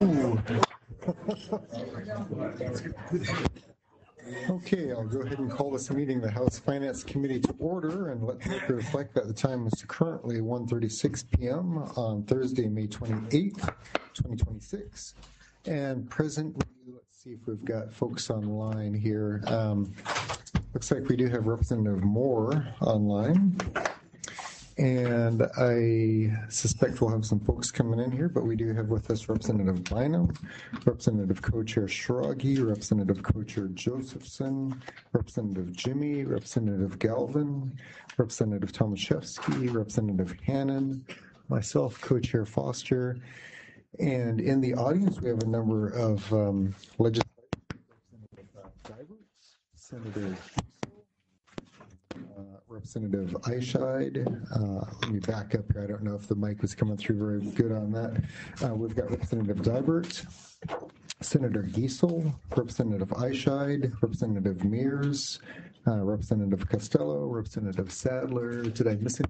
Okay, I'll go ahead and call this meeting the House Finance Committee to order, and let the record reflect that the time is currently 1:36 p.m. on Thursday, May 28th, 2026. And presently, let's see if we've got folks online here. Looks like we do have Representative Moore online. And I suspect we'll have some folks coming in here, but we do have with us Representative Bynum, Representative Co-Chair Schrage, Representative Co-Chair Josephson, Representative Jimmy, Representative Galvin, Representative Tomaszewski, Representative Hannan, myself, Co-Chair Foster. And in the audience, we have a number of legislators, Representative Divers, Senator Representative Eichscheid. Let me back up here. I don't know if the mic was coming through very good on that. We've got Representative Dibert, Senator Giesel, Representative Eichscheid, Representative Mears, Representative Costello, Representative Sadler. Did I miss it?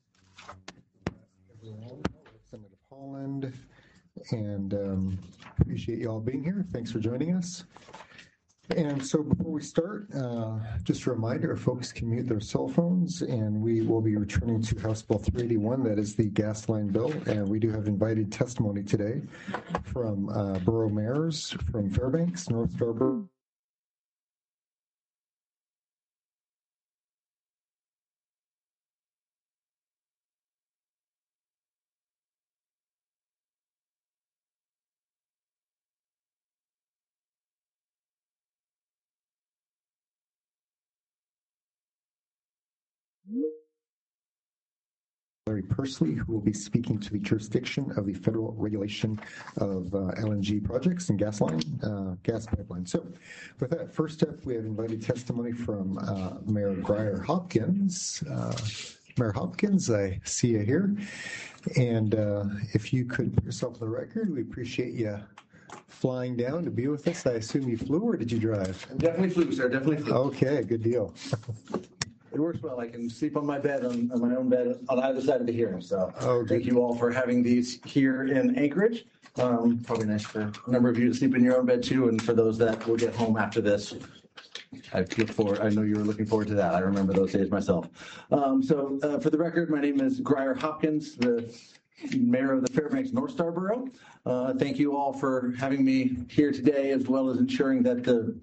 Representative Holland. And appreciate you all being here. Thanks for joining us. And so before we start, just a reminder, folks can mute their cell phones, and we will be returning to House Bill 381, that is the gas line bill. And we do have invited testimony today from borough mayors from Fairbanks, North Starborough, Larry Persley, who will be speaking to the jurisdiction of the federal regulation of LNG projects and gas pipeline. So with that, first up, we have invited testimony from Mayor Grier Hopkins. Mayor Hopkins, I see you here. And if you could put yourself on the record, we appreciate you flying down to be with us. I assume you flew, or did you drive? I definitely flew, sir. Definitely flew. Okay, good deal. It works well. I can sleep on my bed, on my own bed, on either side of the hearing. So thank you all for having these here in Anchorage. Probably nice for a number of you to sleep in your own bed too, and for those that will get home after this. I know you were looking forward to that. I remember those days myself. So for the record, my name is Grier Hopkins, the Mayor of the Fairbanks North Starborough. Thank you all for having me here today, as well as ensuring that the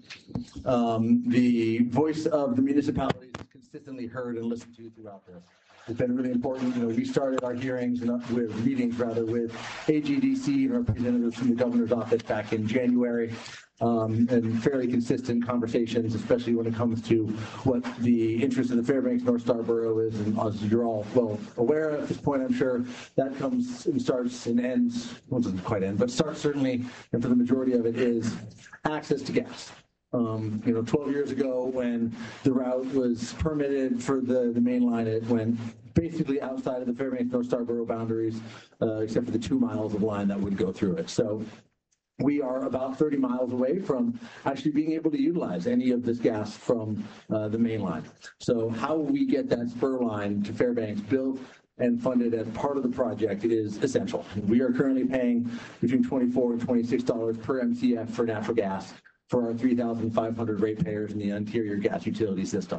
voice of the municipalities is consistently heard and listened to throughout this. It's been really important. We started our hearings with meetings with AGDC and representatives from the governor's office back in January. And fairly consistent conversations, especially when it comes to what the interest of the Fairbanks North Starborough is. And as you're all well aware at this point, I'm sure that comes and starts and ends, well, it doesn't quite end, but starts certainly, and for the majority of it, is access to gas. 12 years ago, when the route was permitted for the main line, it went basically outside of the Fairbanks North Starborough boundaries, except for the 2 miles of line that would go through it. So we are about 30 miles away from actually being able to utilize any of this gas from the main line. So how we get that spur line to Fairbanks built and funded as part of the project is essential. We are currently paying between $24 and $26 per MCF for natural gas for our 3,500 ratepayers in the interior gas utility system.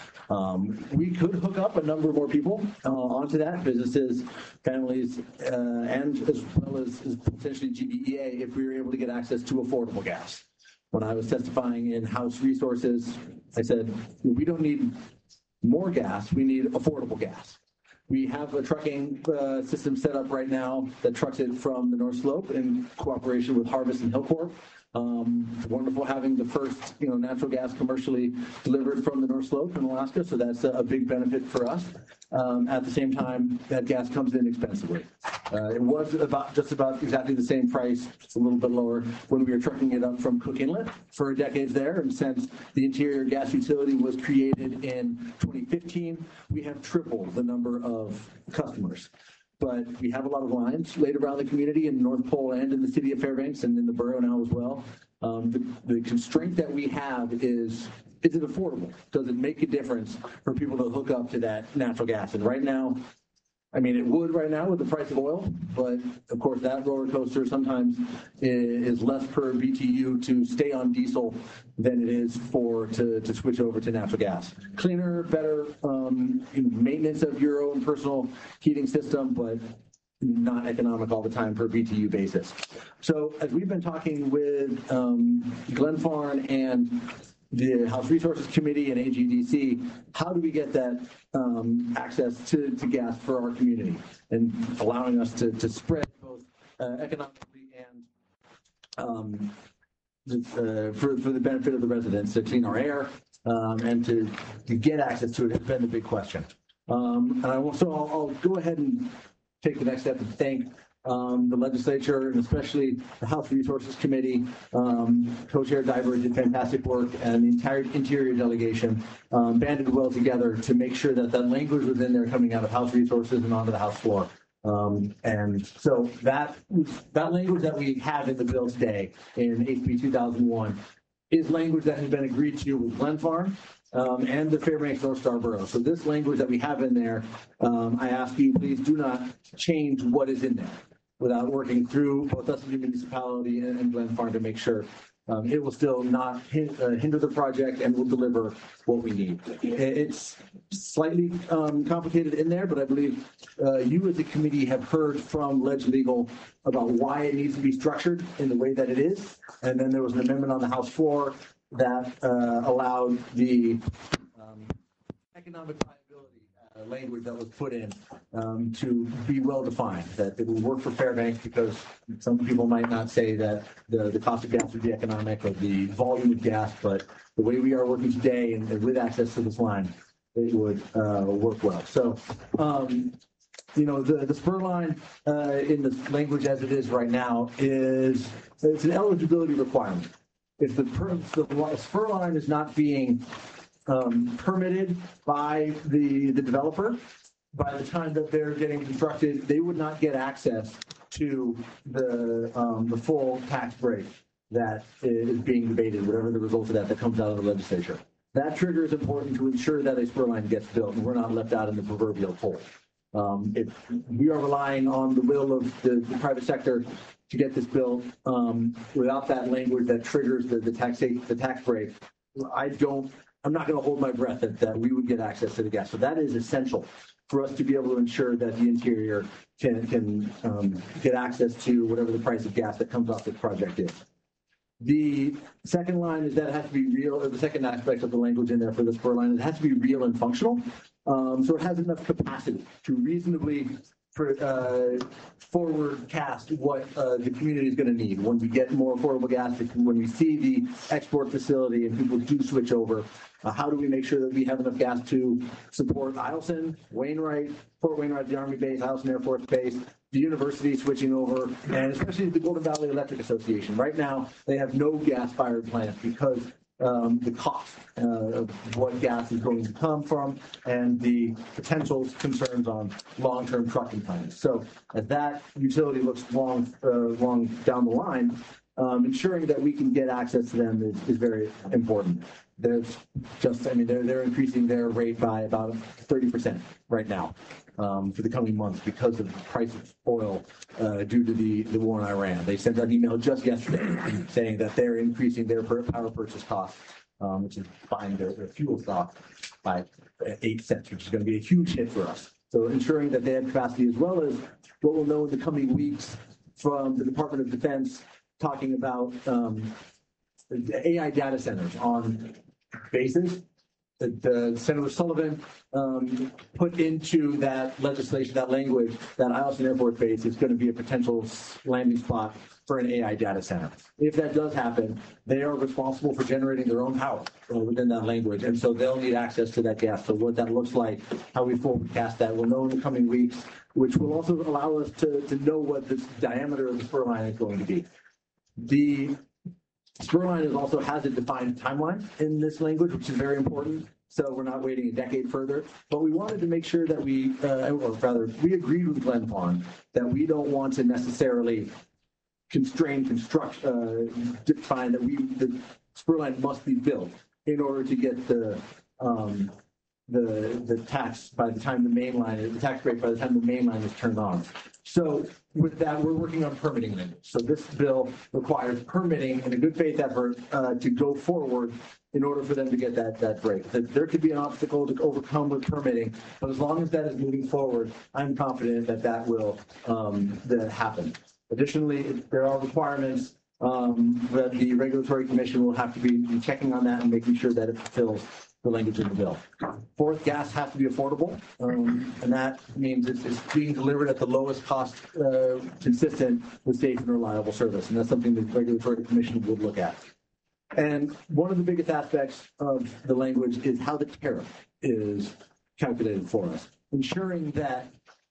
We could hook up a number more people onto that, businesses, families, and as well as potentially GBEA, if we were able to get access to affordable gas. When I was testifying in House Resources, I said, we don't need more gas, we need affordable gas. We have a trucking system set up right now that trucks it from the North Slope in cooperation with Harvest and Hilcorp. It's wonderful having the first, natural gas commercially delivered from the North Slope in Alaska, so that's a big benefit for us. At the same time, that gas comes in expensively. It was just about exactly the same price, just a little bit lower, when we were trucking it up from Cook Inlet for decades there. And since the interior gas utility was created in 2015, we have tripled the number of customers. But we have a lot of lines laid around the community in North Pole and in the city of Fairbanks and in the borough now as well. The constraint that we have is it affordable? Does it make a difference for people to hook up to that natural gas? And right now, I mean, it would right now with the price of oil, but of course that roller coaster sometimes is less per BTU to stay on diesel than it is to switch over to natural gas. Cleaner, better maintenance of your own personal heating system, but not economic all the time per BTU basis. So as we've been talking with Glen Farn and the House Resources Committee and AGDC, how do we get that access to gas for our community and allowing us to spread both economically and for the benefit of the residents, to clean our air and to get access to it has been the big question. And I'll go ahead and take the next step and thank the legislature and especially the House Resources Committee. Co-Chair Diver did fantastic work, and the entire Interior delegation banded well together to make sure that that language was in there coming out of House Resources and onto the House floor. And so that language that we have in the bill today in HB 2001 is language that has been agreed to with Glen Farn and the Fairbanks North Star Borough. So this language that we have in there, I ask you, please do not change what is in there without working through both us as a municipality and Glen Farn to make sure it will still not hinder the project and will deliver what we need. It's slightly complicated in there, but I believe you as a committee have heard from Ledge Legal about why it needs to be structured in the way that it is. And then there was an amendment on the House floor that allowed the economic viability language that was put in to be well defined, that it will work for Fairbanks, because some people might not say that the cost of gas would be economic or the volume of gas, but the way we are working today and with access to this line, it would work well. So, the spur line in the language as it is right now it's an eligibility requirement. If the spur line is not being permitted by the developer, by the time that they're getting constructed, they would not get access to the full tax break that is being debated, whatever the result of that comes out of the legislature. That trigger is important to ensure that a spur line gets built and we're not left out in the proverbial cold. If we are relying on the will of the private sector to get this built without that language that triggers the tax break, I'm not going to hold my breath that we would get access to the gas. So that is essential for us to be able to ensure that the Interior can get access to whatever the price of gas that comes off this project is. The second line is that it has to be real, or the second aspect of the language in there for the spur line, it has to be real and functional. So it has enough capacity to reasonably forward cast what the community is going to need when we get more affordable gas, when we see the export facility and people do switch over. How do we make sure that we have enough gas to support Eielson, Wainwright, Fort Wainwright, the Army base, Eielson Air Force Base, the university switching over, and especially the Golden Valley Electric Association. Right now, they have no gas-fired plants because the cost of what gas is going to come from and the potential concerns on long-term trucking plans. So as that utility looks long down the line, ensuring that we can get access to them is very important. They're increasing their rate by about 30% right now for the coming months because of the price of oil due to the war in Iran. They sent an email just yesterday saying that they're increasing their power purchase cost, which is buying their fuel stock by 8 cents, which is going to be a huge hit for us. So ensuring that they have capacity, as well as what we'll know in the coming weeks from the Department of Defense talking about AI data centers on bases. Senator Sullivan put into that legislation, that language, that Eielson Air Force Base is going to be a potential landing spot for an AI data center. If that does happen, they are responsible for generating their own power within that language, and so they'll need access to that gas. So what that looks like, how we forecast that, we'll know in the coming weeks, which will also allow us to know what the diameter of the spur line is going to be. The spur line also has a defined timeline in this language, which is very important. So we're not waiting a decade further. But we wanted to make sure that we agreed with Glen Farn that we don't want to necessarily define that the spur line must be built in order to get the the tax by the time the tax rate by the time the main line is turned on. So with that, we're working on permitting language. So this bill requires permitting and a good faith effort to go forward in order for them to get that break. There could be an obstacle to overcome with permitting, but as long as that is moving forward, I'm confident that will happen. Additionally, there are requirements that the Regulatory Commission will have to be checking on that and making sure that it fulfills the language in the bill. Fourth, gas has to be affordable, and that means it's being delivered at the lowest cost, consistent with safe and reliable service, and that's something the Regulatory Commission would look at. And one of the biggest aspects of the language is how the tariff is calculated for us, ensuring that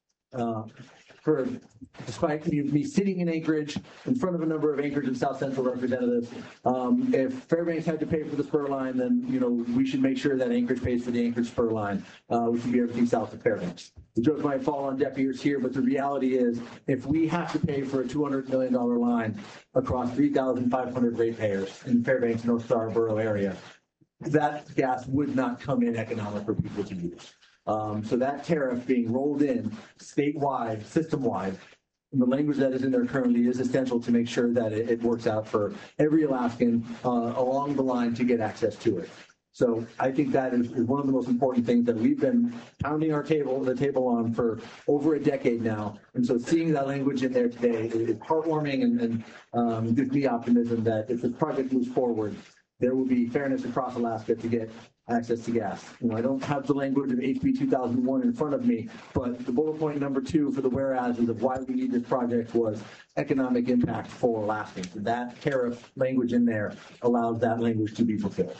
despite me sitting in Anchorage in front of a number of Anchorage and South Central representatives, if Fairbanks had to pay for the spur line, then we should make sure that Anchorage pays for the Anchorage spur line, which would be everything south of Fairbanks. The joke might fall on deaf ears here, but the reality is, if we have to pay for a $200 million line across 3,500 ratepayers in the Fairbanks North Star Borough area, that gas would not come in economic for people to use. So that tariff being rolled in statewide, system-wide, the language that is in there currently is essential to make sure that it works out for every Alaskan along the line to get access to it. So I think that is one of the most important things that we've been pounding the table on for over a decade now. And so seeing that language in there today is heartwarming and gives me optimism that if this project moves forward, there will be fairness across Alaska to get access to gas. I don't have the language of HB 2001 in front of me, but the bullet point number 2 for the whereases of why we need this project was economic impact for Alaskans. That tariff language in there allows that language to be fulfilled.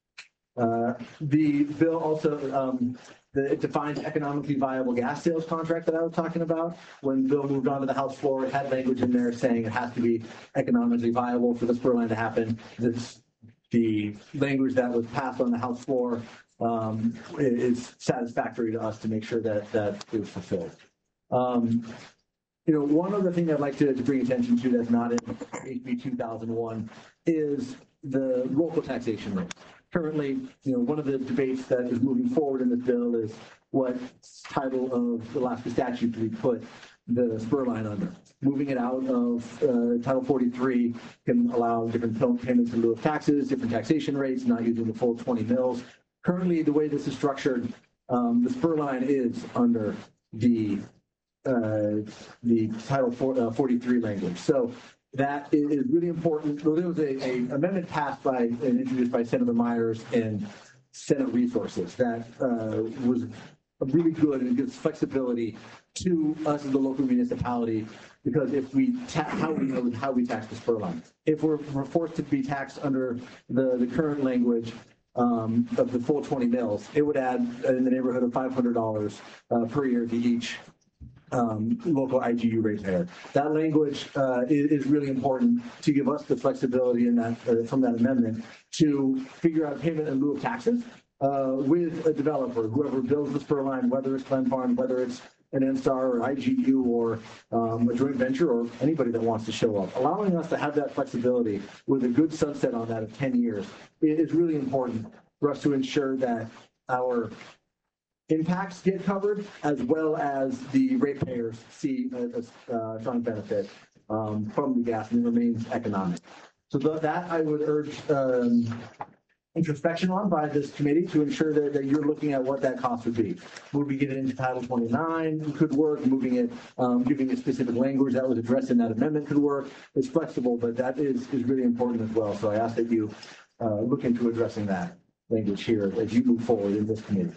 The bill also it defines economically viable gas sales contract that I was talking about. When the bill moved on to the House floor, it had language in there saying it has to be economically viable for the spur line to happen. The language that was passed on the House floor is satisfactory to us to make sure that it was fulfilled. One other thing I'd like to bring attention to that's not in HB 2001 is the local taxation rate. Currently, one of the debates that is moving forward in this bill is what title of the Alaska statute do we put the spur line under. Moving it out of Title 43 can allow different payments in lieu of taxes, different taxation rates, not using the full 20 mils. Currently, the way this is structured, the spur line is under the Title 43 language. So that is really important. Well, there was a amendment passed and introduced by Senator Myers and Senate Resources that was really good and gives flexibility to us as the local municipality, because if we how we tax the spur line. If we're forced to be taxed under the current language of the full 20 mils, it would add in the neighborhood of $500 per year to each local IGU ratepayer. That language is really important to give us the flexibility in that from that amendment to figure out payment in lieu of taxes with a developer, whoever builds the spur line, whether it's Glen Farm, whether it's an NSTAR or IGU or a joint venture or anybody that wants to show up. Allowing us to have that flexibility with a good sunset on that of 10 years is really important for us to ensure that our impacts get covered, as well as the ratepayers see a strong benefit from the gas and it remains economic. So that I would urge introspection on by this committee to ensure that you're looking at what that cost would be. Moving it into Title 29 could work. Moving it, giving a specific language that was addressed in that amendment could work. It's flexible, but that is really important as well. So I ask that you look into addressing that language here as you move forward in this committee.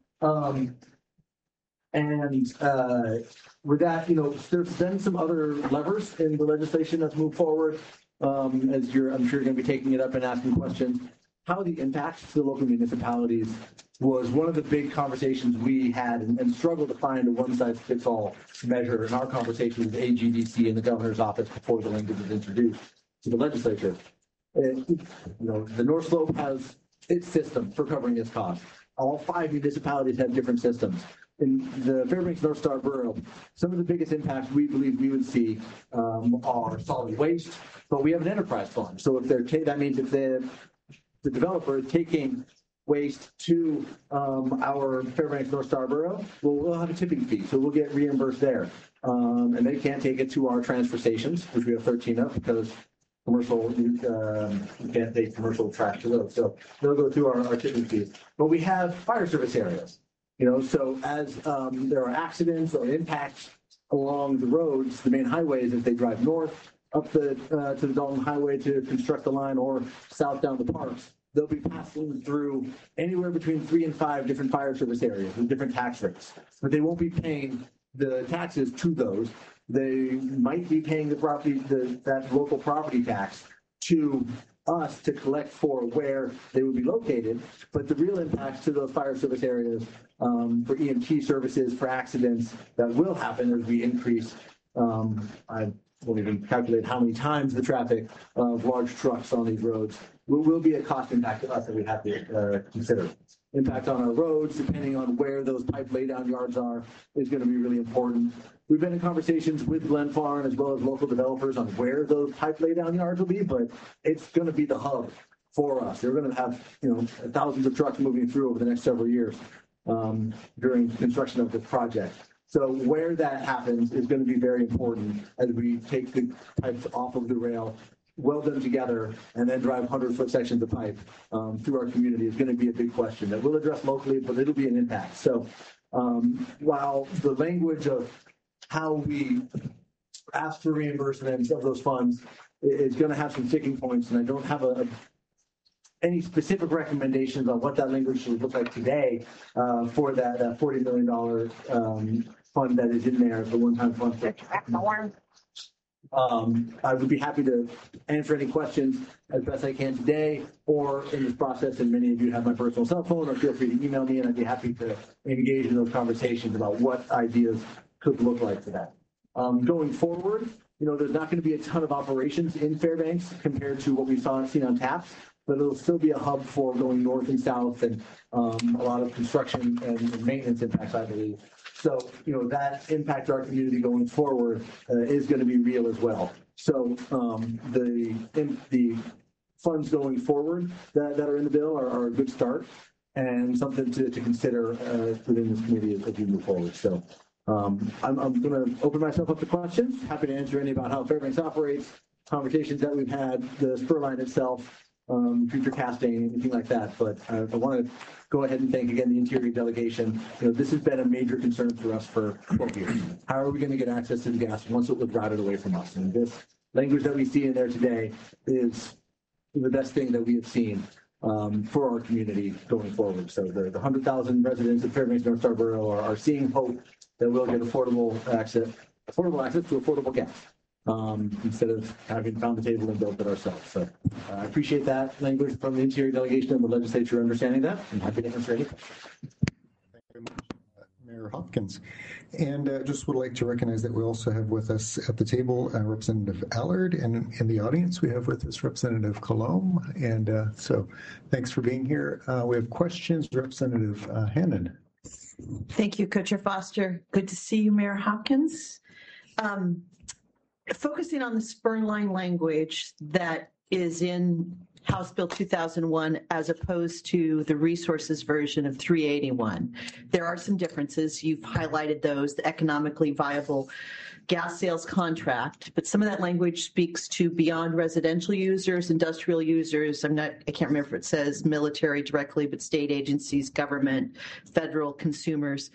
With that, there's been some other levers in the legislation that's moved forward. I'm sure you're going to be taking it up and asking questions. How the impacts to the local municipalities was one of the big conversations we had and struggled to find a one-size-fits-all measure in our conversations with AGDC and the governor's office before the language was introduced to the legislature. The North Slope has its system for covering its costs. All 5 municipalities have different systems. In the Fairbanks North Star Borough, some of the biggest impacts we believe we would see are solid waste, but we have an enterprise fund. So if that means if the developer is taking waste to our Fairbanks North Starborough, we'll have a tipping fee, so we'll get reimbursed there. And they can't take it to our transfer stations, which we have 13 of, because commercial, you can't take commercial trash to those. So they'll go through our tipping fees. But we have fire service areas, so as there are accidents or impacts along the roads, the main highways, if they drive north up to the Dalton Highway to construct the line or south down the parks, they'll be passing through anywhere between 3 and 5 different fire service areas with different tax rates. But they won't be paying the taxes to those. They might be paying that local property tax to us to collect for where they would be located, but the real impacts to those fire service areas for EMT services, for accidents that will happen as we increase, I won't even calculate how many times the traffic of large trucks on these roads will be a cost impact to us that we have to consider. Impact on our roads, depending on where those pipe laydown yards are, is going to be really important. We've been in conversations with Glenfarne as well as local developers on where those pipe laydown yards will be, but it's going to be the hub for us. They're going to have thousands of trucks moving through over the next several years during construction of this project. So where that happens is going to be very important as we take the pipes off of the rail, weld them together, and then drive 100-foot sections of pipe through our community is going to be a big question that we'll address locally, but it'll be an impact. So while the language of how we ask for reimbursements of those funds is going to have some sticking points, and I don't have any specific recommendations on what that language should look like today for that $40 million fund that is in there, the one-time fund. I would be happy to answer any questions as best I can today or in this process, and many of you have my personal cell phone, or feel free to email me, and I'd be happy to engage in those conversations about what ideas could look like for that. Going forward, there's not going to be a ton of operations in Fairbanks compared to what we've seen on TAPS, but it'll still be a hub for going north and south and a lot of construction and maintenance impacts, I believe. So, that impact to our community going forward is going to be real as well. So the funds going forward that are in the bill are a good start and something to consider within this committee as we move forward. So I'm going to open myself up to questions. Happy to answer any about how Fairbanks operates, conversations that we've had, the spur line itself, future casting, anything like that. But I want to go ahead and thank again the Interior delegation. This has been a major concern for us for 12 years. How are we going to get access to the gas once it was routed away from us? And this language that we see in there today is the best thing that we have seen for our community going forward. So the 100,000 residents of Fairbanks North Starborough are seeing hope that we'll get affordable access to affordable gas. Instead of having found the table and built it ourselves. So I appreciate that language from the Interior delegation and the legislature understanding that. I'm happy to answer any questions. Thank you very much, Mayor Hopkins. And just would like to recognize that we also have with us at the table Representative Allard, and in the audience we have with us Representative Colomb. And so thanks for being here. We have questions. Representative Hannan. Thank you, Co-Chair Foster. Good to see you, Mayor Hopkins. Focusing on the spur line language that is in House Bill 2001 as opposed to the resources version of 381. There are some differences. You've highlighted those, the economically viable gas sales contract, but some of that language speaks to beyond residential users, industrial users. I can't remember if it says military directly, but state agencies, government, federal consumers.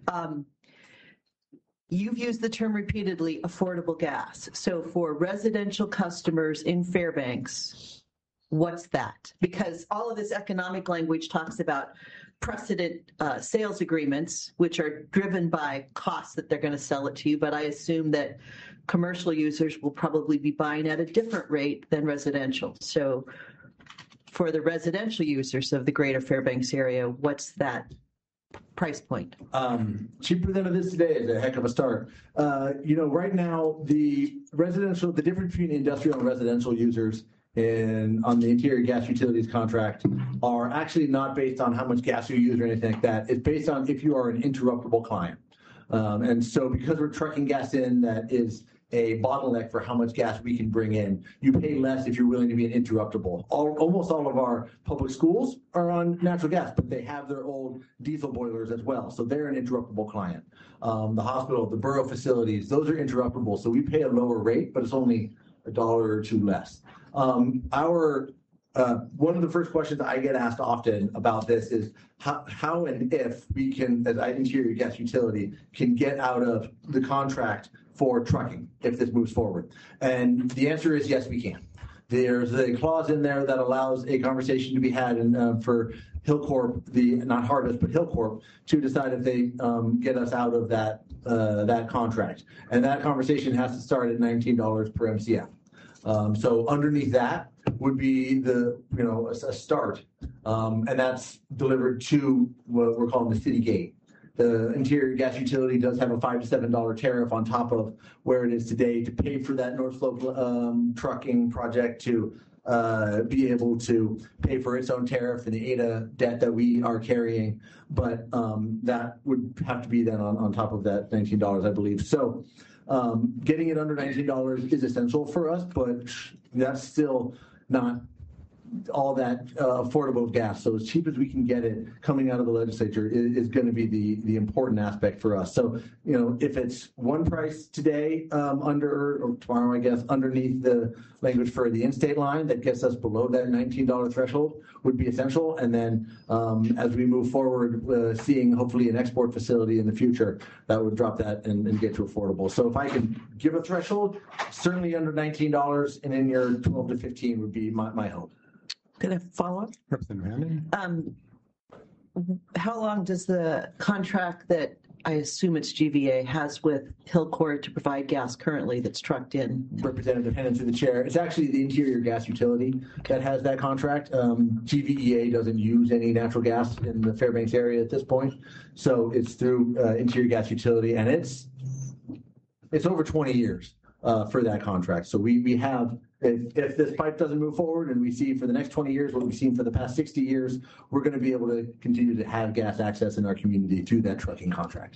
You've used the term repeatedly, affordable gas. So for residential customers in Fairbanks, what's that? Because all of this economic language talks about precedent sales agreements, which are driven by costs that they're going to sell it to you. But I assume that commercial users will probably be buying at a different rate than residential. So for the residential users of the greater Fairbanks area, what's that price point? Cheaper than it is today is a heck of a start. Right now, the difference between industrial and residential users on the Interior Gas Utilities contract are actually not based on how much gas you use or anything like that. It's based on if you are an interruptible client. And so because we're trucking gas in that is a bottleneck for how much gas we can bring in. You pay less if you're willing to be an interruptible. Almost all of our public schools are on natural gas, but they have their old diesel boilers as well. So they're an interruptible client. The hospital, the borough facilities, those are interruptible. So we pay a lower rate, but it's only $1 or $2 less. One of the first questions I get asked often about this is how and if we can, as Interior Gas Utility, can get out of the contract for trucking if this moves forward. And the answer is yes, we can. There's a clause in there that allows a conversation to be had for Hilcorp, not Harvest, but Hilcorp, to decide if they get us out of that contract. And that conversation has to start at $19 per MCF. So underneath that would be a start, and that's delivered to what we're calling the city gate. The Interior Gas Utility does have a $5 to $7 tariff on top of where it is today to pay for that North Slope trucking project, to be able to pay for its own tariff and the ADA debt that we are carrying. But that would have to be then on top of that $19, I believe. So getting it under $19 is essential for us, but that's still not all that affordable gas. So as cheap as we can get it coming out of the legislature is going to be the important aspect for us. So, if it's one price today or tomorrow, I guess, underneath the language for the in-state line that gets us below that $19 threshold would be essential. And then as we move forward, seeing hopefully an export facility in the future, that would drop that and get to affordable. So if I can give a threshold, certainly under $19 and in your 12 to 15 would be my hope. Can I follow up? Representative Hannon? How long does the contract that I assume it's GVA has with Hilcorp to provide gas currently that's trucked in? Representative Hannon through the chair. It's actually the Interior Gas Utility that has that contract. GVEA doesn't use any natural gas in the Fairbanks area at this point. So it's through Interior Gas Utility, and it's over 20 years for that contract. So we have, if this pipe doesn't move forward and we see for the next 20 years what we've seen for the past 60 years, we're going to be able to continue to have gas access in our community through that trucking contract.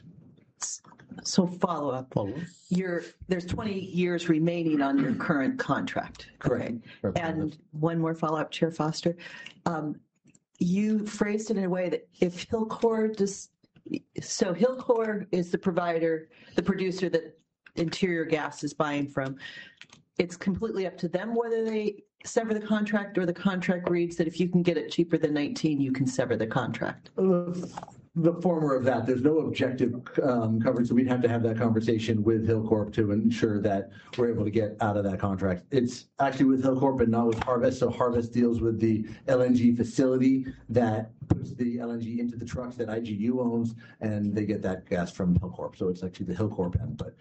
So follow up. There's 20 years remaining on your current contract. Correct. Okay. And one more follow up, Chair Foster. You phrased it in a way that if Hilcorp Hilcorp is the producer that Interior Gas is buying from. It's completely up to them whether they sever the contract, or the contract reads that if you can get it cheaper than 19, you can sever the contract. The former of that. There's no objective coverage, so we'd have to have that conversation with Hilcorp to ensure that we're able to get out of that contract. It's actually with Hilcorp and not with Harvest. So Harvest deals with the LNG facility that puts the LNG into the trucks that IGU owns, and they get that gas from Hilcorp. So it's actually the Hilcorp end. But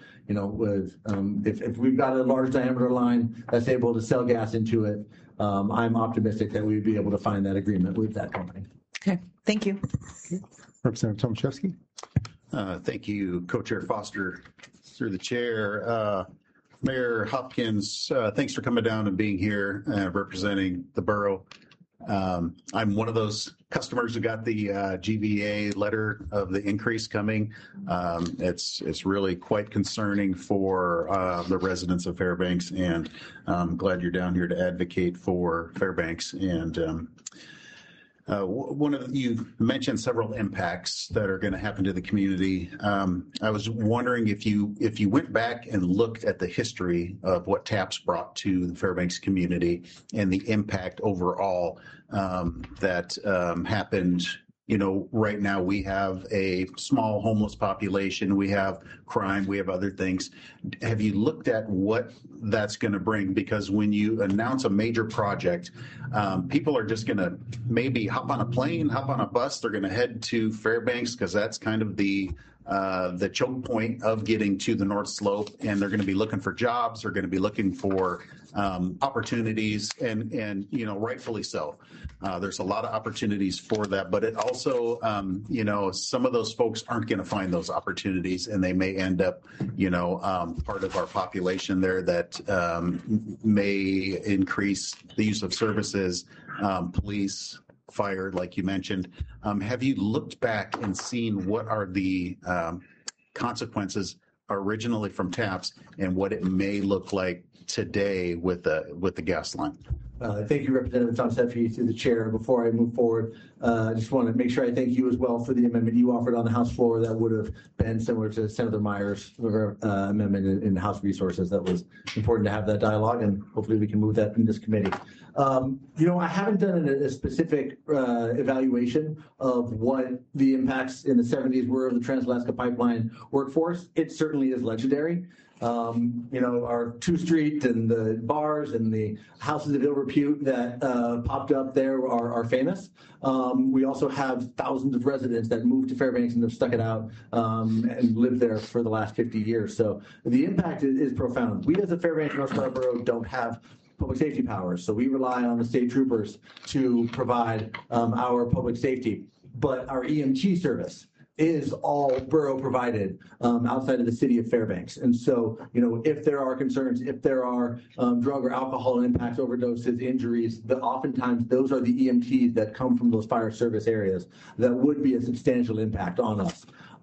if we've got a large diameter line that's able to sell gas into it, I'm optimistic that we'd be able to find that agreement with that company. Okay, thank you. Representative Tomaszewski? Thank you, Co-Chair Foster, through the chair. Mayor Hopkins, thanks for coming down and being here representing the borough. I'm one of those customers who got the GVA letter of the increase coming. It's really quite concerning for the residents of Fairbanks, and I'm glad you're down here to advocate for Fairbanks. And you mentioned several impacts that are going to happen to the community. I was wondering if you went back and looked at the history of what TAPS brought to the Fairbanks community and the impact overall that happened. Right now we have a small homeless population, we have crime, we have other things. Have you looked at what that's going to bring? Because when you announce a major project, people are just going to maybe hop on a plane, hop on a bus. They're going to head to Fairbanks because that's kind of the choke point of getting to the North Slope, and they're going to be looking for jobs. They're going to be looking for opportunities, and rightfully so. There's a lot of opportunities for that, but it also, some of those folks aren't going to find those opportunities, and they may end up, part of our population there that may increase the use of services, police, fire, like you mentioned. Have you looked back and seen what are the consequences originally from TAPS and what it may look like today with the gas line. Thank you, Representative Tom Seffi, through the chair. Before I move forward, I just want to make sure I thank you as well for the amendment you offered on the House floor that would have been similar to Senator Meyer's amendment in House Resources. That was important to have that dialogue, and hopefully we can move that in this committee. I haven't done a specific evaluation of what the impacts in the 70s were of the Trans-Alaska Pipeline workforce. It certainly is legendary. Our 2 Street and the bars and the houses of ill repute that popped up there are famous. We also have thousands of residents that moved to Fairbanks and have stuck it out and lived there for the last 50 years. So the impact is profound. We as a Fairbanks North Scarborough don't have public safety powers, so we rely on the state troopers to provide our public safety. But our EMT service is all borough provided outside of the city of Fairbanks. And so, if there are concerns, if there are drug or alcohol impacts, overdoses, injuries, oftentimes those are the EMTs that come from those fire service areas that would be a substantial impact on us.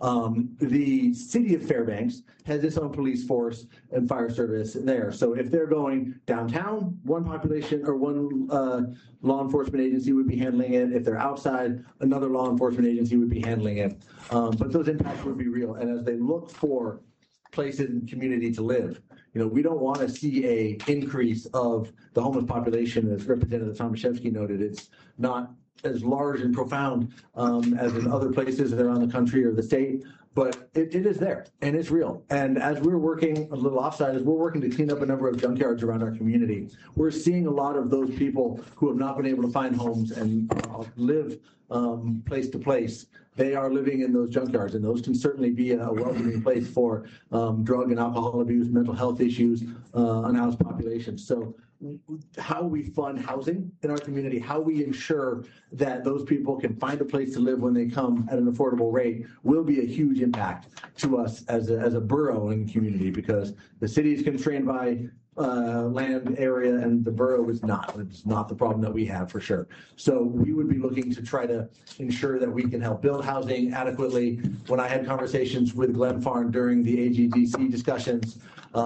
The city of Fairbanks has its own police force and fire service there. So if they're going downtown, one population or one law enforcement agency would be handling it. If they're outside, another law enforcement agency would be handling it. But those impacts would be real. And as they look for places in the community to live, we don't want to see a increase of the homeless population, as Representative Tomaszewski noted. It's not as large and profound as in other places around the country or the state, but it is there and it's real. And as we're working a little offside, as we're working to clean up a number of junkyards around our community, we're seeing a lot of those people who have not been able to find homes and live place to place. They are living in those junkyards, and those can certainly be a welcoming place for drug and alcohol abuse, mental health issues, unhoused populations. So how we fund housing in our community, how we ensure that those people can find a place to live when they come at an affordable rate will be a huge impact to us as a borough and community, because the city is constrained by land area and the borough is not. It's not the problem that we have for sure. So we would be looking to try to ensure that we can help build housing adequately. When I had conversations with Glen Farm during the AGDC discussions,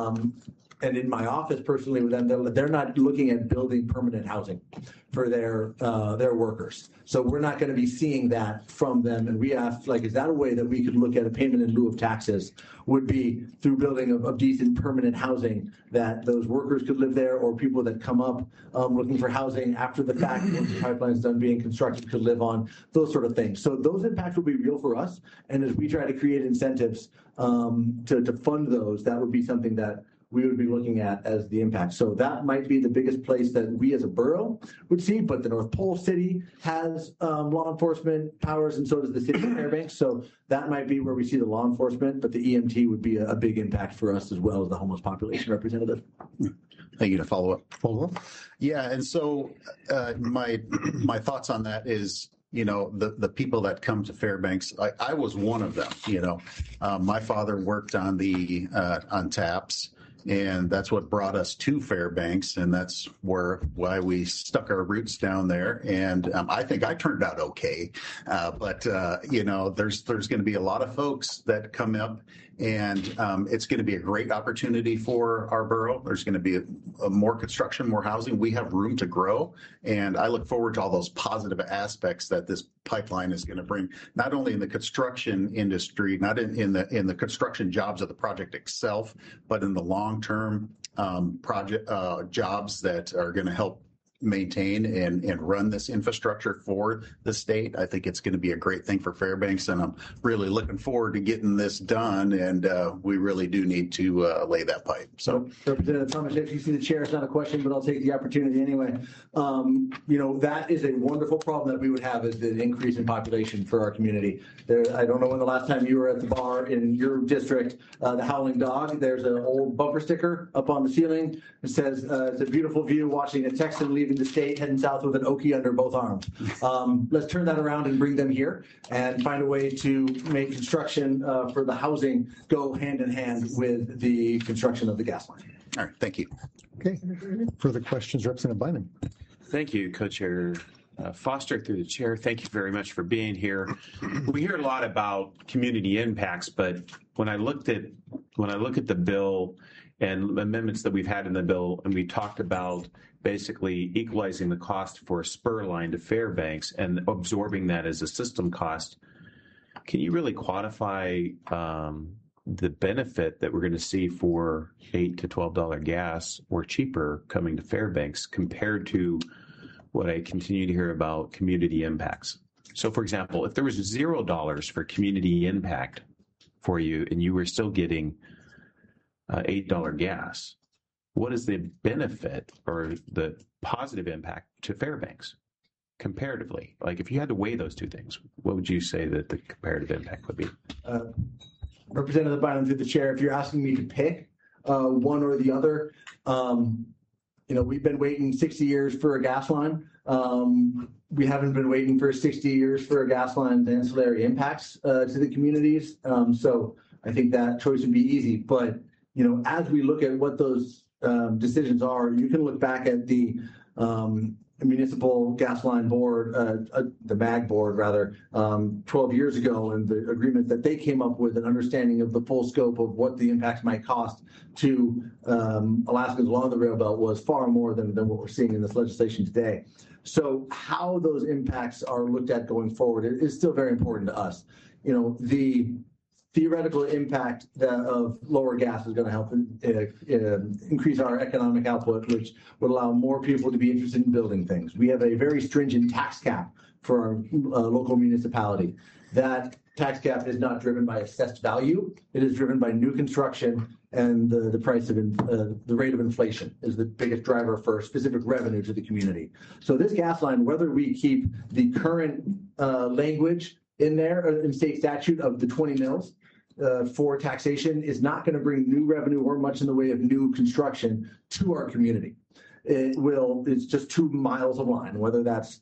and in my office personally with them, they're not looking at building permanent housing for their workers. So we're not going to be seeing that from them. And we asked, is that a way that we could look at a payment in lieu of taxes? Would be through building of decent permanent housing that those workers could live there, or people that come up looking for housing after the fact, once the pipeline's done being constructed, could live on, those sort of things. So those impacts will be real for us. And as we try to create incentives to fund those, that would be something that we would be looking at as the impact. So that might be the biggest place that we as a borough would see, but the North Pole City has law enforcement powers, and so does the city of Fairbanks. So that might be where we see the law enforcement, but the EMT would be a big impact for us as well as the homeless population representative. Thank you. To follow up. Follow up? Yeah, and so my thoughts on that is, the people that come to Fairbanks, I was one of them. My father worked on TAPS. And that's what brought us to Fairbanks, and that's why we stuck our roots down there. And I think I turned out okay, but there's going to be a lot of folks that come up, and it's going to be a great opportunity for our borough. There's going to be a more construction, more housing. We have room to grow, and I look forward to all those positive aspects that this pipeline is going to bring, not only in the construction industry, not in the construction jobs of the project itself, but in the long-term project jobs that are going to help maintain and run this infrastructure for the state. I think it's going to be a great thing for Fairbanks, and I'm really looking forward to getting this done. And we really do need to lay that pipe. So, Representative Thomas, if you see the chair, it's not a question, but I'll take the opportunity anyway. That is a wonderful problem that we would have, is the increase in population for our community. I don't know when the last time you were at the bar in your district, the Howling Dog. There's an old bumper sticker up on the ceiling. It says, "It's a beautiful view watching a Texan leaving the state, heading south with an Okie under both arms." Let's turn that around and bring them here and find a way to make construction for the housing go hand in hand with the construction of the gas line. All right, thank you. Okay. Further questions, Representative Bynum? Thank you, Co-Chair Foster, through the chair. Thank you very much for being here. We hear a lot about community impacts, but when I looked at when I look at the bill and amendments that we've had in the bill, and we talked about basically equalizing the cost for a spur line to Fairbanks and absorbing that as a system cost, can you really quantify the benefit that we're going to see for $8 to $12 gas or cheaper coming to Fairbanks compared to what I continue to hear about community impacts? So, for example, if there was $0 for community impact for you and you were still getting $8 gas, what is the benefit or the positive impact to Fairbanks comparatively? Like if you had to weigh those two things, what would you say that the comparative impact would be? Representative Bynum, through the chair, if you're asking me to pick one or the other, we've been waiting 60 years for a gas line. We haven't been waiting for 60 years for a gas line's ancillary impacts to the communities. So I think that choice would be easy. But, as we look at what those decisions are, you can look back at the municipal gas line board, the MAG board rather, 12 years ago, and the agreement that they came up with, an understanding of the full scope of what the impacts might cost to Alaskans along the rail belt was far more than what we're seeing in this legislation today. So how those impacts are looked at going forward is still very important to us. The theoretical impact of lower gas is going to help increase our economic output, which would allow more people to be interested in building things. We have a very stringent tax cap for our local municipality. That tax cap is not driven by assessed value. It is driven by new construction, and the price of the rate of inflation is the biggest driver for specific revenue to the community. So this gas line, whether we keep the current language in there in state statute of the 20 mils for taxation, is not going to bring new revenue or much in the way of new construction to our community. It's just 2 miles of line, whether that's,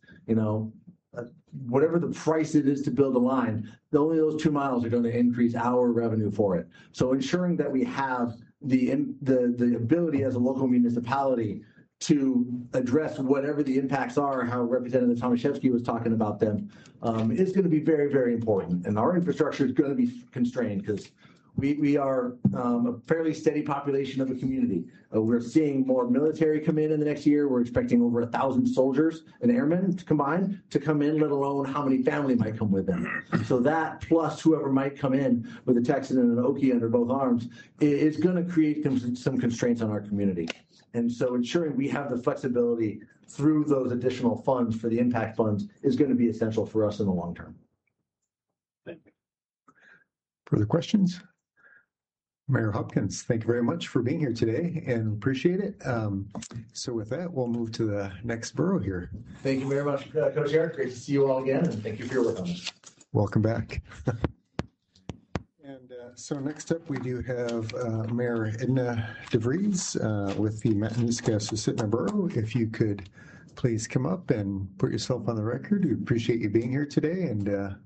whatever the price it is to build a line, only those 2 miles are going to increase our revenue for it. So ensuring that we have the ability as a local municipality to address whatever the impacts are, how Representative Tomaszewski was talking about them, is going to be very, very important. And our infrastructure is going to be constrained because we are a fairly steady population of a community. We're seeing more military come in the next year. We're expecting over 1,000 soldiers and airmen to come in, let alone how many family might come with them. So that plus whoever might come in with a Texan and an Okie under both arms is going to create some constraints on our community. And so ensuring we have the flexibility through those additional funds for the impact funds is going to be essential for us in the long term. Thank you. Further questions? Mayor Hopkins, thank you very much for being here today and appreciate it. So with that, we'll move to the next borough here. Thank you very much, Coach Eric. Great to see you all again, and thank you for your work on this. Welcome back. And so next up, we do have Mayor Edna DeVries with the Matanuska-Susitna Borough. If you could please come up and put yourself on the record. We appreciate you being here today, and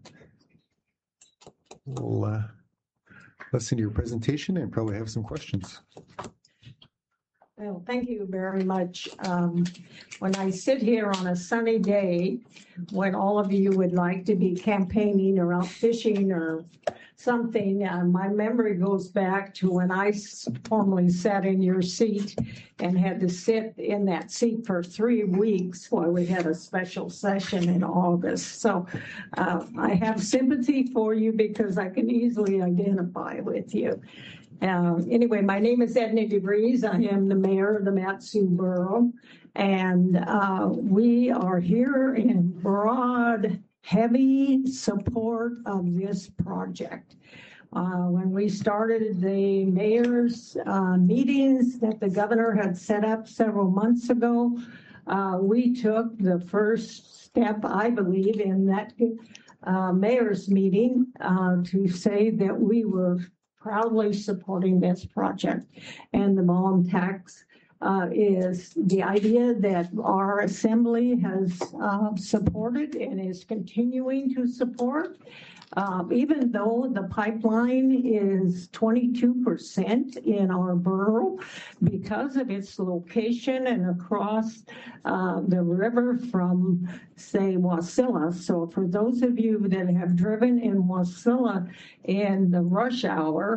we'll listen to your presentation and probably have some questions. Well, thank you very much. When I sit here on a sunny day, when all of you would like to be campaigning or out fishing or something, my memory goes back to when I formerly sat in your seat and had to sit in that seat for 3 weeks while we had a special session in August. So I have sympathy for you because I can easily identify with you. Anyway, my name is Edna DeVries. I am the mayor of the Mat-Su Borough, and we are here in broad, heavy support of this project. When we started the mayor's meetings that the governor had set up several months ago, we took the first step, I believe, in that mayor's meeting to say that we were proudly supporting this project. And the Baum tax is the idea that our assembly has supported and is continuing to support. Even though the pipeline is 22% in our borough because of its location and across the river from, say, Wasilla. So for those of you that have driven in Wasilla in the rush hour,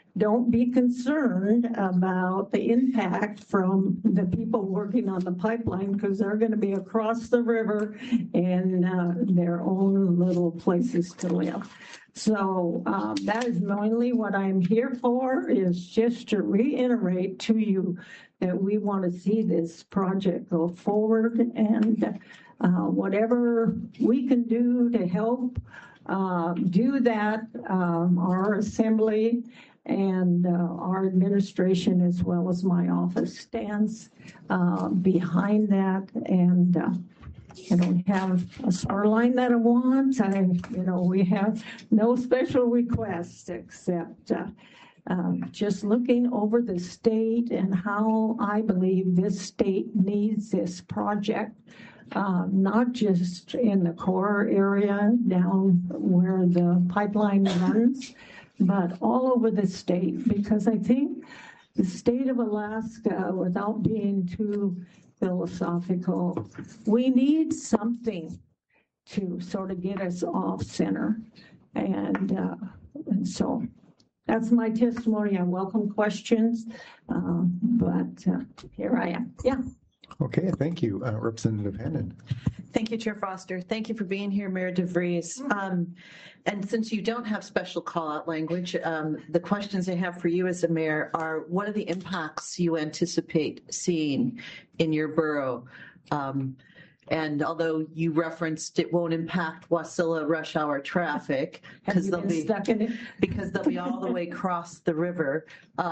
don't be concerned about the impact from the people working on the pipeline, because they're going to be across the river in their own little places to live. So that is mainly what I'm here for, is just to reiterate to you that we want to see this project go forward, and whatever we can do to help do that, our assembly and our administration, as well as my office, stands behind that. And I don't have a spur line that I want. We have no special requests except just looking over the state and how I believe this state needs this project. Not just in the core area down where the pipeline runs, but all over the state, because I think the state of Alaska, without being too philosophical, we need something to sort of get us off center. And so that's my testimony. I welcome questions, but here I am. Yeah. Okay, thank you, Representative Hannan. Thank you, Chair Foster. Thank you for being here, Mayor DeVries. And since you don't have special call-out language, the questions I have for you as a mayor are, what are the impacts you anticipate seeing in your borough? And although you referenced it won't impact Wasilla rush hour traffic, because they'll be all the way across the river.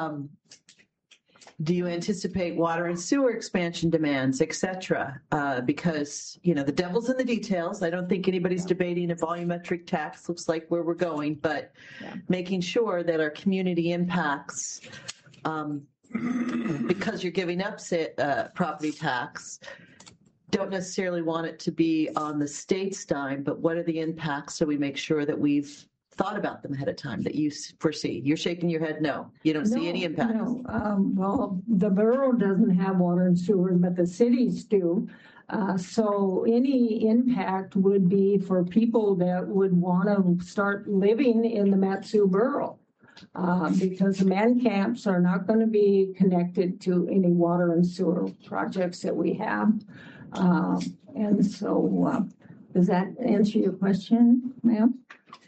Do you anticipate water and sewer expansion demands, et cetera? Because, the devil's in the details. I don't think anybody's debating a volumetric tax. Looks like where we're going, but making sure that our community impacts, because you're giving up property tax, don't necessarily want it to be on the state's dime, but what are the impacts so we make sure that we've thought about them ahead of time, that you foresee? You're shaking your head no. You don't see any impacts. No. Well, the borough doesn't have water and sewer, but the cities do. So any impact would be for people that would want to start living in the Mat-Su borough, because the man camps are not going to be connected to any water and sewer projects that we have. And so does that answer your question, ma'am?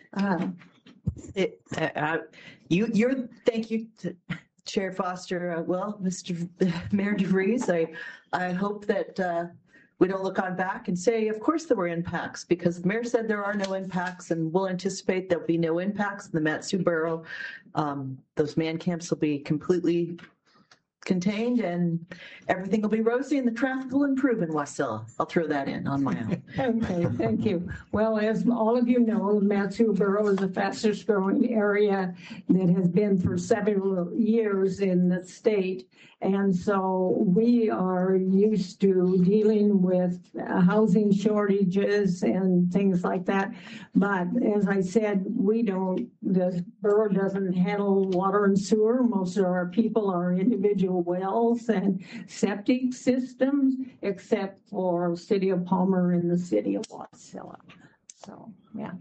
Thank you, Chair Foster. Well, Mr. Mayor DeVries, I hope that we don't look on back and say, of course there were impacts, because the mayor said there are no impacts, and we'll anticipate there'll be no impacts in the Mat-Su borough. Those man camps will be completely contained, and everything will be rosy, and the traffic will improve in Wasilla. I'll throw that in on my own. Okay, thank you. Well, as all of you know, Mat-Su borough is the fastest growing area that has been for several years in the state. And so we are used to dealing with housing shortages and things like that. But as I said, the borough doesn't handle water and sewer. Most of our people are individual wells and septic systems, except for City of Palmer and the City of Wasilla. So, yeah.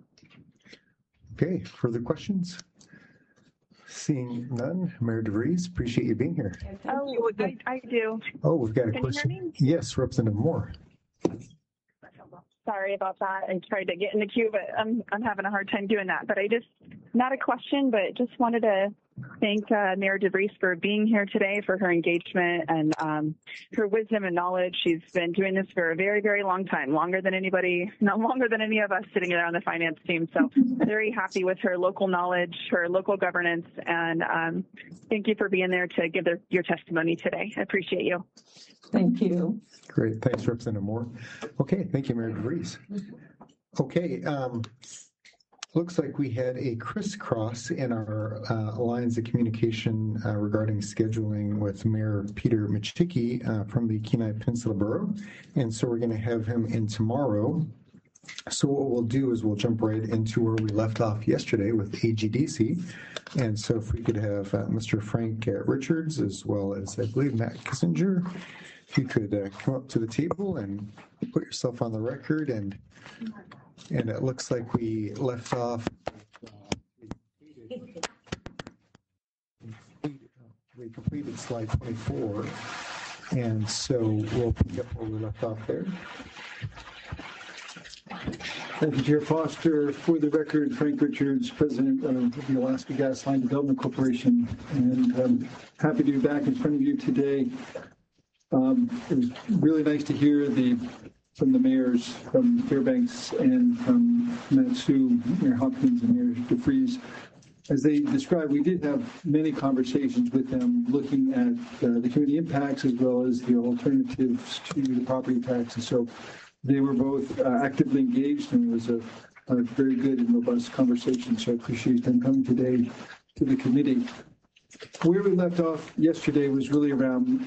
Okay, further questions? Seeing none, Mayor DeVries, appreciate you being here. Oh, I do. Oh, we've got a Can question. you hear me? Yes, Representative Moore. Sorry about that. I tried to get in the queue, but I'm having a hard time doing that. But not a question, but just wanted to thank Mayor DeVries for being here today, for her engagement and her wisdom and knowledge. She's been doing this for a very, very long time, longer than any of us sitting there on the finance team. So very happy with her local knowledge, her local governance, and thank you for being there to give your testimony today. I appreciate you. Thank you. Great. Thanks, Representative Moore. Okay. Thank you, Mayor DeVries. Okay. Looks like we had a crisscross in our lines of communication regarding scheduling with Mayor Peter Michicki from the Kenai Peninsula Borough. And so we're going to have him in tomorrow. So what we'll do is we'll jump right into where we left off yesterday with AGDC. And so if we could have Mr. Frank Richards, as well as I believe Matt Kissinger, if you could come up to the table and put yourself on the record. And it looks like we left off we completed slide 24. And so we'll pick up where we left off there. Thank you, Chair Foster. For the record, Frank Richards, President of the Alaska Gas Line Development Corporation, and happy to be back in front of you today. It was really nice to hear from the mayors from Fairbanks and from Mat-Su, Mayor Hopkins and Mayor DeFries. As they described, we did have many conversations with them looking at the community impacts as well as the alternatives to the property taxes. So they were both actively engaged, and it was a very good and robust conversation. So I appreciate them coming today to the committee. Where we left off yesterday was really around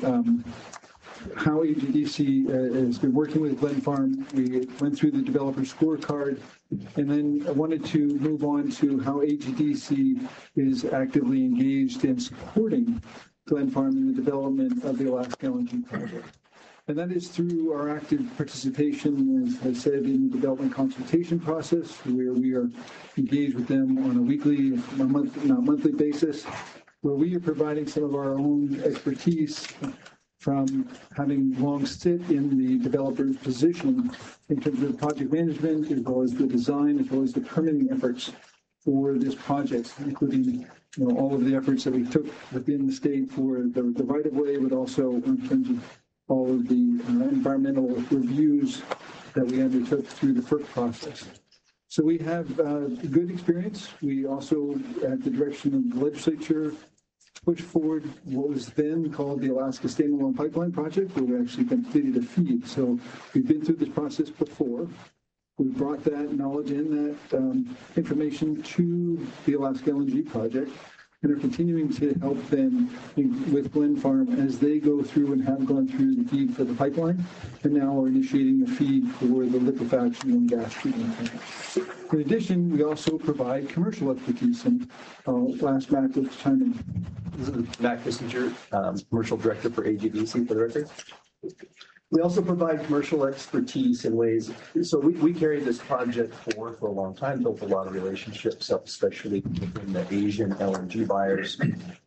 how AGDC has been working with Glen Farm. We went through the developer scorecard, and then I wanted to move on to how AGDC is actively engaged in supporting Glen Farm in the development of the Alaska LNG project. And that is through our active participation, as I said, in the development consultation process, where we are engaged with them on a weekly, monthly basis, where we are providing some of our own expertise from having long sit in the developer's position in terms of project management, as well as the design, as well as the permitting efforts for this project, including all of the efforts that we took within the state for the right-of-way, but also in terms of all of the environmental reviews that we undertook through the FERC process. So we have good experience. We also, at the direction of the legislature, pushed forward what was then called the Alaska Standalone Pipeline Project, where we actually completed a FEED. So we've been through this process before. We brought that knowledge and that information to the Alaska LNG project, and are continuing to help them with Glen Farm as they go through and have gone through the FEED for the pipeline, and now are initiating the FEED for the liquefaction and gas treatment plant. In addition, we also provide commercial expertise, and I'll ask Matt to chime in. This is Matt Kissinger, Commercial Director for AGDC, for the record. We also provide commercial expertise in ways, so we carried this project forward for a long time, built a lot of relationships up, especially within the Asian LNG buyers.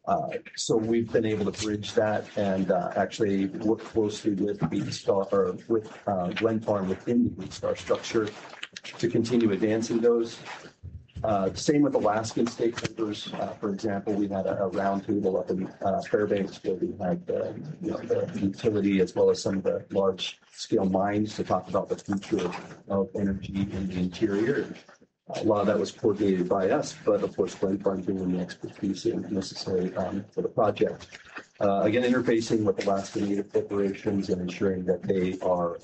So we've been able to bridge that and actually work closely with BeatStar, or with Glen Farm within the BeatStar structure to continue advancing those. Same with Alaskan stakeholders. For example, we had a roundtable up in Fairbanks where we had the utility as well as some of the large-scale mines to talk about the future of energy in the interior. A lot of that was coordinated by us, but of course, Glen Farm doing the expertise necessary for the project. Again, interfacing with Alaska Native corporations and ensuring that they are,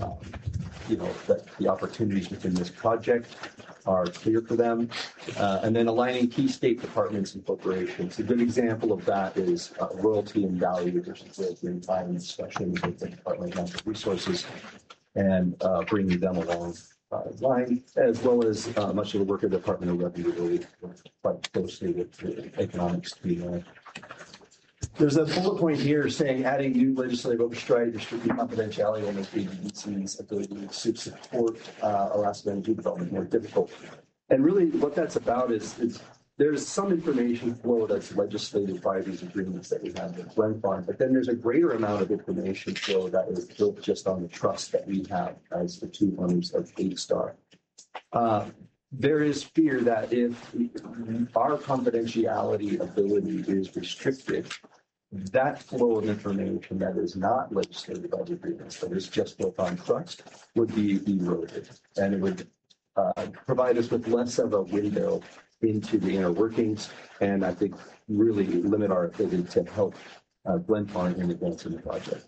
that the opportunities within this project are clear for them, and then aligning key state departments and corporations. A good example of that is royalty and value versus royalty and time discussions with the Department of Natural Resources, and bringing them along line, as well as much of the work of the Department of Revenue, really quite closely with the economics team. There's a bullet point here saying adding new legislative oversight, restricting confidentiality will make AGDC's ability to support Alaska energy development more difficult. And really what that's about is there's some information flow that's legislated by these agreements that we have with Glen Farm, but then there's a greater amount of information flow that is built just on the trust that we have as the two owners of BeatStar. There is fear that if our confidentiality ability is restricted, that flow of information that is not legislated by the agreements, that is just built on trust, would be eroded. And it would provide us with less of a window into the inner workings, and I think really limit our ability to help Glen Farm in advancing the project.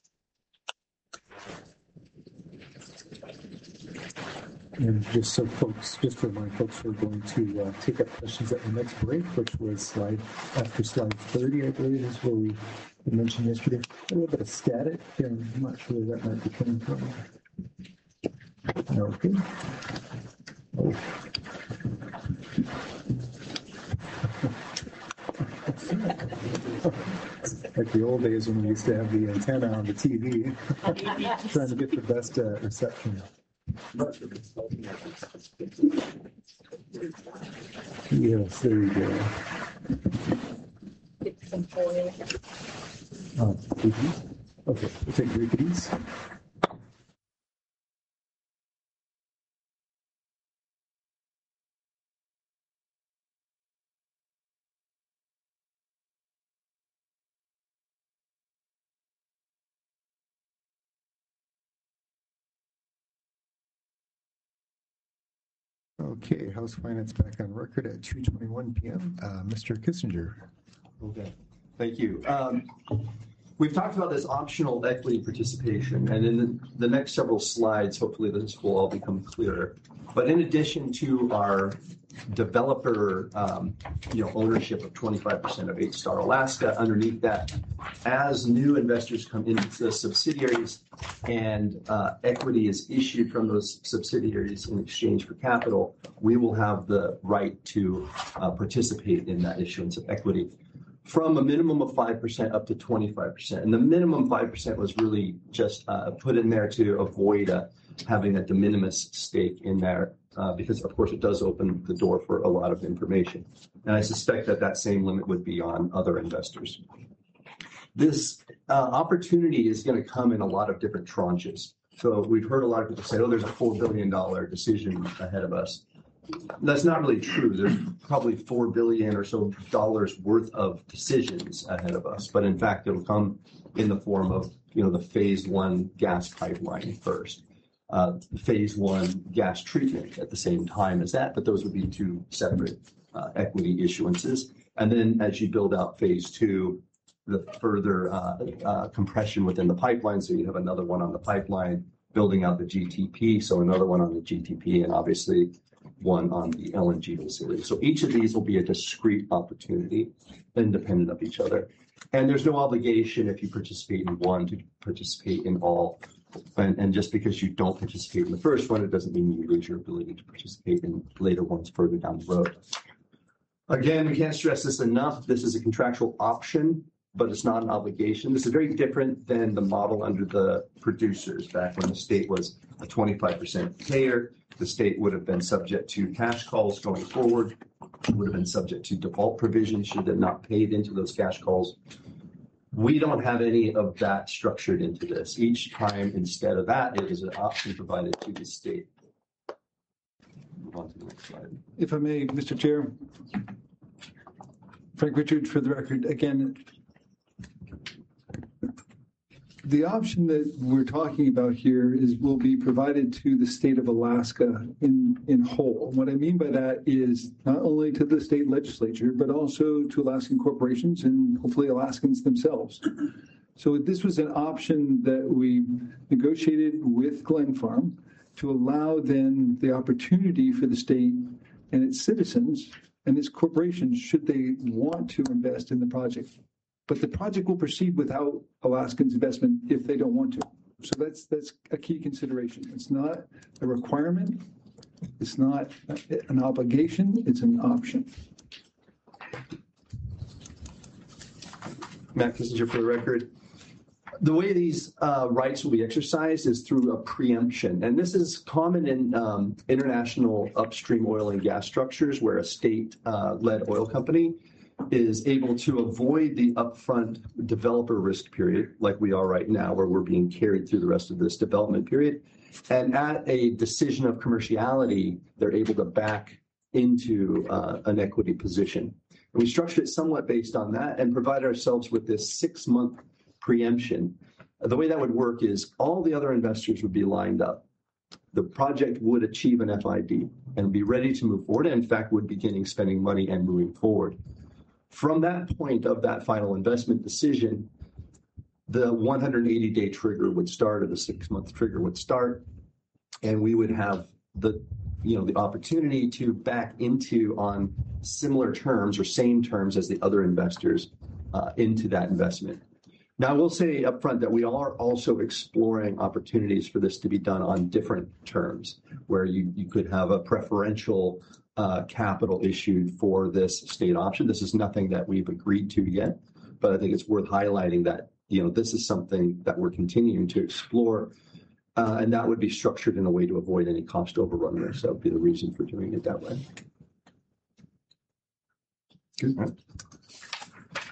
And just so folks, just to remind folks, we're going to take up questions at the next break, which was after slide 30, I believe, is where we mentioned yesterday. A little bit of static, and I'm not sure where that might be coming from. Okay. Oh. Like the old days when we used to have the antenna on the TV, trying to get the best reception. Yes, there you go. Okay, we'll take 3 please. Okay, House Finance back on record at 2:21 p.m. Mr. Kissinger. Okay, thank you. We've talked about this optional equity participation, and in the next several slides, hopefully this will all become clearer. But in addition to our developer, ownership of 25% of 8-Star Alaska, underneath that, as new investors come into the subsidiaries and equity is issued from those subsidiaries in exchange for capital, we will have the right to participate in that issuance of equity from a minimum of 5% up to 25%. And the minimum 5% was really just put in there to avoid having a de minimis stake in there, because of course it does open the door for a lot of information. And I suspect that same limit would be on other investors. This opportunity is going to come in a lot of different tranches. So we've heard a lot of people say, oh, there's a $4 billion decision ahead of us. That's not really true. There's probably $4 billion or so worth of decisions ahead of us. But in fact, it'll come in the form of, the phase 1 gas pipeline first, phase 1 gas treatment at the same time as that. But those would be 2 separate equity issuances. And then as you build out phase 2, the further compression within the pipeline. So you have another one on the pipeline, building out the GTP. So another one on the GTP, and obviously one on the LNG facility. So each of these will be a discrete opportunity, independent of each other. And there's no obligation if you participate in one to participate in all. And just because you don't participate in the first one, it doesn't mean you lose your ability to participate in later ones further down the road. Again, we can't stress this enough. This is a contractual option, but it's not an obligation. This is very different than the model under the producers back when the state was a 25% payer. The state would have been subject to cash calls going forward, would have been subject to default provisions should they not paid into those cash calls. We don't have any of that structured into this. Each time, instead of that, it is an option provided to the state. Move on to the next slide. If I may, Mr. Chair. Frank Richards for the record. Again, the option that we're talking about here will be provided to the state of Alaska in whole. What I mean by that is not only to the state legislature, but also to Alaskan corporations and hopefully Alaskans themselves. So this was an option that we negotiated with Glen Farm to allow then the opportunity for the state and its citizens and its corporations, should they want to invest in the project. But the project will proceed without Alaskans' investment if they don't want to. So that's a key consideration. It's not a requirement. It's not an obligation. It's an option. Matt Kissinger for the record. The way these rights will be exercised is through a preemption. And this is common in international upstream oil and gas structures where a state-led oil company is able to avoid the upfront developer risk period, like we are right now, where we're being carried through the rest of this development period. And at a decision of commerciality, they're able to back into an equity position. And we structured it somewhat based on that and provide ourselves with this 6-month preemption. The way that would work is all the other investors would be lined up. The project would achieve an FID and be ready to move forward, and in fact would begin spending money and moving forward. From that point of that final investment decision, the 180-day trigger would start, or the 6-month trigger would start, and we would have the opportunity to back into on similar terms or same terms as the other investors into that investment. Now, I will say up front that we are also exploring opportunities for this to be done on different terms, where you could have a preferential capital issued for this state option. This is nothing that we've agreed to yet, but I think it's worth highlighting that this is something that we're continuing to explore, and that would be structured in a way to avoid any cost overrun risk. That would be the reason for doing it that way. Good.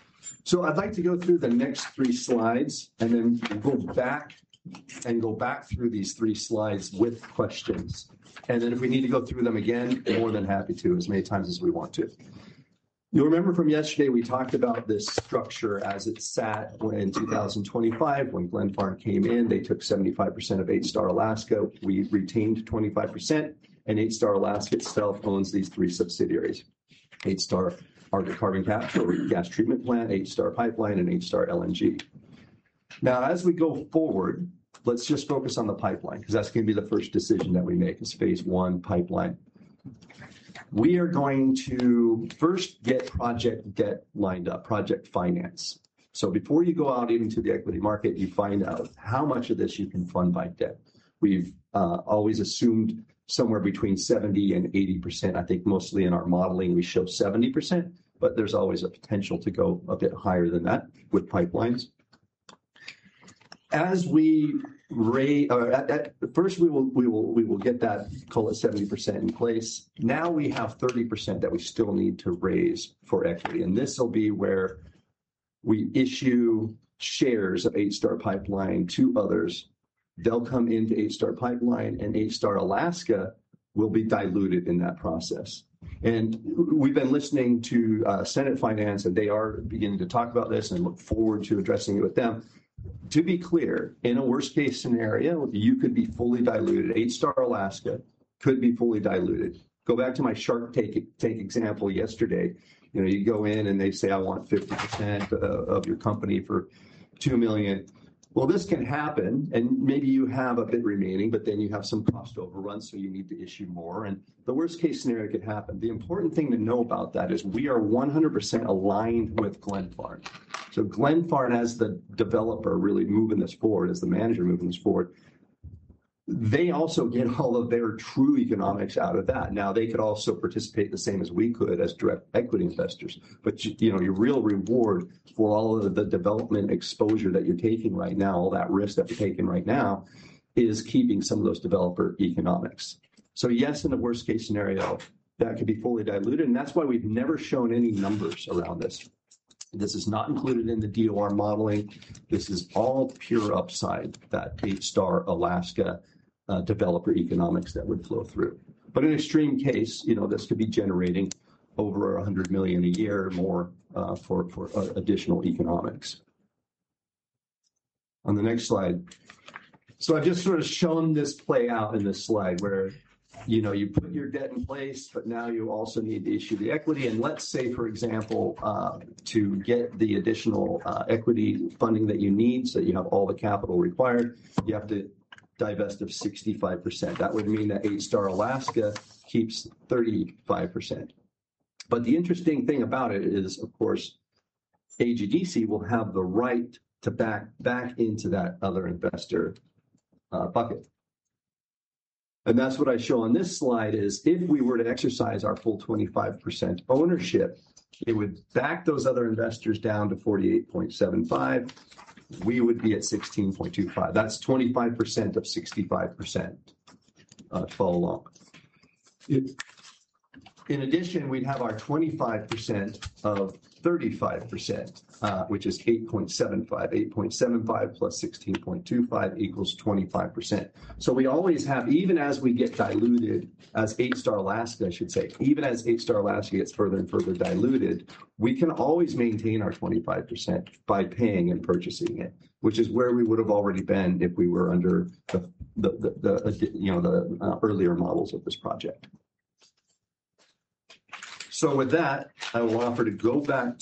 So I'd like to go through the next 3 slides and then go back through these 3 slides with questions. And then if we need to go through them again, more than happy to, as many times as we want to. You'll remember from yesterday, we talked about this structure as it sat in 2025 when Glenfarne came in. They took 75% of 8 Star Alaska. We retained 25%, and 8 Star Alaska itself owns these 3 subsidiaries: 8 Star Arctic Carbon Capture or Gas Treatment Plant, 8 Star Pipeline, and 8 Star LNG. Now, as we go forward, let's just focus on the pipeline, because that's going to be the first decision that we make is phase 1 pipeline. We are going to first get project debt lined up, project finance. So before you go out even to the equity market, you find out how much of this you can fund by debt. We've always assumed somewhere between 70 and 80%. I think mostly in our modeling, we show 70%, but there's always a potential to go a bit higher than that with pipelines. As we first we will get that, call it 70% in place. Now we have 30% that we still need to raise for equity, and this will be where we issue shares of 8 Star Pipeline to others. They'll come into 8 Star Pipeline, and 8 Star Alaska will be diluted in that process. And we've been listening to Senate Finance, and they are beginning to talk about this and look forward to addressing it with them. To be clear, in a worst case scenario, you could be fully diluted. 8 Star Alaska could be fully diluted. Go back to my Shark Tank example yesterday. You know, you go in and they say, I want 50% of your company for $2 million. Well, this can happen, and maybe you have a bit remaining, but then you have some cost overruns, so you need to issue more, and the worst case scenario could happen. The important thing to know about that is we are 100% aligned with Glenfarne. So Glenfarne, as the developer really moving this forward, as the manager moving this forward, they also get all of their true economics out of that. Now, they could also participate the same as we could as direct equity investors. But, you know, your real reward for all of the development exposure that you're taking right now, all that risk that you're taking right now, is keeping some of those developer economics. So yes, in the worst case scenario, that could be fully diluted. And that's why we've never shown any numbers around this. This is not included in the DOR modeling. This is all pure upside, that 8 Star Alaska developer economics that would flow through. But in an extreme case, you know, this could be generating over $100 million a year or more for additional economics. On the next slide. So I've just sort of shown this play out in this slide where, you know, you put your debt in place, but now you also need to issue the equity. And let's say, for example, to get the additional equity funding that you need, so you have all the capital required, you have to divest of 65%. That would mean that 8 Star Alaska keeps 35%. But the interesting thing about it is, of course, AGDC will have the right to back into that other investor bucket. And that's what I show on this slide is if we were to exercise our full 25% ownership, it would back those other investors down to 48.75. We would be at 16.25. That's 25% of 65% to follow along. In addition, we'd have our 25% of 35%, which is 8.75. 8.75 plus 16.25 equals 25%. So we always have, even as we get diluted, as 8 Star Alaska, I should say, even as 8 Star Alaska gets further and further diluted, we can always maintain our 25% by paying and purchasing it, which is where we would have already been if we were under the earlier models of this project. So with that, I will offer to go back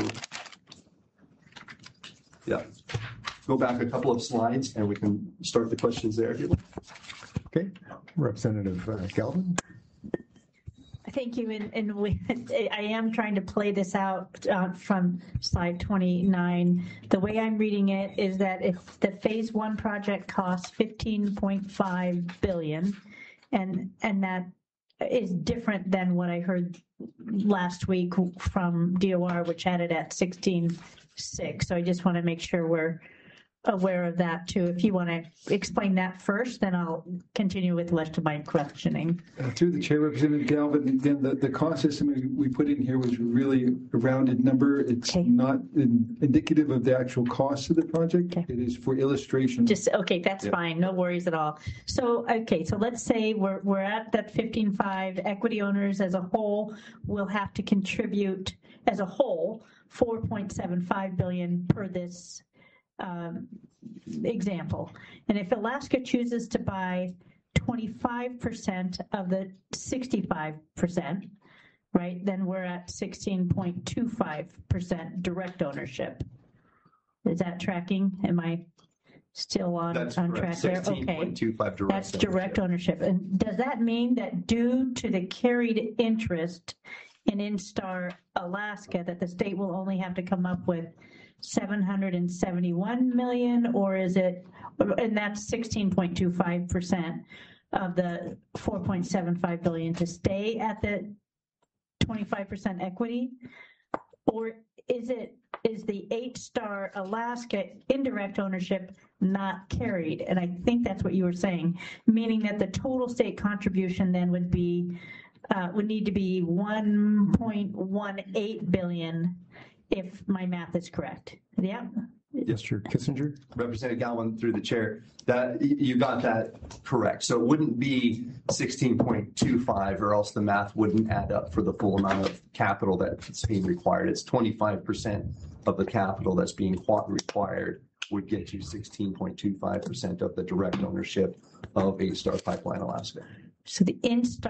a couple of slides and we can start the questions there if you like. Okay, Representative Galvin. Thank you. And I am trying to play this out from slide 29. The way I'm reading it is that if the phase 1 project costs $15.5 billion, and that is different than what I heard last week from DOR, which had it at 16.6. So I just want to make sure aware of that too. If you want to explain that first, then I'll continue with the rest of my questioning. Through the chair, Representative Galvin, again, the cost estimate we put in here was really a rounded number. It's not indicative of the actual cost of the project. Okay. It is for illustration. Okay, that's fine. No worries at all. So, so let's say we're at that 15.5. Equity owners as a whole will have to contribute as a whole $4.75 billion per this example. And if Alaska chooses to buy 25% of the 65%, right, then we're at 16.25% direct ownership. Is that tracking? Am I still on track there? Okay. That's direct ownership. And does that mean that due to the carried interest in Instar Alaska that the state will only have to come up with $771 million, or is it, and that's 16.25% of the $4.75 billion to stay at the 25% equity? Or is the 8-Star Alaska indirect ownership not carried? And I think that's what you were saying, meaning that the total state contribution then would need to be $1.18 billion, if my math is correct. Yeah. Mr. Kissinger. Representative Galvin, through the chair, that you got that correct. So it wouldn't be 16.25, or else the math wouldn't add up for the full amount of capital that's being required. It's 25% of the capital that's being required would get you 16.25% of the direct ownership of 8-Star Pipeline Alaska. So the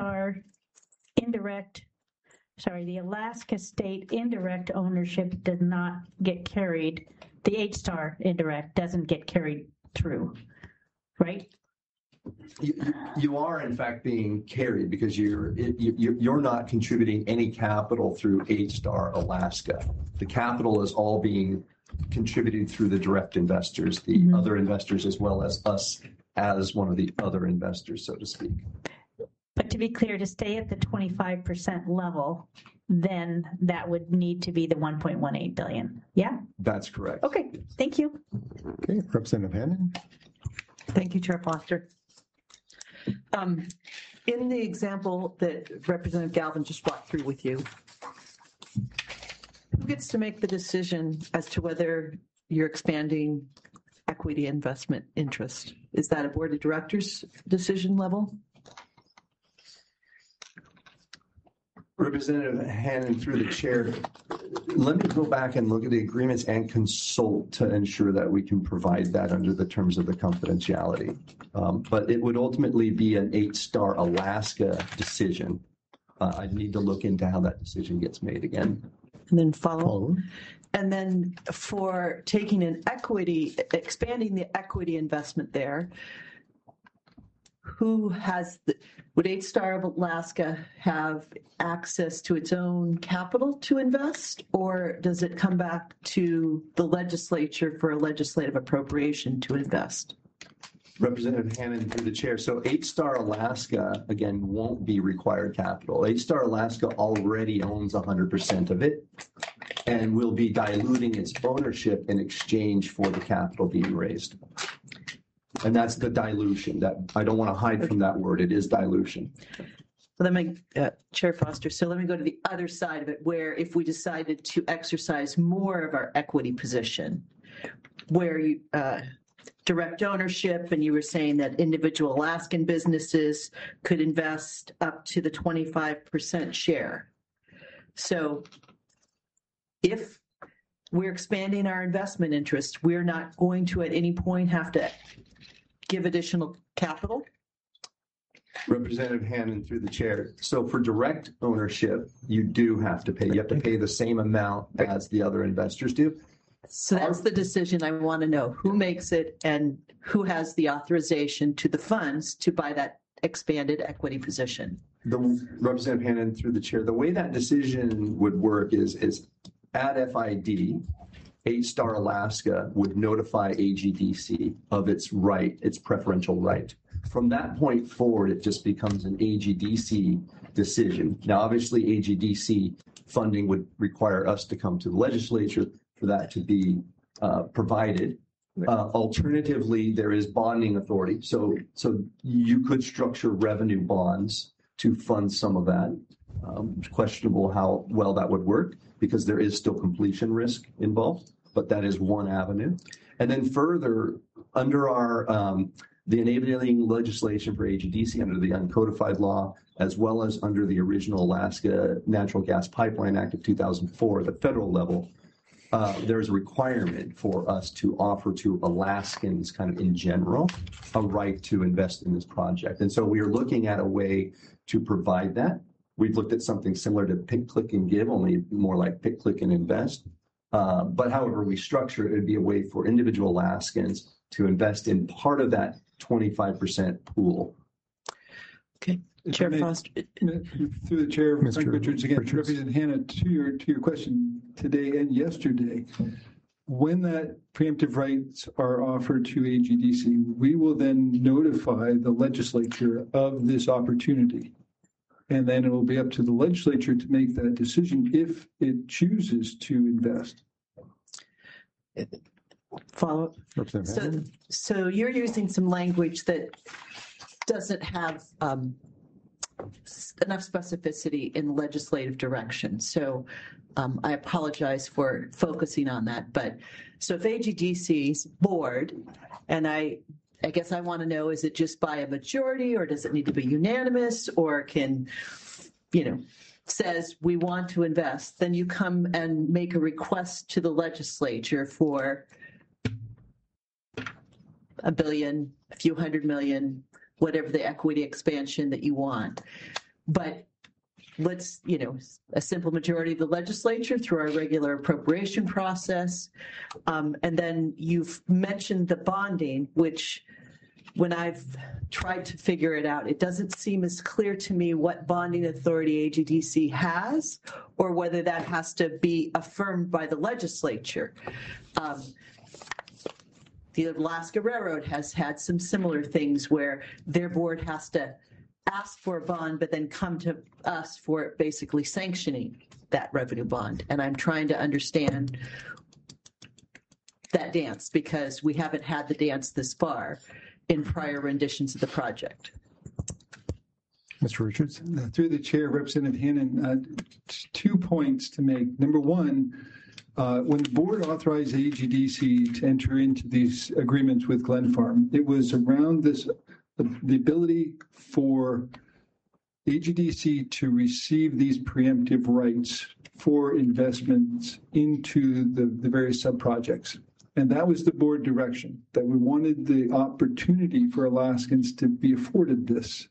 the Alaska state indirect ownership does not get carried. The 8-Star indirect doesn't get carried through, right? You are in fact being carried because you're not contributing any capital through 8-Star Alaska. The capital is all being contributed through the direct investors, the other investors, as well as us as one of the other investors, so to speak. But to be clear, to stay at the 25% level, then that would need to be the $1.18 billion. Yeah? That's correct. Okay, thank you. Okay, Representative Hannon. Thank you, Chair Foster. In the example that Representative Galvin just walked through with you, who gets to make the decision as to whether you're expanding equity investment interest? Is that a board of directors decision level? Representative Hannon, through the chair, let me go back and look at the agreements and consult to ensure that we can provide that under the terms of the confidentiality. But it would ultimately be an 8-Star Alaska decision. I'd need to look into how that decision gets made again. And then follow. And then for taking an equity, expanding the equity investment there, would 8-Star Alaska have access to its own capital to invest, or does it come back to the legislature for a legislative appropriation to invest? Representative Hannon, through the chair. So 8-Star Alaska, again, won't be required capital. 8-Star Alaska already owns 100% of it and will be diluting its ownership in exchange for the capital being raised. And that's the dilution. That I don't want to hide from that word. It is dilution. Chair Foster, so let me go to the other side of it, where if we decided to exercise more of our equity position, where you direct ownership, and you were saying that individual Alaskan businesses could invest up to the 25% share. So if we're expanding our investment interest, we're not going to at any point have to give additional capital? Representative Hannon, through the chair. So for direct ownership, you do have to pay. You have to pay the same amount as the other investors do. So that's the decision I want to know. Who makes it and who has the authorization to the funds to buy that expanded equity position? Representative Hannon, through the chair, the way that decision would work is at FID, 8-Star Alaska would notify AGDC of its right, its preferential right. From that point forward, it just becomes an AGDC decision. Now, obviously, AGDC funding would require us to come to the legislature for that to be provided. Alternatively, there is bonding authority. So you could structure revenue bonds to fund some of that. It's questionable how well that would work because there is still completion risk involved, but that is one avenue. And then further, under our the enabling legislation for AGDC under the uncodified law, as well as under the original Alaska Natural Gas Pipeline Act of 2004 at the federal level, there's a requirement for us to offer to Alaskans kind of in general a right to invest in this project. And so we are looking at a way to provide that. We've looked at something similar to pick, click, and give, only more like pick, click, and invest. But however we structure it, it would be a way for individual Alaskans to invest in part of that 25% pool. Okay. Chair Foster. Through the chair, Frank Richards again. Representative Hanna, to your question today and yesterday, when that preemptive rights are offered to AGDC, we will then notify the legislature of this opportunity. And then it will be up to the legislature to make that decision if it chooses to invest. Follow. So you're using some language that doesn't have enough specificity in legislative direction. So I apologize for focusing on that. But so if AGDC's board, and I guess I want to know, is it just by a majority or does it need to be unanimous or can, says we want to invest, then you come and make a request to the legislature for $1 billion, a few $100 million, whatever the equity expansion that you want. But let's, a simple majority of the legislature through our regular appropriation process. And then you've mentioned the bonding, which when I've tried to figure it out, it doesn't seem as clear to me what bonding authority AGDC has or whether that has to be affirmed by the legislature. The Alaska Railroad has had some similar things where their board has to ask for a bond, but then come to us for basically sanctioning that revenue bond. And I'm trying to understand that dance because we haven't had the dance this far in prior renditions of the project. Mr. Richards. Through the chair, Representative Hannan, 2 points to make. Number one, when the board authorized AGDC to enter into these agreements with Glenfarm, it was around the ability for AGDC to receive these preemptive rights for investments into the various sub-projects. And that was the board direction, that we wanted the opportunity for Alaskans to be afforded this.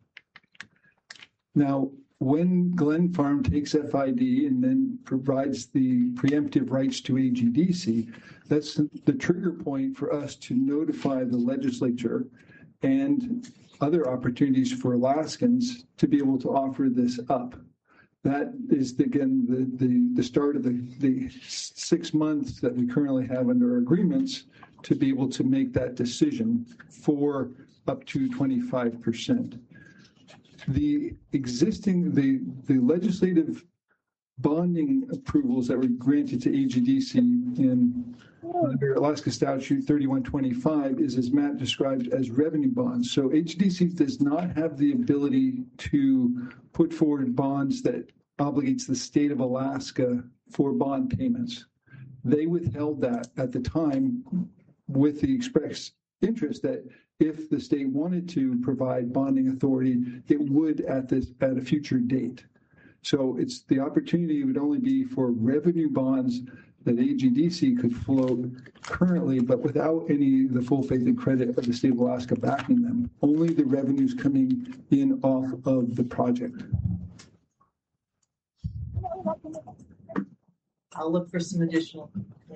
Now, when Glenfarm takes FID and then provides the preemptive rights to AGDC, that's the trigger point for us to notify the legislature and other opportunities for Alaskans to be able to offer this up. That is, again, the start of the 6 months that we currently have under our agreements to be able to make that decision for up to 25%. The legislative bonding approvals that were granted to AGDC in under Alaska Statute 3125 is, as Matt described, as revenue bonds. So AGDC does not have the ability to put forward bonds that obligates the state of Alaska for bond payments. They withheld that at the time with the express interest that if the state wanted to provide bonding authority, it would at a future date. So it's the opportunity would only be for revenue bonds that AGDC could float currently, but without the full faith and credit of the state of Alaska backing them. Only the revenues coming in off of the project. I'll look for some additional.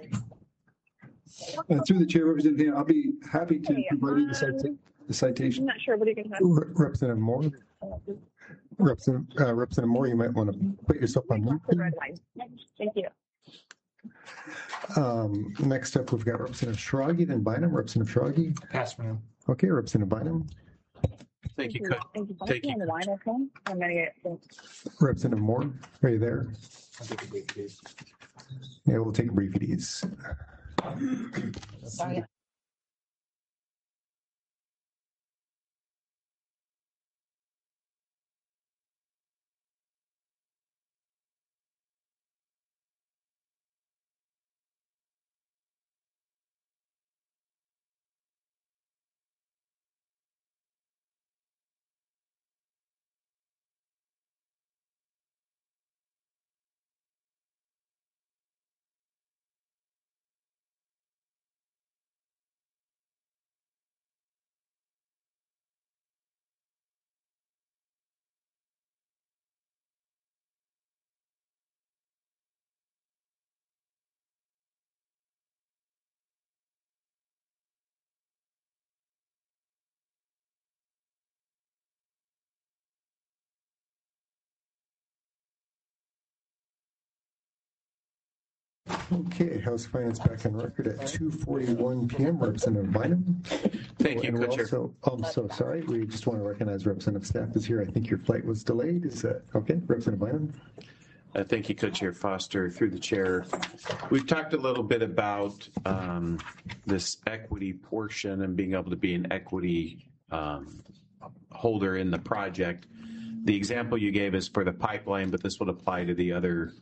Through the chair, Representative, I'll be happy to provide you the citation. I'm not sure what you can have. Representative Moore. Representative Moore, you might want to put yourself on mute. Thank you. Next up, we've got Representative Schrage, then Bynum. Representative Schrage. Pass, ma'am. Okay, Representative Bynum. Thank you. Thank you. Thank you. I'm going to get Representative Moore, are you there? I'll take a brief piece. Yeah, we'll take a brief at ease. Sorry. Okay, House Finance back on record at 2:41 p.m. Representative Bynum. Thank you, And we're Co-Chair. also, I'm so sorry. We just want to recognize Representative Staff is here. I think your flight was delayed. Is that okay? Representative Bynum. Thank you, Co-Chair Foster, through the chair. We've talked a little bit about this equity portion and being able to be an equity holder in the project. The example you gave is for the pipeline, but this would apply to the other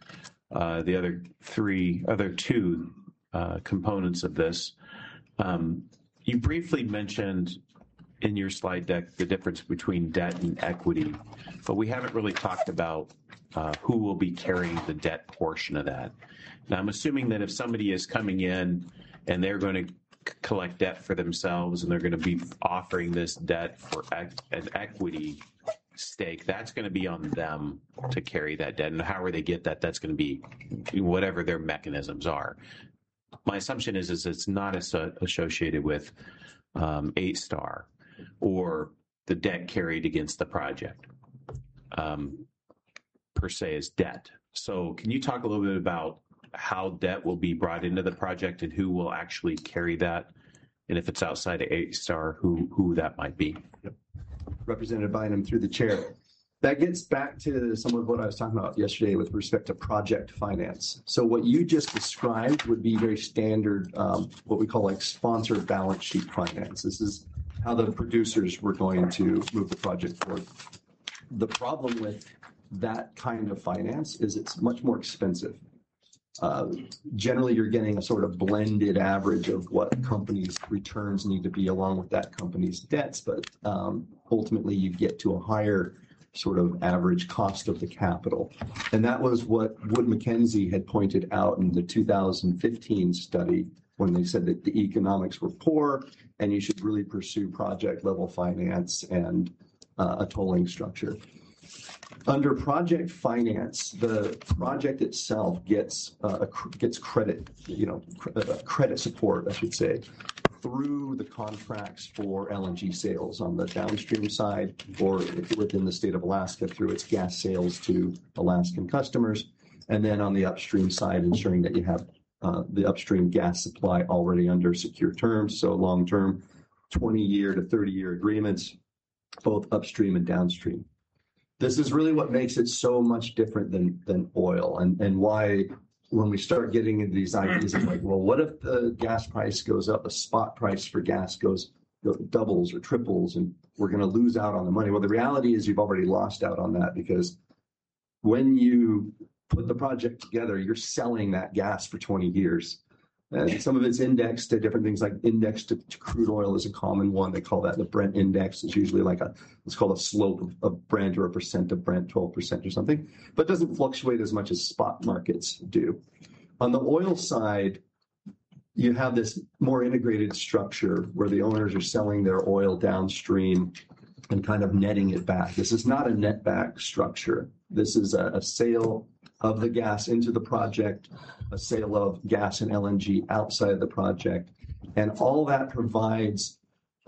two components of this. You briefly mentioned in your slide deck the difference between debt and equity, but we haven't really talked about who will be carrying the debt portion of that. Now, I'm assuming that if somebody is coming in and they're going to collect debt for themselves and they're going to be offering this debt for an equity stake, that's going to be on them to carry that debt. And however they get that, that's going to be whatever their mechanisms are. My assumption is it's not associated with 8-Star or the debt carried against the project per se as debt. So can you talk a little bit about how debt will be brought into the project and who will actually carry that? And if it's outside of 8-Star, who that might be? Yep. Representative Bynum, through the chair. That gets back to some of what I was talking about yesterday with respect to project finance. So what you just described would be very standard, what we call like sponsored balance sheet finance. This is how the producers were going to move the project forward. The problem with that kind of finance is it's much more expensive. Generally, you're getting a sort of blended average of what companies' returns need to be along with that company's debts, but ultimately you get to a higher sort of average cost of the capital. And that was what Wood Mackenzie had pointed out in the 2015 study when they said that the economics were poor and you should really pursue project level finance and a tolling structure. Under project finance, the project itself gets credit, credit support, I should say, through the contracts for LNG sales on the downstream side, or within the state of Alaska through its gas sales to Alaskan customers, and then on the upstream side, ensuring that you have the upstream gas supply already under secure terms, so long-term 20-year to 30-year agreements, both upstream and downstream. This is really what makes it so much different than oil, and why when we start getting into these ideas of like, well, what if the gas price goes up, the spot price for gas doubles or triples, and we're going to lose out on the money? Well, the reality is you've already lost out on that, because when you put the project together, you're selling that gas for 20 years. And some of it's indexed to different things, like indexed to crude oil is a common one. They call that the Brent index. It's usually like it's called a slope of Brent or a percent of Brent, 12% or something, but doesn't fluctuate as much as spot markets do. On the oil side, you have this more integrated structure where the owners are selling their oil downstream and kind of netting it back. This is not a net back structure. This is a sale of the gas into the project, a sale of gas and LNG outside of the project. And all that provides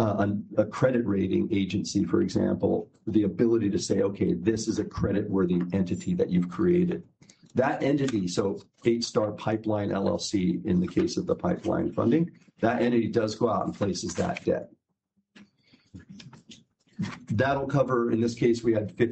a credit rating agency, for example, the ability to say, okay, this is a credit-worthy entity that you've created. That entity, so 8-Star Pipeline LLC, in the case of the pipeline funding, that entity does go out and places that debt. That'll cover, in this case, we had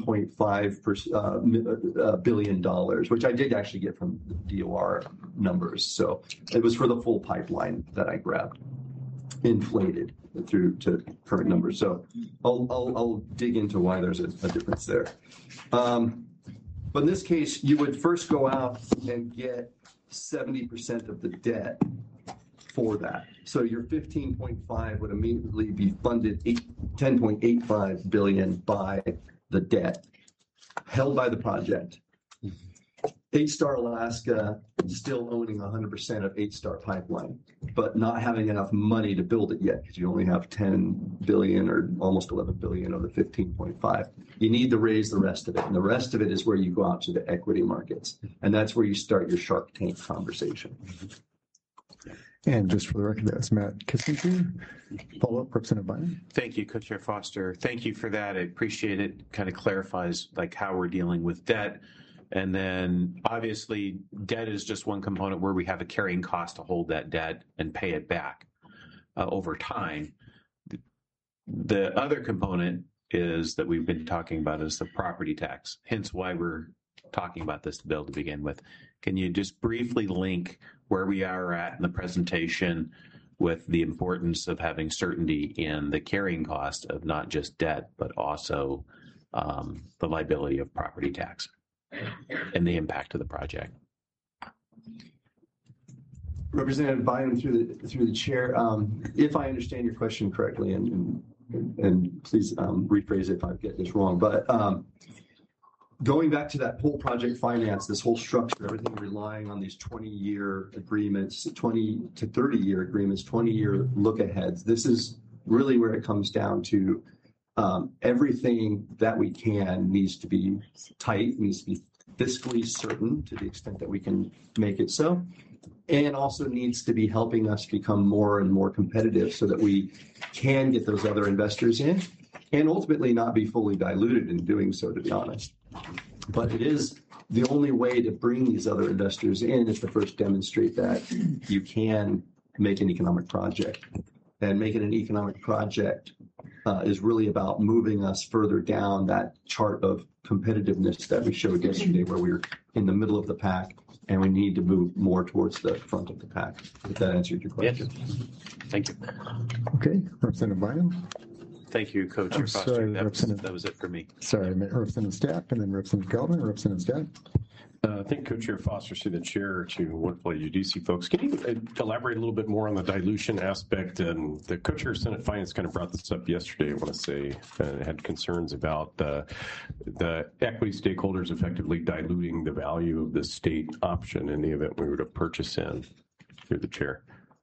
$15.5 billion, which I did actually get from the DOR numbers. So it was for the full pipeline that I grabbed, inflated through to current numbers. So I'll dig into why there's a difference there. But in this case, you would first go out and get 70% of the debt for that. So your 15.5 would immediately be funded 10.85 billion by the debt held by the project. 8-Star Alaska still owning 100% of 8-Star Pipeline, but not having enough money to build it yet, because you only have 10 billion or almost 11 billion of the 15.5. You need to raise the rest of it. And the rest of it is where you go out to the equity markets. And that's where you start your Shark Tank conversation. And just for the record, that's Matt Kissinger. Follow-up, Representative Bynum. Thank you, Co-Chair Foster. Thank you for that. I appreciate it. Kind of clarifies like how we're dealing with debt And then obviously debt is just one component where we have a carrying cost to hold that debt and pay it back over time. The other component is that we've been talking about is the property tax, hence why we're talking about this bill to begin with. Can you just briefly link where we are at in the presentation with the importance of having certainty in the carrying cost of not just debt, but also the liability of property tax and the impact of the project? Representative Bynum, through the chair, if I understand your question correctly, and please rephrase it if I get this wrong, but going back to that whole project finance, this whole structure, everything relying on these 20-year agreements, 20 to 30-year agreements, 20-year look-aheads, this is really where it comes down to everything that we can needs to be tight, needs to be fiscally certain to the extent that we can make it so, and also needs to be helping us become more and more competitive so that we can get those other investors in and ultimately not be fully diluted in doing so, to be honest. But it is the only way to bring these other investors in is to first demonstrate that you can make an economic project. And making an economic project is really about moving us further down that chart of competitiveness that we showed yesterday, where we were in the middle of the pack and we need to move more towards the front of the pack. If that answered your question. Yes. Thank you. Okay, Representative Bynum. Thank you, Coach Foster. Sorry, That was it for me. Sorry, Representative Stapp, and then Representative Galvin, Representative Stapp. I think Co-Chair Foster, through the chair, to wonderful UDC folks. Can you elaborate a little bit more on the dilution aspect? And the Co-Chair of Senate Finance kind of brought this up yesterday, I want to say, had concerns about the equity stakeholders effectively diluting the value of the state option in the event we were to purchase in, through the chair.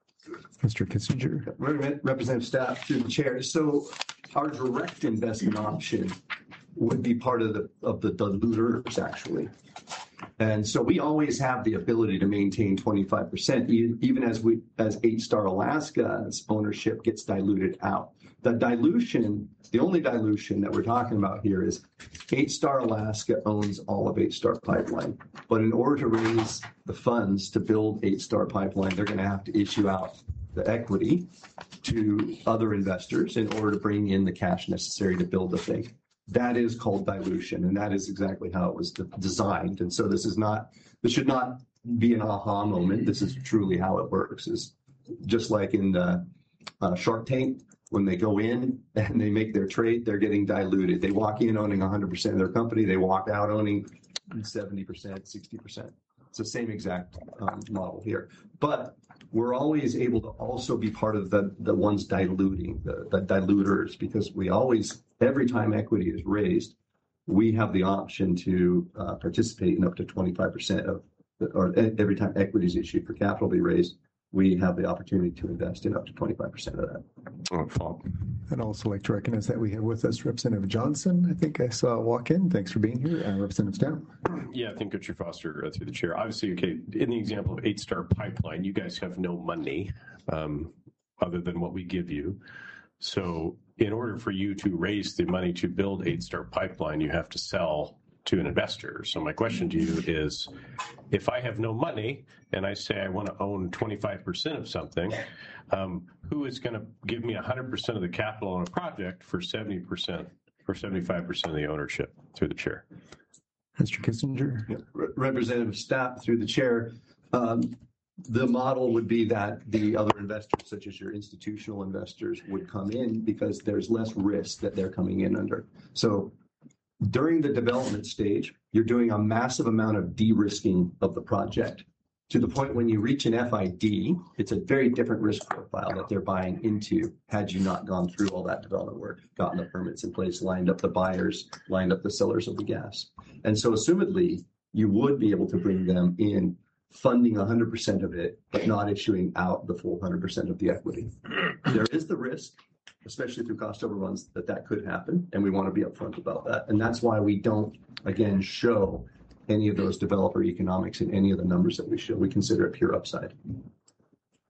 Mr. Kissinger. Representative Stapp, through the chair. So our direct investment option would be part of the diluters, actually. And so we always have the ability to maintain 25%, even as 8 Star Alaska's ownership gets diluted out. The dilution, the only dilution that we're talking about here is 8 Star Alaska owns all of 8 Star Pipeline. But in order to raise the funds to build 8 Star Pipeline, they're going to have to issue out the equity to other investors in order to bring in the cash necessary to build the thing. That is called dilution, and that is exactly how it was designed. And so this should not be an aha moment. This is truly how it works. Is just like in the Shark Tank, when they go in and they make their trade, they're getting diluted. They walk in owning 100% of their company. They walk out owning 70%, 60%. It's the same exact model here. But we're always able to also be part of the ones diluting, the diluters, because we always, every time equity is raised, we have the option to participate in up to 25% of, or every time equity is issued for capital to be raised, we have the opportunity to invest in up to 25% of that. I'd also like to recognize that we have with us Representative Johnson. I think I saw walk in. Thanks for being here. Representative Stapp. Yeah, I think Co-Chair Foster, through the chair. Obviously, okay, in the example of 8 Star Pipeline, you guys have no money other than what we give you. So in order for you to raise the money to build 8 Star Pipeline, you have to sell to an investor. So my question to you is, if I have no money and I say I want to own 25% of something, who is going to give me 100% of the capital on a project for 70% or 75% of the ownership? Through the chair. Mr. Kissinger. Yeah. Representative Stapp, through the chair. The model would be that the other investors, such as your institutional investors, would come in because there's less risk that they're coming in under. So during the development stage, you're doing a massive amount of de-risking of the project to the point when you reach an FID, it's a very different risk profile that they're buying into had you not gone through all that development work, gotten the permits in place, lined up the buyers, lined up the sellers of the gas. And so assumedly, you would be able to bring them in funding 100% of it, but not issuing out the full 100% of the equity. There is the risk, especially through cost overruns, that could happen, and we want to be upfront about that. And that's why we don't, again, show any of those developer economics in any of the numbers that we show. We consider it pure upside.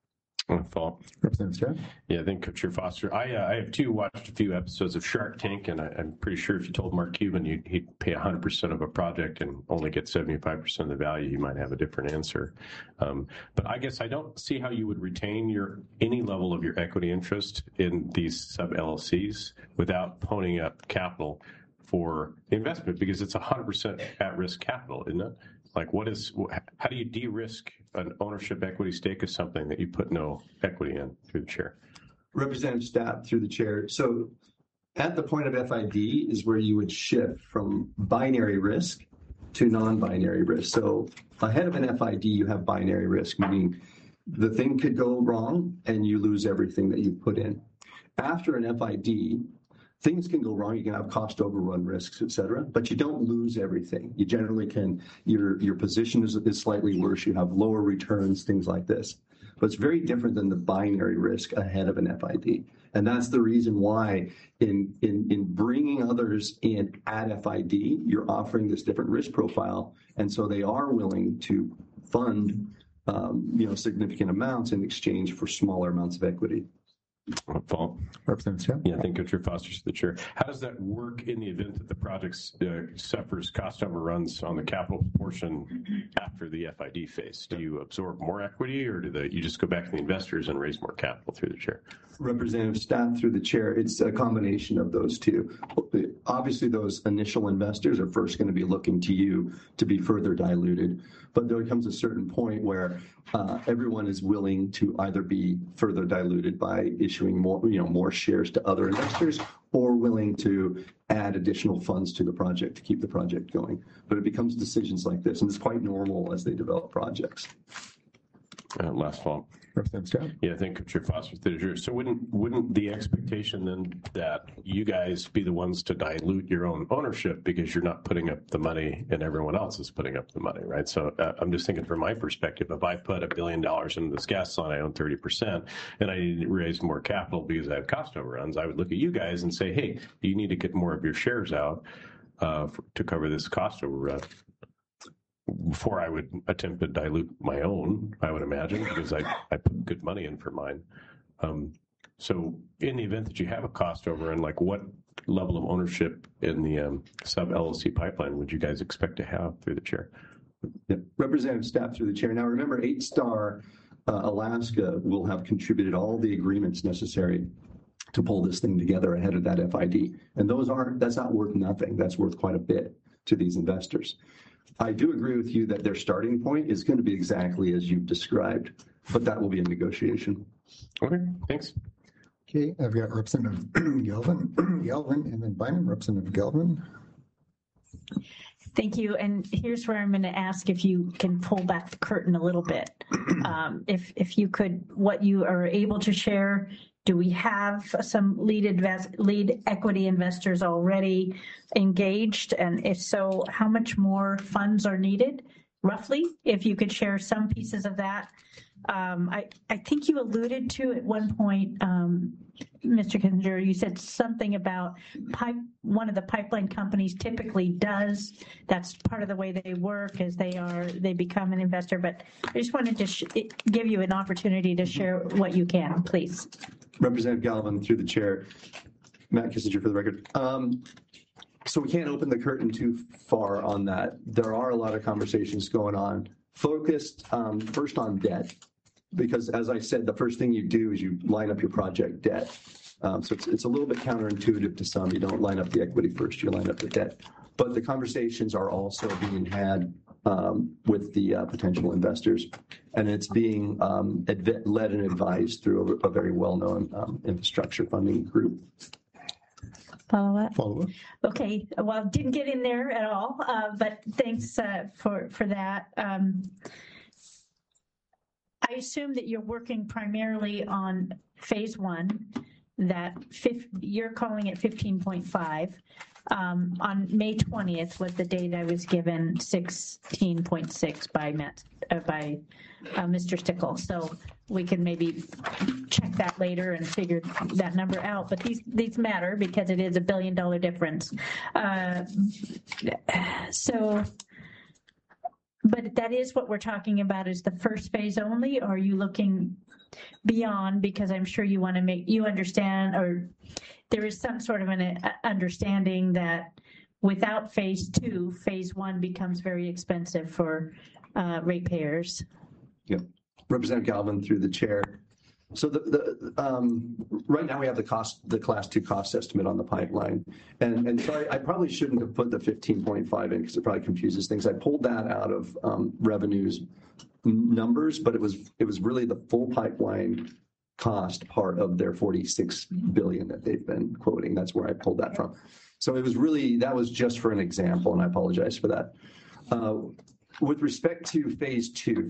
Fall. Representative Stroud. Yeah, I think Chair Foster. I have watched a few episodes of Shark Tank, and I'm pretty sure if you told Mark Cuban he'd pay 100% of a project and only get 75% of the value, he might have a different answer. But I guess I don't see how you would retain any level of your equity interest in these sub LLCs without ponying up capital for investment, because it's 100% at-risk capital, isn't it? Like, how do you de-risk an ownership equity stake of something that you put no equity in, through the chair? Representative Stapp, through the chair. So at the point of FID is where you would shift from binary risk to non-binary risk. So ahead of an FID, you have binary risk, meaning the thing could go wrong and you lose everything that you put in. After an FID, things can go wrong. You can have cost overrun risks, et cetera, but you don't lose everything. You generally can, your position is slightly worse. You have lower returns, things like this. But it's very different than the binary risk ahead of an FID. And that's the reason why in bringing others in at FID, you're offering this different risk profile. And so they are willing to fund, significant amounts in exchange for smaller amounts of equity. Paul. Representative Stroud. Yeah, thank you, Chair Foster, to the chair. How does that work in the event that the project suffers cost overruns on the capital portion after the FID phase? Do you absorb more equity, or you just go back to the investors and raise more capital, through the chair? Representative Stapp, through the chair, it's a combination of those two. Obviously, those initial investors are first going to be looking to you to be further diluted, but there comes a certain point where everyone is willing to either be further diluted by issuing more shares to other investors, or willing to add additional funds to the project to keep the project going. But it becomes decisions like this, and it's quite normal as they develop projects. Last fall. Representative Stroud. Yeah, I think Chair Foster, through the chair. So wouldn't the expectation then that you guys be the ones to dilute your own ownership because you're not putting up the money and everyone else is putting up the money, right? So I'm just thinking from my perspective, if I put $1 billion into this gas line, I own 30%, and I need to raise more capital because I have cost overruns, I would look at you guys and say, hey, you need to get more of your shares out to cover this cost overrun. Before I would attempt to dilute my own, I would imagine, because I put good money in for mine. So in the event that you have a cost overrun, like what level of ownership in the sub LLC pipeline would you guys expect to have, through the chair? Yep. Representative Stapp, through the chair. Now remember, 8-Star Alaska will have contributed all the agreements necessary to pull this thing together ahead of that FID. And that's not worth nothing. That's worth quite a bit to these investors. I do agree with you that their starting point is going to be exactly as you've described, but that will be a negotiation. Okay, thanks. Okay, I've got Representative Galvin, and then Bynum. Representative Galvin. Thank you. And here's where I'm going to ask if you can pull back the curtain a little bit. If you could, what you are able to share. Do we have some lead equity investors already engaged? And if so, how much more funds are needed, roughly? If you could share some pieces of that. I think you alluded to at one point, Mr. Kissinger, you said something about one of the pipeline companies typically does. That's part of the way they work, as they become an investor. But I just wanted to give you an opportunity to share what you can, please. Representative Galvin, through the chair. Matt Kissinger, for the record. So we can't open the curtain too far on that. There are a lot of conversations going on, focused first on debt, because as I said, the first thing you do is you line up your project debt. So it's a little bit counterintuitive to some. You don't line up the equity first, you line up the debt. But the conversations are also being had with the potential investors, and it's being led and advised through a very well-known infrastructure funding group. Follow up? Follow up. Okay, well, didn't get in there at all, but thanks for that. I assume that you're working primarily on phase one, that you're calling it 15.5. On May 20th was the date I was given, 16.6 by Mr. Stickle. So we can maybe check that later and figure that number out. But these matter because it is $1 billion difference. But that is what we're talking about, is the first phase only, or are you looking beyond, because I'm sure you want to make, you understand, or there is some sort of an understanding that without phase two, phase one becomes very expensive for ratepayers. Yep. Representative Galvin through the chair. So right now we have the class 2 cost estimate on the pipeline. And sorry, I probably shouldn't have put the 15.5 in because it probably confuses things. I pulled that out of revenues numbers, but it was really the full pipeline cost part of their 46 billion that they've been quoting. That's where I pulled that from. So it was really, that was just for an example, and I apologize for that. With respect to phase two,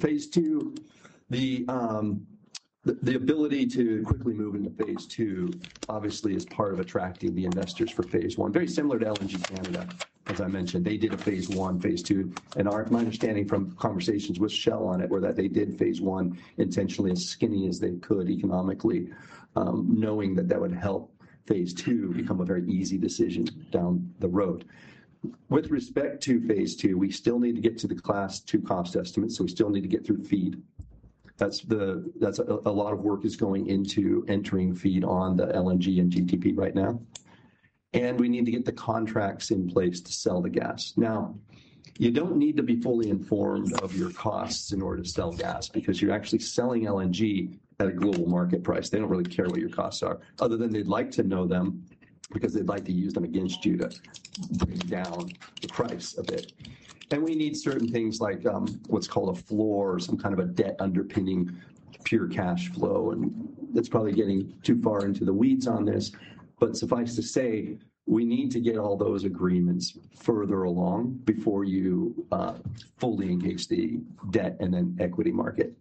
the ability to quickly move into phase two obviously is part of attracting the investors for phase one. Very similar to LNG Canada, as I mentioned. They did a phase one, phase two, and my understanding from conversations with Shell on it were that they did phase one intentionally as skinny as they could economically, knowing that would help phase two become a very easy decision down the road. With respect to phase two, we still need to get to the class 2 cost estimate, so we still need to get through FEED. That's a lot of work is going into entering FEED on the LNG and GTP right now. And we need to get the contracts in place to sell the gas. Now, you don't need to be fully informed of your costs in order to sell gas because you're actually selling LNG at a global market price. They don't really care what your costs are, other than they'd like to know them because they'd like to use them against you to bring down the price a bit. And we need certain things like what's called a floor or some kind of a debt underpinning pure cash flow. And that's probably getting too far into the weeds on this. But suffice to say, we need to get all those agreements further along before you fully engage the debt and then equity market.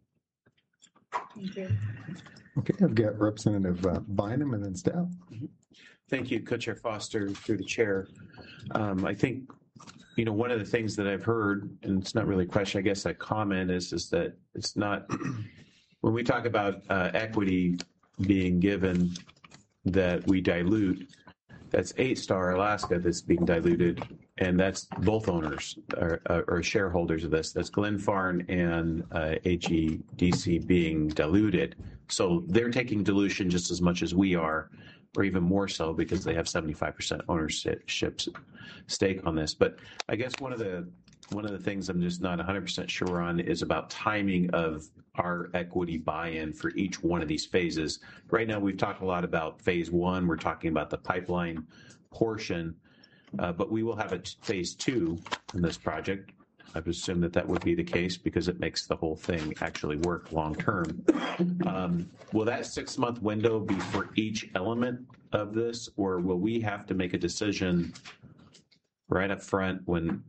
Thank you. Okay, I've got Representative Bynum and then staff. Thank you, Co-Chair Foster, through the chair. I think, one of the things that I've heard, and it's not really a question, I guess a comment, is that it's not, when we talk about equity being given that we dilute, that's 8 Star Alaska that's being diluted, and that's both owners or shareholders of this. That's Glenfarne and AGDC being diluted. So they're taking dilution just as much as we are, or even more so because they have 75% ownership stake on this. But I guess one of the things I'm just not 100% sure on is about timing of our equity buy-in for each one of these phases. Right now, we've talked a lot about phase one. We're talking about the pipeline portion, but we will have a phase two in this project. I would assume that would be the case because it makes the whole thing actually work long term. Will that 6-month window be for each element of this, or will we have to make a decision right up front when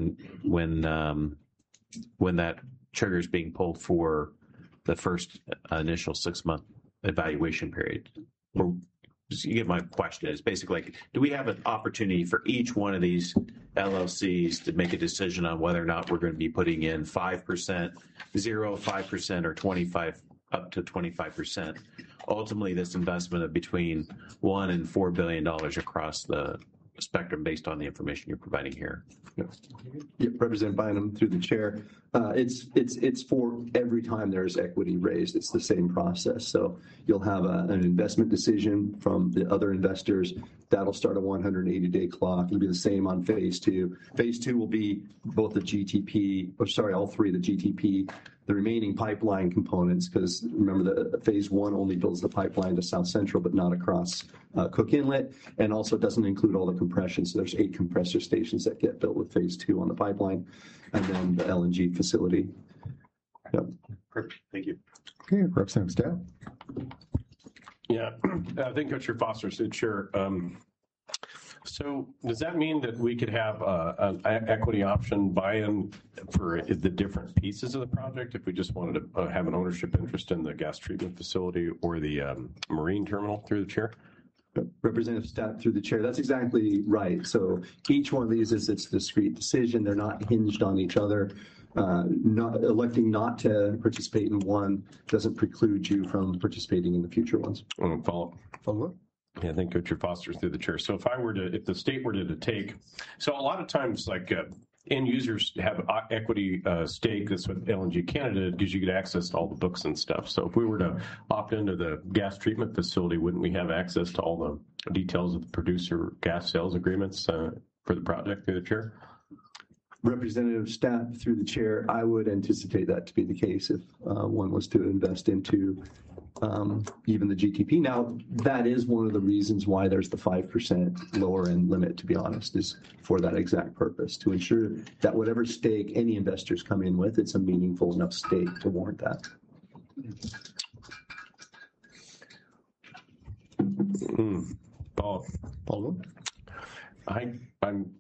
that trigger is being pulled for the first initial 6-month evaluation period? Or you get my question. It's basically like, do we have an opportunity for each one of these LLCs to make a decision on whether or not we're going to be putting in 5%, 0, 5%, or 25, up to 25%? Ultimately, this investment of between $1 and $4 billion across the spectrum based on the information you're providing here. Yeah, Representative Bynum through the chair. It's for every time there's equity raised, it's the same process. So you'll have an investment decision from the other investors. That'll start a 180-day clock. It'll be the same on phase two. Phase two will be both the GTP, all three of the GTP, the remaining pipeline components, because remember the phase one only builds the pipeline to South Central, but not across Cook Inlet, and also doesn't include all the compression. So there's 8 compressor stations that get built with phase two on the pipeline, and then the LNG facility. Yep. Perfect. Thank you. Okay, Representative Staff. Yeah, I think what your Foster said, sure. So does that mean that we could have an equity option buy-in for the different pieces of the project if we just wanted to have an ownership interest in the gas treatment facility or the marine terminal through the chair? Representative Stapp through the chair. That's exactly right. So each one of these is its discrete decision. They're not hinged on each other. Electing not to participate in one doesn't preclude you from participating in the future ones. Follow up. Yeah, I think Coach Foster through the chair. So if the state were to take, so a lot of times, like end users have equity stake. That's what LNG Canada gives you get access to all the books and stuff. So if we were to opt into the gas treatment facility, wouldn't we have access to all the details of the producer gas sales agreements for the project through the chair? Representative Stapp, through the chair, I would anticipate that to be the case if one was to invest into even the GTP. Now, that is one of the reasons why there's the 5% lower end limit, to be honest, is for that exact purpose, to ensure that whatever stake any investors come in with, it's a meaningful enough stake to warrant that. Paul. I'm.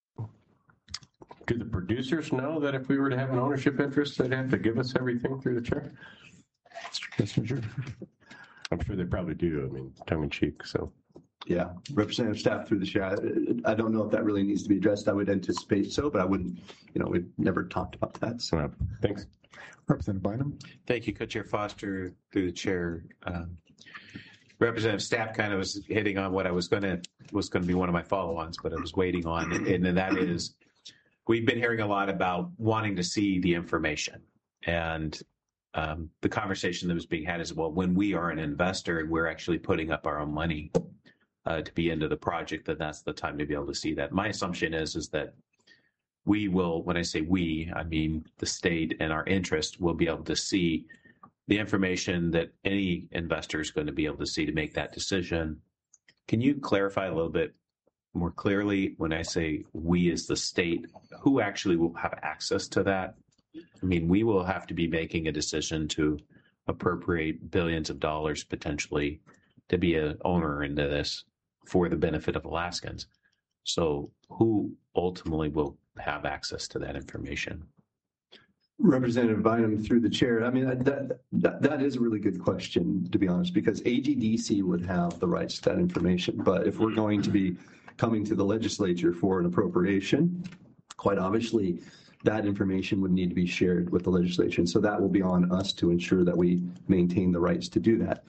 Do the producers know that if we were to have an ownership interest, they'd have to give us everything through the chair? Yes, Mr. Chair. I'm sure they probably do. I mean, tongue in cheek. So, yeah, Representative Stapp, through the chair. I don't know if that really needs to be addressed. I would anticipate so, but I wouldn't. We've never talked about that. So, thanks, Representative Bynum. Thank you, Co-Chair Foster, through the chair. Representative Stapp kind of was hitting on what I was going to be one of my follow-ons, but I was waiting on, and that is, we've been hearing a lot about wanting to see the information, and the conversation that was being had is, well, when we are an investor and we're actually putting up our own money to be into the project, then that's the time to be able to see that. My assumption is that we will, when I say we, I mean the state and our interest will be able to see the information that any investor is going to be able to see to make that decision. Can you clarify a little bit more clearly when I say we as the state, who actually will have access to that? I mean, we will have to be making a decision to appropriate billions of dollars potentially to be an owner into this for the benefit of Alaskans. So who ultimately will have access to that information? Representative Bynum, through the chair. I mean, that is a really good question, to be honest, because AGDC would have the rights to that information. But if we're going to be coming to the legislature for an appropriation, quite obviously, that information would need to be shared with the legislature. And so that will be on us to ensure that we maintain the rights to do that.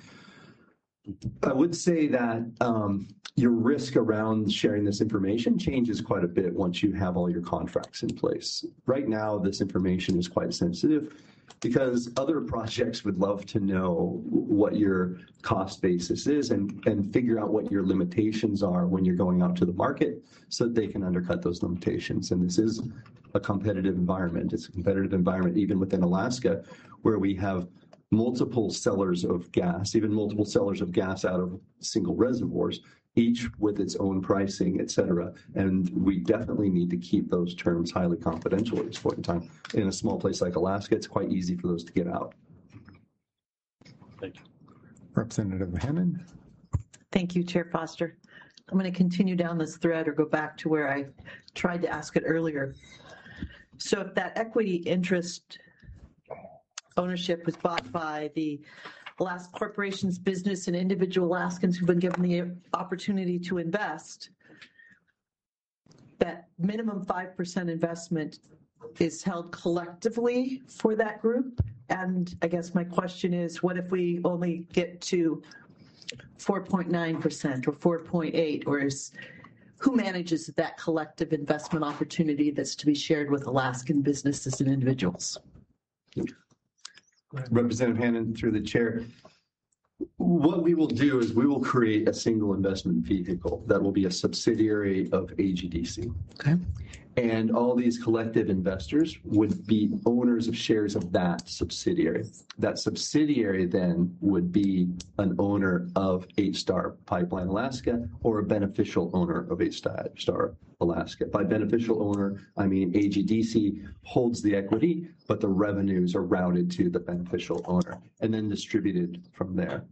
I would say that your risk around sharing this information changes quite a bit once you have all your contracts in place. Right now, this information is quite sensitive because other projects would love to know what your cost basis is and figure out what your limitations are when you're going out to the market so that they can undercut those limitations. And this is a competitive environment. It's a competitive environment even within Alaska, where we have multiple sellers of gas, even multiple sellers of gas out of single reservoirs, each with its own pricing, et cetera. And we definitely need to keep those terms highly confidential at this point in time. In a small place like Alaska, it's quite easy for those to get out. Thank you. Representative Hannan. Thank you, Chair Foster. I'm going to continue down this thread or go back to where I tried to ask it earlier. So if that equity interest ownership was bought by the Alaska corporations, business, and individual Alaskans who've been given the opportunity to invest, that minimum 5% investment is held collectively for that group. And I guess my question is, what if we only get to 4.9% or 4.8, or who manages that collective investment opportunity that's to be shared with Alaskan businesses and individuals? Representative Hannan, through the chair. What we will do is we will create a single investment vehicle that will be a subsidiary of AGDC. Okay. And all these collective investors would be owners of shares of that subsidiary. That subsidiary then would be an owner of 8-Star Pipeline Alaska or a beneficial owner of 8-Star Alaska. By beneficial owner, I mean AGDC holds the equity, but the revenues are routed to the beneficial owner and then distributed from there.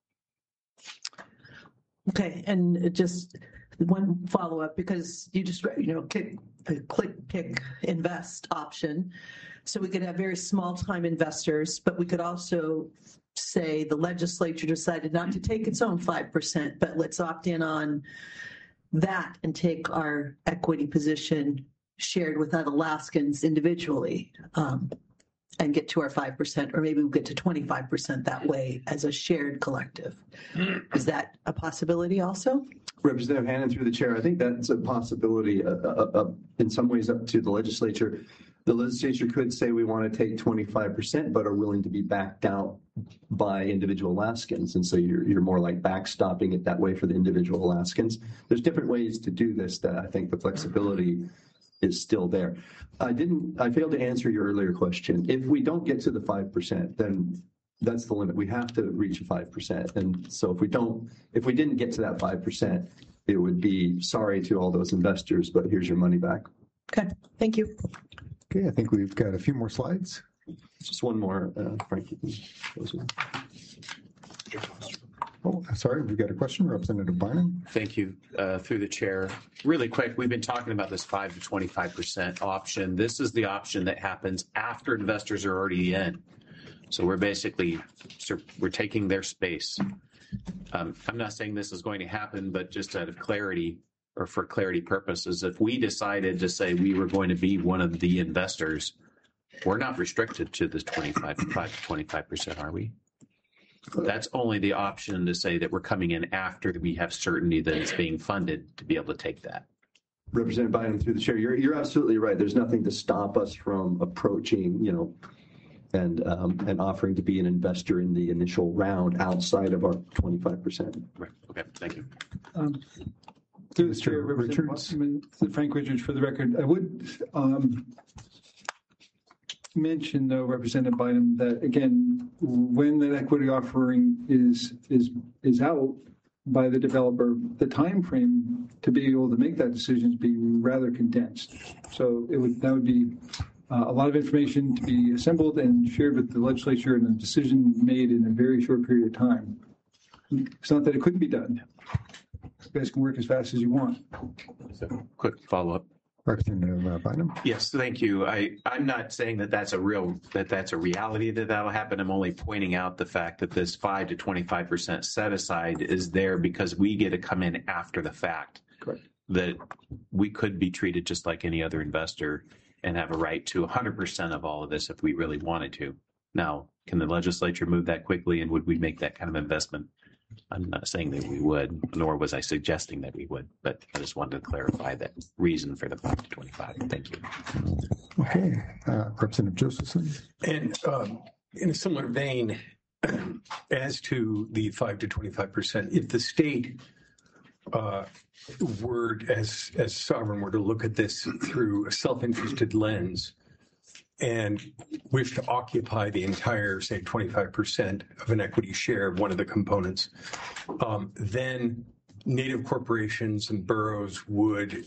Okay, and just one follow-up, because you just, click, pick, invest option. So we could have very small-time investors, but we could also say the legislature decided not to take its own 5%, but let's opt in on that and take our equity position shared with other Alaskans individually and get to our 5%, or maybe we'll get to 25% that way as a shared collective. Is that a possibility also? Representative Hannon, through the chair, I think that's a possibility in some ways up to the legislature. The legislature could say we want to take 25%, but are willing to be backed out by individual Alaskans. And so you're more like backstopping it that way for the individual Alaskans. There's different ways to do this that I think the flexibility is still there. I failed to answer your earlier question. If we don't get to the 5%, then that's the limit. We have to reach 5%. And so if we didn't get to that 5%, it would be sorry to all those investors, but here's your money back. Okay, thank you. Okay, I think we've got a few more slides. Just one more, Frank. Oh, sorry, we've got a question, Representative Bynum. Thank you, through the chair. Really quick, we've been talking about this 5 to 25% option. This is the option that happens after investors are already in. So we're taking their space. I'm not saying this is going to happen, but just out of clarity or for clarity purposes, if we decided to say we were going to be one of the investors, we're not restricted to this 5 to 25%, are we? That's only the option to say that we're coming in after we have certainty that it's being funded to be able to take that. Representative Bynum, through the chair, you're absolutely right. There's nothing to stop us from approaching, and offering to be an investor in the initial round outside of our 25%. Right. Okay. Thank you. Through the chair, Representative Wasserman, Frank Richards, for the record, I would mention, though, Representative Bynum, that again, when that equity offering is out by the developer, the time frame to be able to make that decision is be rather condensed. So that would be a lot of information to be assembled and shared with the legislature, and a decision made in a very short period of time. It's not that it couldn't be done. You guys can work as fast as you want. So, quick follow-up. Representative Bynum. Yes, thank you. I'm not saying that's a reality that'll happen. I'm only pointing out the fact that this 5 to 25% set aside is there because we get to come in after the fact. Correct. That we could be treated just like any other investor and have a right to 100% of all of this if we really wanted to. Now, can the legislature move that quickly, and would we make that kind of investment? I'm not saying that we would, nor was I suggesting that we would, but I just wanted to clarify that reason for the 5 to 25. Thank you. Okay, Representative Josephson. And in a similar vein, as to the 5 to 25%, if the state as sovereign were to look at this through a self-interested lens and wish to occupy the entire, say, 25% of an equity share of one of the components, then native corporations and boroughs would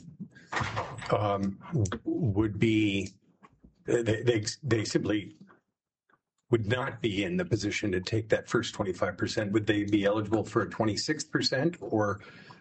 be, they simply would not be in the position to take that first 25%. Would they be eligible for a 26% or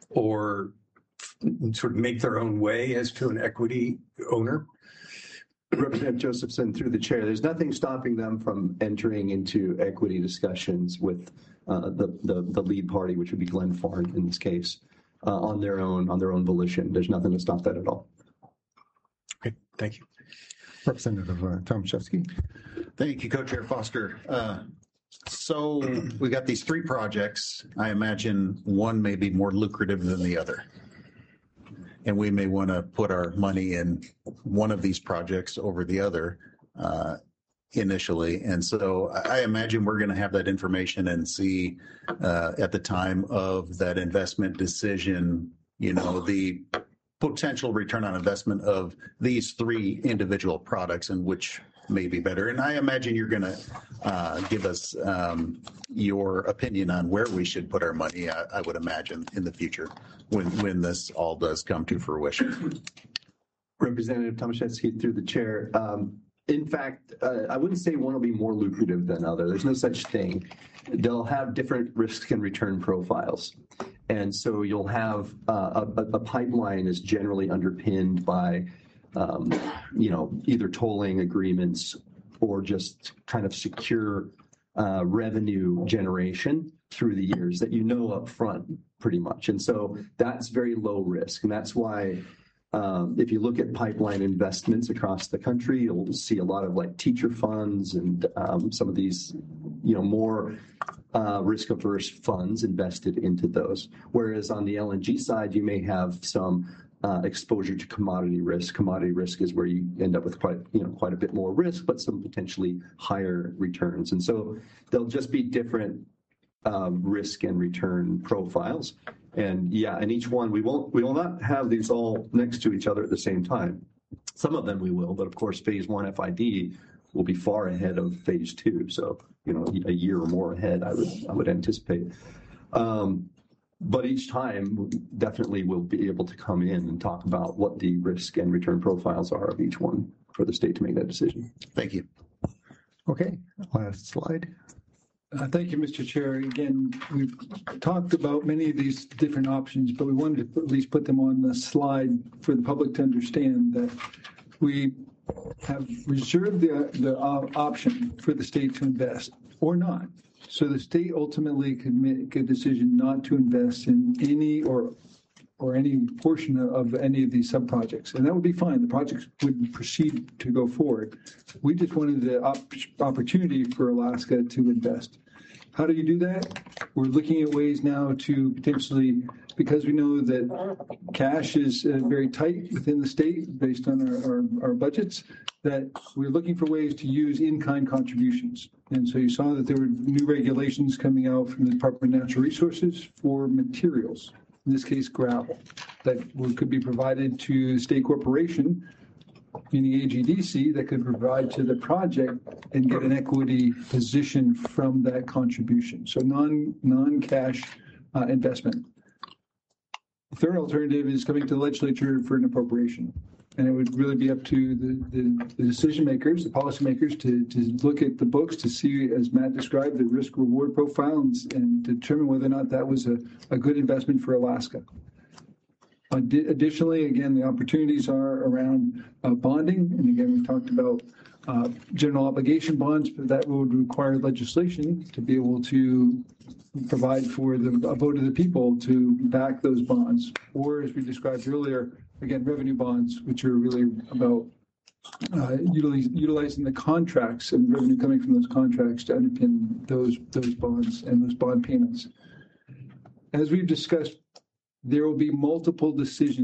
sort of make their own way as to an equity owner? Representative Josephson, through the chair, there's nothing stopping them from entering into equity discussions with the lead party, which would be Glenn Farn in this case, on their own volition. There's nothing to stop that at all. Okay, thank you. Representative Tomaszewski. Thank you, Co-Chair Foster. So we got these 3 projects. I imagine one may be more lucrative than the other. And we may want to put our money in one of these projects over the other initially. And so I imagine we're going to have that information and see at the time of that investment decision, the potential return on investment of these 3 individual products and which may be better. And I imagine you're going to give us your opinion on where we should put our money, I would imagine, in the future when this all does come to fruition. Representative Tomaszewski, through the chair. In fact, I wouldn't say one will be more lucrative than other. There's no such thing. They'll have different risk and return profiles. And so you'll have a pipeline is generally underpinned by either tolling agreements or just kind of secure revenue generation through the years that up front pretty much. And so that's very low risk. And that's why if you look at pipeline investments across the country, you'll see a lot of like teacher funds and some of these more risk averse funds invested into those. Whereas on the LNG side, you may have some exposure to commodity risk. Commodity risk is where you end up with quite a bit more risk, but some potentially higher returns. And so they'll just be different risk and return profiles. And each one, we will not have these all next to each other at the same time. Some of them we will, but of course, phase 1 FID will be far ahead of phase 2. So, a year or more ahead, I would anticipate. But each time, definitely we'll be able to come in and talk about what the risk and return profiles are of each one for the state to make that decision. Thank you. Okay, last slide. Thank you, Mr. Chair. Again, we've talked about many of these different options, but we wanted to at least put them on the slide for the public to understand that we have reserved the option for the state to invest or not. So the state ultimately could make a decision not to invest in any or any portion of any of these sub-projects, and that would be fine. The projects would proceed to go forward. We just wanted the opportunity for Alaska to invest. How do you do that? We're looking at ways now to potentially, because we know that cash is very tight within the state based on our budgets, that we're looking for ways to use in-kind contributions. And so you saw that there were new regulations coming out from the Department of Natural Resources for materials, in this case gravel, that could be provided to the state corporation, meaning AGDC, that could provide to the project and get an equity position from that contribution. So non-cash investment. The third alternative is coming to the legislature for an appropriation. And it would really be up to the decision makers, the policymakers, to look at the books to see, as Matt described, the risk reward profile and determine whether or not that was a good investment for Alaska. Additionally, again, the opportunities are around bonding. And again, we talked about general obligation bonds, but that would require legislation to be able to provide for a vote of the people to back those bonds. Or, as we described earlier, again, revenue bonds, which are really about utilizing the contracts and revenue coming from those contracts to underpin those bonds and those bond payments. As we've discussed, there will be multiple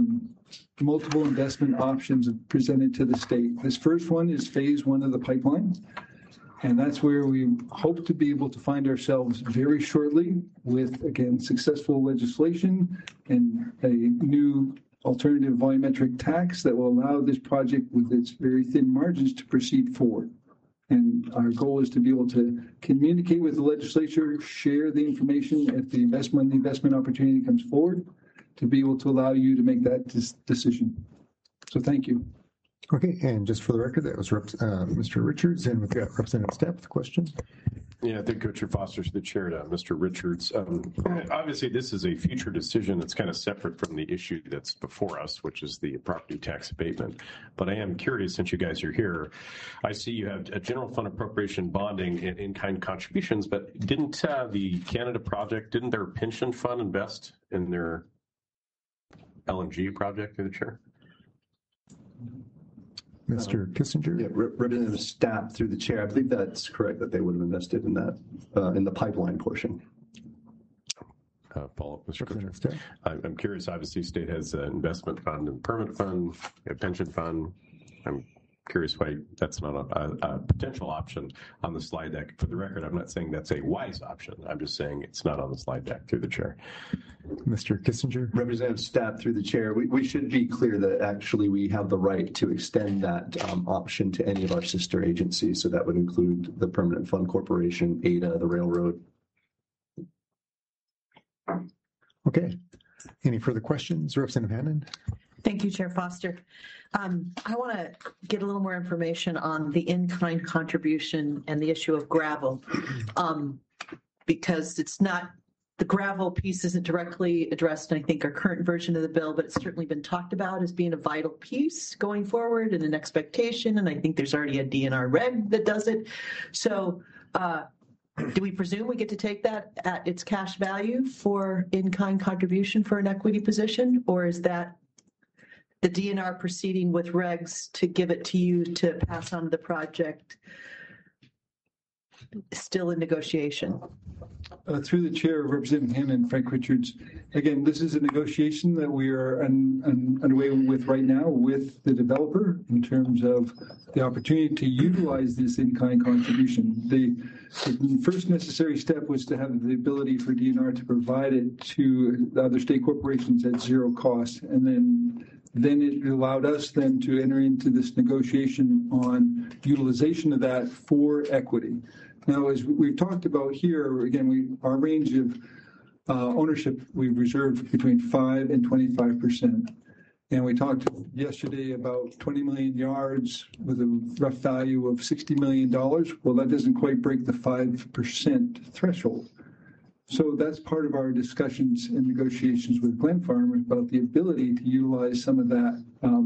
investment options presented to the state. This first one is phase 1 of the pipeline. And that's where we hope to be able to find ourselves very shortly with, again, successful legislation and a new alternative volumetric tax that will allow this project with its very thin margins to proceed forward. And our goal is to be able to communicate with the legislature, share the information if the investment opportunity comes forward, to be able to allow you to make that decision. So thank you. Okay, and just for the record, that was Mr. Richards, and we've got Representative Stepp with a question. Yeah, thank you, Chair Foster, to the chair, to Mr. Richards. Obviously, this is a future decision that's kind of separate from the issue that's before us, which is the property tax abatement. But I am curious, since you guys are here, I see you have a general fund appropriation bonding and in-kind contributions, but didn't the Canada project, didn't their pension fund invest in their LNG project, through the chair? Mr. Kissinger? Yeah, Representative Stapp, through the chair, I believe that's correct, that they would have invested in that, in the pipeline portion. Follow up, Mr. Kutcher. I'm curious, obviously, state has an investment fund and permanent fund, a pension fund. I'm curious why that's not a potential option on the slide deck. For the record, I'm not saying that's a wise option. I'm just saying it's not on the slide deck, through the chair. Mr. Kissinger? Representative Stapp, through the chair, we should be clear that actually we have the right to extend that option to any of our sister agencies. So that would include the Permanent Fund Corporation, ADA, the railroad. Okay. Any further questions? Representative Hannan? Thank you, Chair Foster. I want to get a little more information on the in-kind contribution and the issue of gravel, because it's not, the gravel piece isn't directly addressed in, I think, our current version of the bill, but it's certainly been talked about as being a vital piece going forward and an expectation. And I think there's already a DNR reg that does it. So do we presume we get to take that at its cash value for in-kind contribution for an equity position? Or is that the DNR proceeding with regs to give it to you to pass on the project still in negotiation? Through the chair, Representative Hannon and Frank Richards. Again, this is a negotiation that we are underway with right now with the developer in terms of the opportunity to utilize this in-kind contribution. The first necessary step was to have the ability for DNR to provide it to the other state corporations at zero cost. And then it allowed us then to enter into this negotiation on utilization of that for equity. Now, as we've talked about here, again, our range of ownership, we've reserved between 5 and 25%. And we talked yesterday about 20 million yards with a rough value of $60 million. Well, that doesn't quite break the 5% threshold. So that's part of our discussions and negotiations with Glenfarm about the ability to utilize some of that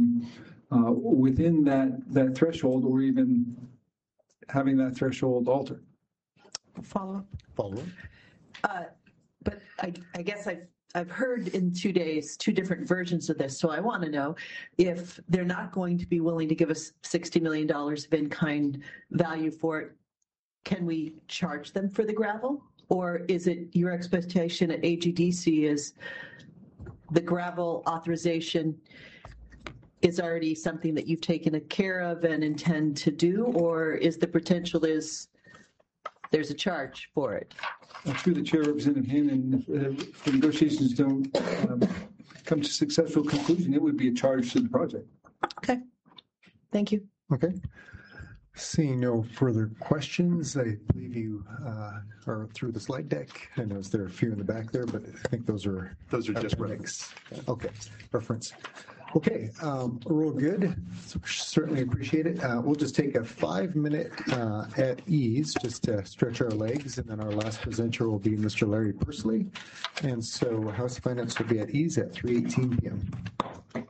within that threshold, or even having that threshold altered. Follow-up? Follow-up. But I guess I've heard in 2 days 2 different versions of this. So I want to know if they're not going to be willing to give us $60 million of in-kind value for it, can we charge them for the gravel? Or is it your expectation at AGDC is the gravel authorization is already something that you've taken care of and intend to do? Or is the potential is there's a charge for it? Through the chair, Representative Hannon, if the negotiations don't come to successful conclusion, it would be a charge to the project. Okay. Thank you. Okay. Seeing no further questions, I believe you are through the slide deck. I know there are a few in the back there, but I think those are just regs. Okay, reference. Okay, real good. Certainly appreciate it. We'll just take a 5-minute at ease just to stretch our legs, and then our last presenter will be Mr. Larry Pursley. And so House Finance will be at ease at 3:18 p.m.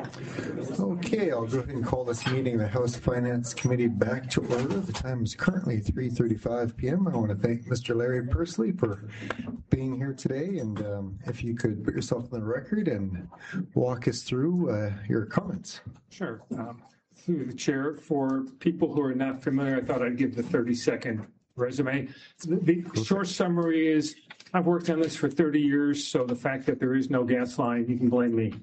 Okay, I'll go ahead and call this meeting, the House Finance Committee, back to order. The time is currently 3:35 p.m. I want to thank Mr. Larry Persley for being here today, and if you could put yourself on the record and walk us through your comments. Sure. Through the chair, for people who are not familiar, I thought I'd give the 30-second resume. The short summary is I've worked on this for 30 years, so the fact that there is no gas line, you can blame me.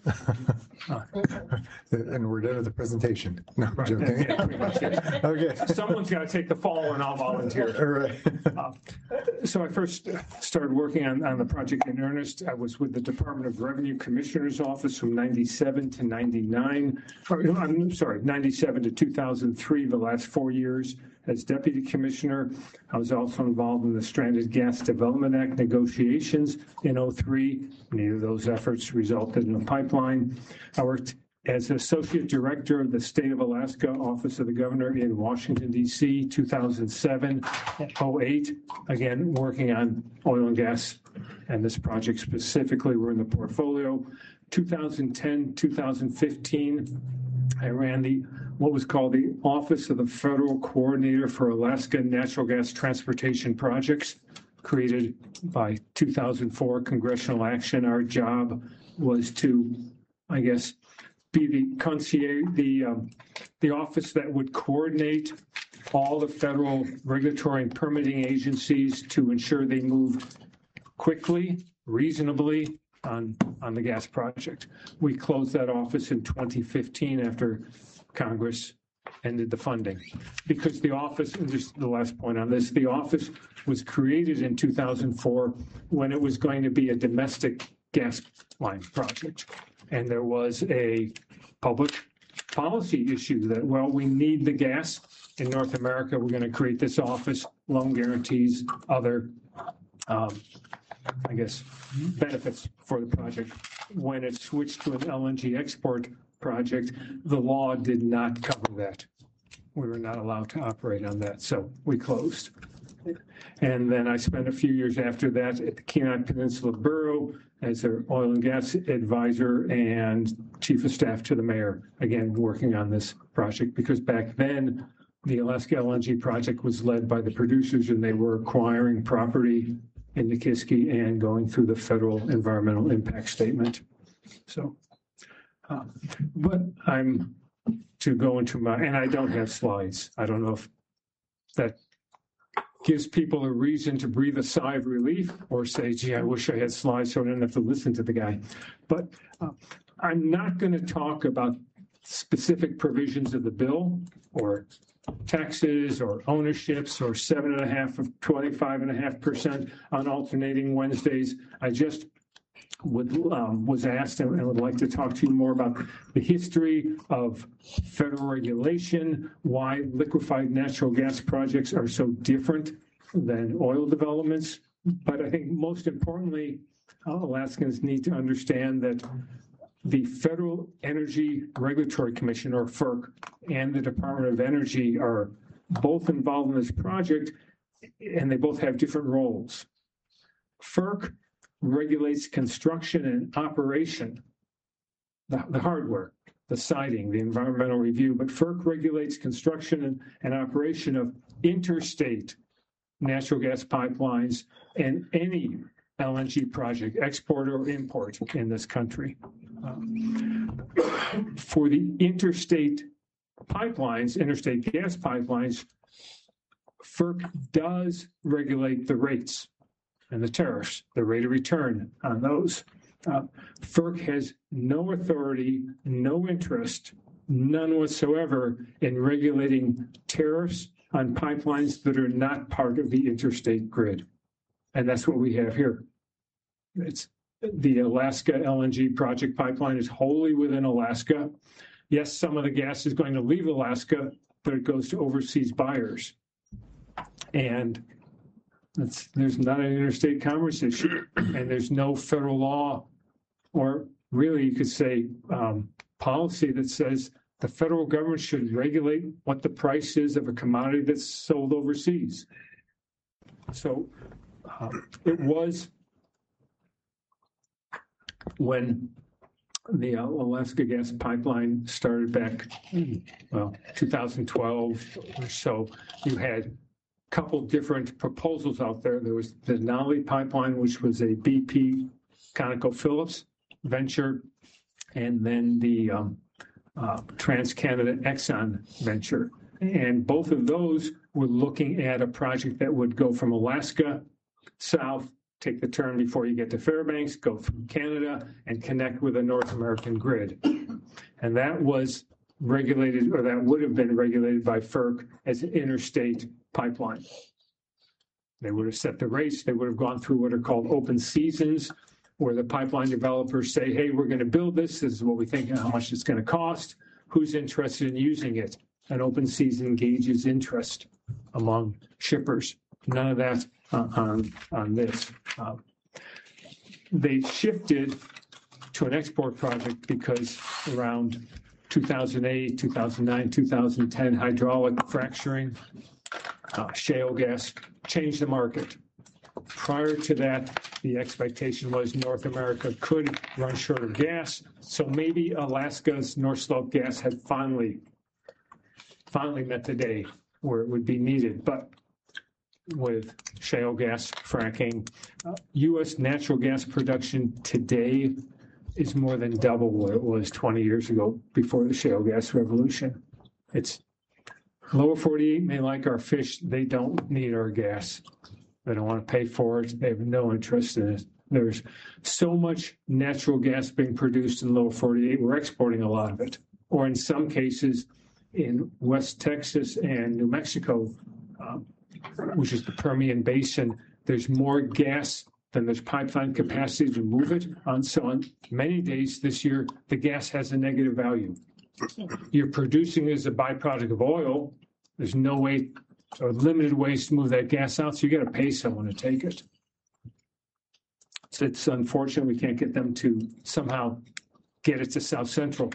And we're done with the presentation. No, I'm Right. joking. Yeah, pretty much, yes. Okay. Someone's got to take the fall and I'll volunteer. All right. So I first started working on the project in earnest. I was with the Department of Revenue Commissioner's Office from 97 to 99. I'm sorry, 97 to 2003, the last 4 years as Deputy Commissioner. I was also involved in the Stranded Gas Development Act negotiations in 03. Neither of those efforts resulted in a pipeline. I worked as Associate Director of the State of Alaska Office of the Governor in Washington, D.C., 2007 and 08, again, working on oil and gas, and this project specifically were in the portfolio. 2010, 2015, I ran what was called the Office of the Federal Coordinator for Alaska Natural Gas Transportation Projects, created by 2004 congressional action. Our job was to, I guess, be the concierge, the office that would coordinate all the federal regulatory and permitting agencies to ensure they moved quickly, reasonably on the gas project. We closed that office in 2015 after Congress ended the funding. Because the office, and just the last point on this, the office was created in 2004 when it was going to be a domestic gas line project. And there was a public policy issue that, well, we need the gas in North America. We're going to create this office, loan guarantees, other, I guess, benefits for the project. When it switched to an LNG export project, the law did not cover that. We were not allowed to operate on that, so we closed. And then I spent a few years after that at the Kenai Peninsula Borough as their oil and gas advisor and chief of staff to the mayor, again, working on this project, because back then the Alaska LNG project was led by the producers and they were acquiring property in Nikiski and going through the federal environmental impact statement. So, but I'm to go into and I don't have slides. I don't know if that gives people a reason to breathe a sigh of relief or say, gee, I wish I had slides so I didn't have to listen to the guy. But I'm not going to talk about specific provisions of the bill or taxes or ownerships or 7.5 of 25.5% on alternating Wednesdays. I just was asked and would like to talk to you more about the history of federal regulation, why liquefied natural gas projects are so different than oil developments. But I think most importantly, Alaskans need to understand that the Federal Energy Regulatory Commission, or FERC, and the Department of Energy are both involved in this project, and they both have different roles. FERC regulates construction and operation, the hardware, the siting, the environmental review, but FERC regulates construction and operation of interstate natural gas pipelines and any LNG project, export or import in this country. For the interstate pipelines, interstate gas pipelines, FERC does regulate the rates and the tariffs, the rate of return on those. FERC has no authority, no interest, none whatsoever in regulating tariffs on pipelines that are not part of the interstate grid. And that's what we have here. It's the Alaska LNG project pipeline is wholly within Alaska. Yes, some of the gas is going to leave Alaska, but it goes to overseas buyers. And there's not an interstate commerce issue, and there's no federal law, or really you could say policy that says the federal government should regulate what the price is of a commodity that's sold overseas. So it was when The Alaska gas pipeline started back, 2012 or so. You had a couple different proposals out there. There was the Denali pipeline, which was a BP ConocoPhillips venture, and then the TransCanada Exxon venture. And both of those were looking at a project that would go from Alaska south, take the turn before you get to Fairbanks, go through Canada, and connect with a North American grid. And that was regulated, or that would have been regulated by FERC as an interstate pipeline. They would have set the rates. They would have gone through what are called open seasons, where the pipeline developers say, hey, we're going to build this. This is what we think, how much it's going to cost. Who's interested in using it? An open season gauges interest among shippers. None of that on this. They shifted to an export project because around 2008, 2009, 2010, hydraulic fracturing, shale gas changed the market. Prior to that, the expectation was North America could run short of gas. So maybe Alaska's North Slope gas had finally met the day where it would be needed. But with shale gas fracking, U.S. natural gas production today is more than double what it was 20 years ago before the shale gas revolution. It's lower 48 may like our fish. They don't need our gas. They don't want to pay for it. They have no interest in it. There's so much natural gas being produced in lower 48. We're exporting a lot of it. Or in some cases in West Texas and New Mexico, which is the Permian Basin, there's more gas than there's pipeline capacity to move it. So on many days this year, the gas has a negative value. You're producing it as a byproduct of oil. There's no way or limited ways to move that gas out, so you got to pay someone to take it. So it's unfortunate we can't get them to somehow get it to South Central.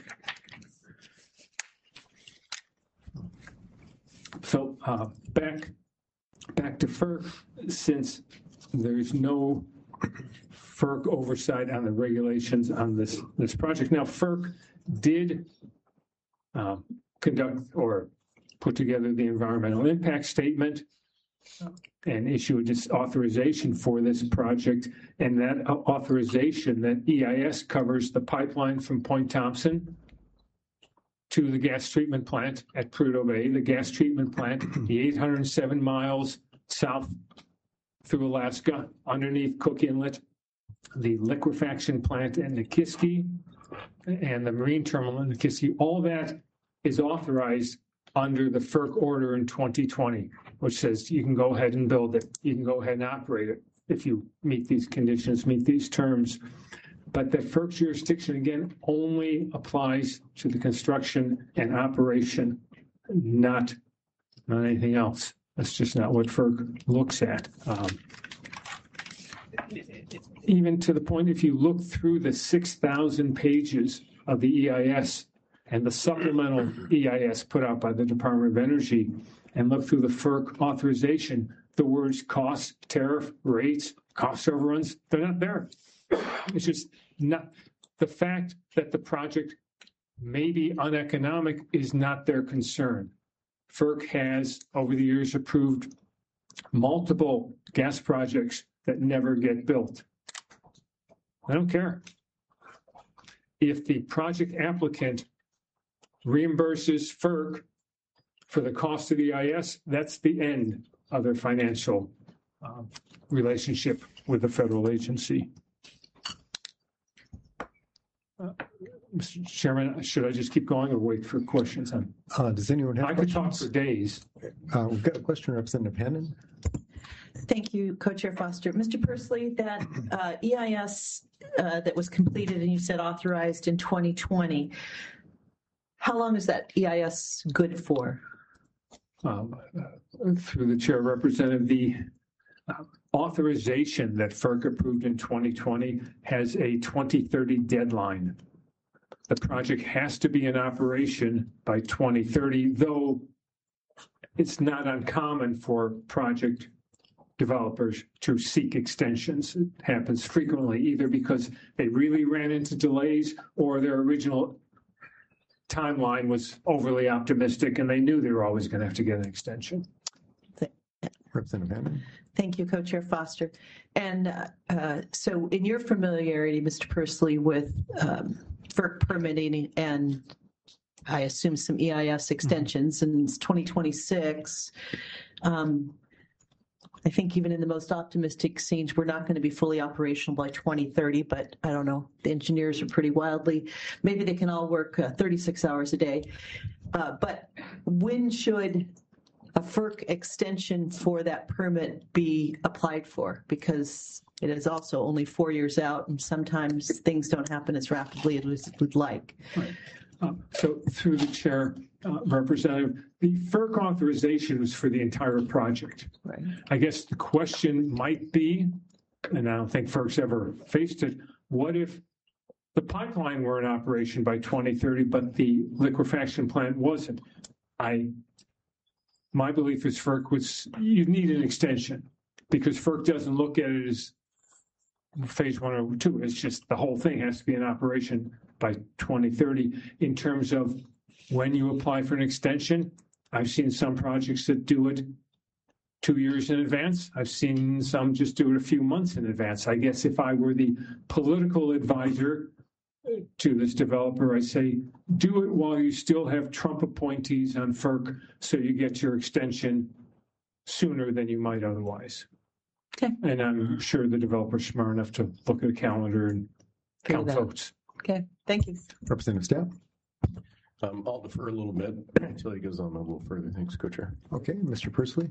So back to FERC, since there's no FERC oversight on the regulations on this project. Now, FERC did conduct or put together the environmental impact statement and issue a authorization for this project. And that authorization, that EIS, covers the pipeline from Point Thompson to the gas treatment plant at Prudhoe Bay, the gas treatment plant, the 807 miles south through Alaska, underneath Cook Inlet, the liquefaction plant in Nikiski, and the marine terminal in Nikiski. All that is authorized under the FERC order in 2020, which says you can go ahead and build it. You can go ahead and operate it if you meet these conditions, meet these terms. But the FERC jurisdiction, again, only applies to the construction and operation, not anything else. That's just not what FERC looks at. Even to the point, if you look through the 6,000 pages of the EIS and the supplemental EIS put out by the Department of Energy and look through the FERC authorization, the words cost, tariff, rates, cost overruns, they're not there. It's just not the fact that the project may be uneconomic is not their concern. FERC has over the years approved multiple gas projects that never get built. I don't care. If the project applicant reimburses FERC for the cost of the EIS, that's the end of their financial relationship with the federal agency. Mr. Chairman, should I just keep going or wait for questions? Does anyone have questions? I could talk for days. We've got a question, Representative Hannan. Thank you, Co-Chair Foster. Mr. Persley, that EIS that was completed and you said authorized in 2020, how long is that EIS good for? Through the chair, Representative, the authorization that FERC approved in 2020 has a 2030 deadline. The project has to be in operation by 2030, though it's not uncommon for project developers to seek extensions. It happens frequently, either because they really ran into delays or their original timeline was overly optimistic and they knew they were always going to have to get an extension. Representative Hammond. Thank you, Co-Chair Foster. And so in your familiarity, Mr. Pursley, with FERC permitting and I assume some EIS extensions in 2026, I think even in the most optimistic scenes, we're not going to be fully operational by 2030, but I don't know. The engineers are pretty wildly, maybe they can all work 36 hours a day. But when should a FERC extension for that permit be applied for? Because it is also only 4 years out, and sometimes things don't happen as rapidly as we'd like. Right. So through the chair, Representative, the FERC authorization was for the entire project. Right. I guess the question might be, and I don't think FERC's ever faced it, what if the pipeline were in operation by 2030, but the liquefaction plant wasn't? My belief is FERC was, you need an extension because FERC doesn't look at it as phase 1 or 2. It's just the whole thing has to be in operation by 2030. In terms of when you apply for an extension, I've seen some projects that do it 2 years in advance. I've seen some just do it a few months in advance. I guess if I were the political advisor to this developer, I say, do it while you still have Trump appointees on FERC so you get your extension sooner than you might otherwise. Okay. And I'm sure the developer's smart enough to look at the calendar and count votes. Okay, thank you. Representative Stapp. I'll defer a little bit until he goes on a little further. Thanks, Co-Chair. Okay, Mr. Pursley.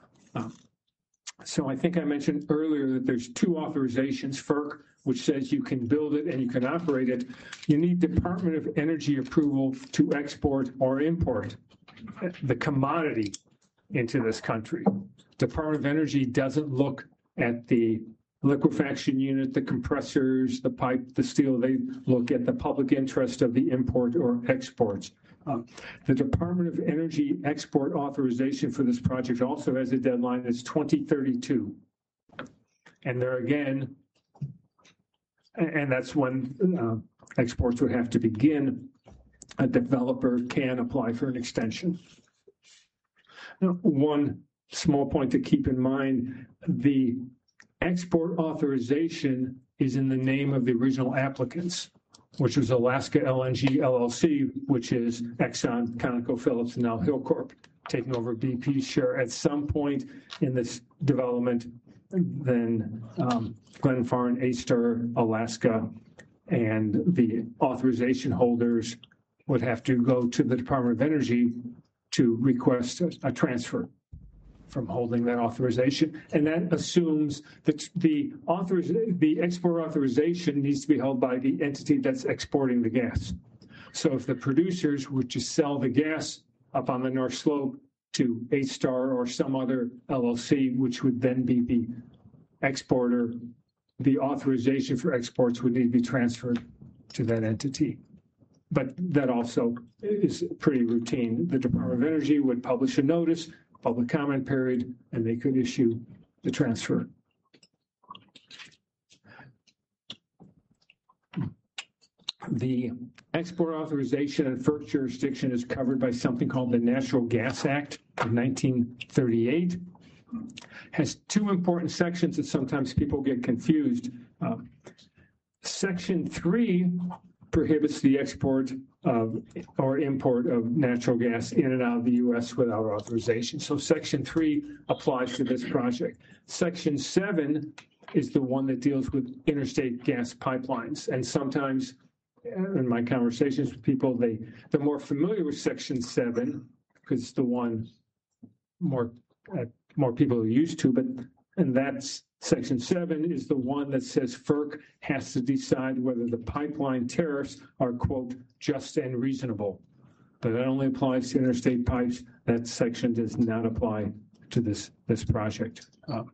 So I think I mentioned earlier that there's 2 authorizations, FERC, which says you can build it and you can operate it. You need Department of Energy approval to export or import the commodity into this country. Department of Energy doesn't look at the liquefaction unit, the compressors, the pipe, the steel. They look at the public interest of the import or exports. The Department of Energy export authorization for this project also has a deadline. It's 2032. And there again, and that's when exports would have to begin. A developer can apply for an extension. Now, one small point to keep in mind, the export authorization is in the name of the original applicants, which was Alaska LNG LLC, which is Exxon, ConocoPhillips, and now Hilcorp, taking over BP's share. At some point in this development, then Glenfarne, A-Star, Alaska, and the authorization holders would have to go to the Department of Energy to request a transfer from holding that authorization. And that assumes that the export authorization needs to be held by the entity that's exporting the gas. So if the producers were to sell the gas up on the North Slope to A-Star or some other LLC, which would then be the exporter, the authorization for exports would need to be transferred to that entity. But that also is pretty routine. The Department of Energy would publish a notice, public comment period, and they could issue the transfer. The export authorization in FERC jurisdiction is covered by something called the Natural Gas Act of 1938. Has 2 important sections that sometimes people get confused. Section 3 prohibits the export of or import of natural gas in and out of the U.S. without authorization. So Section 3 applies to this project. Section 7 is the one that deals with interstate gas pipelines. And sometimes in my conversations with people, they're more familiar with Section 7 because it's the one more people are used to, and that's Section 7 is the one that says FERC has to decide whether the pipeline tariffs are, quote, just and reasonable. But that only applies to interstate pipes. That section does not apply to this project.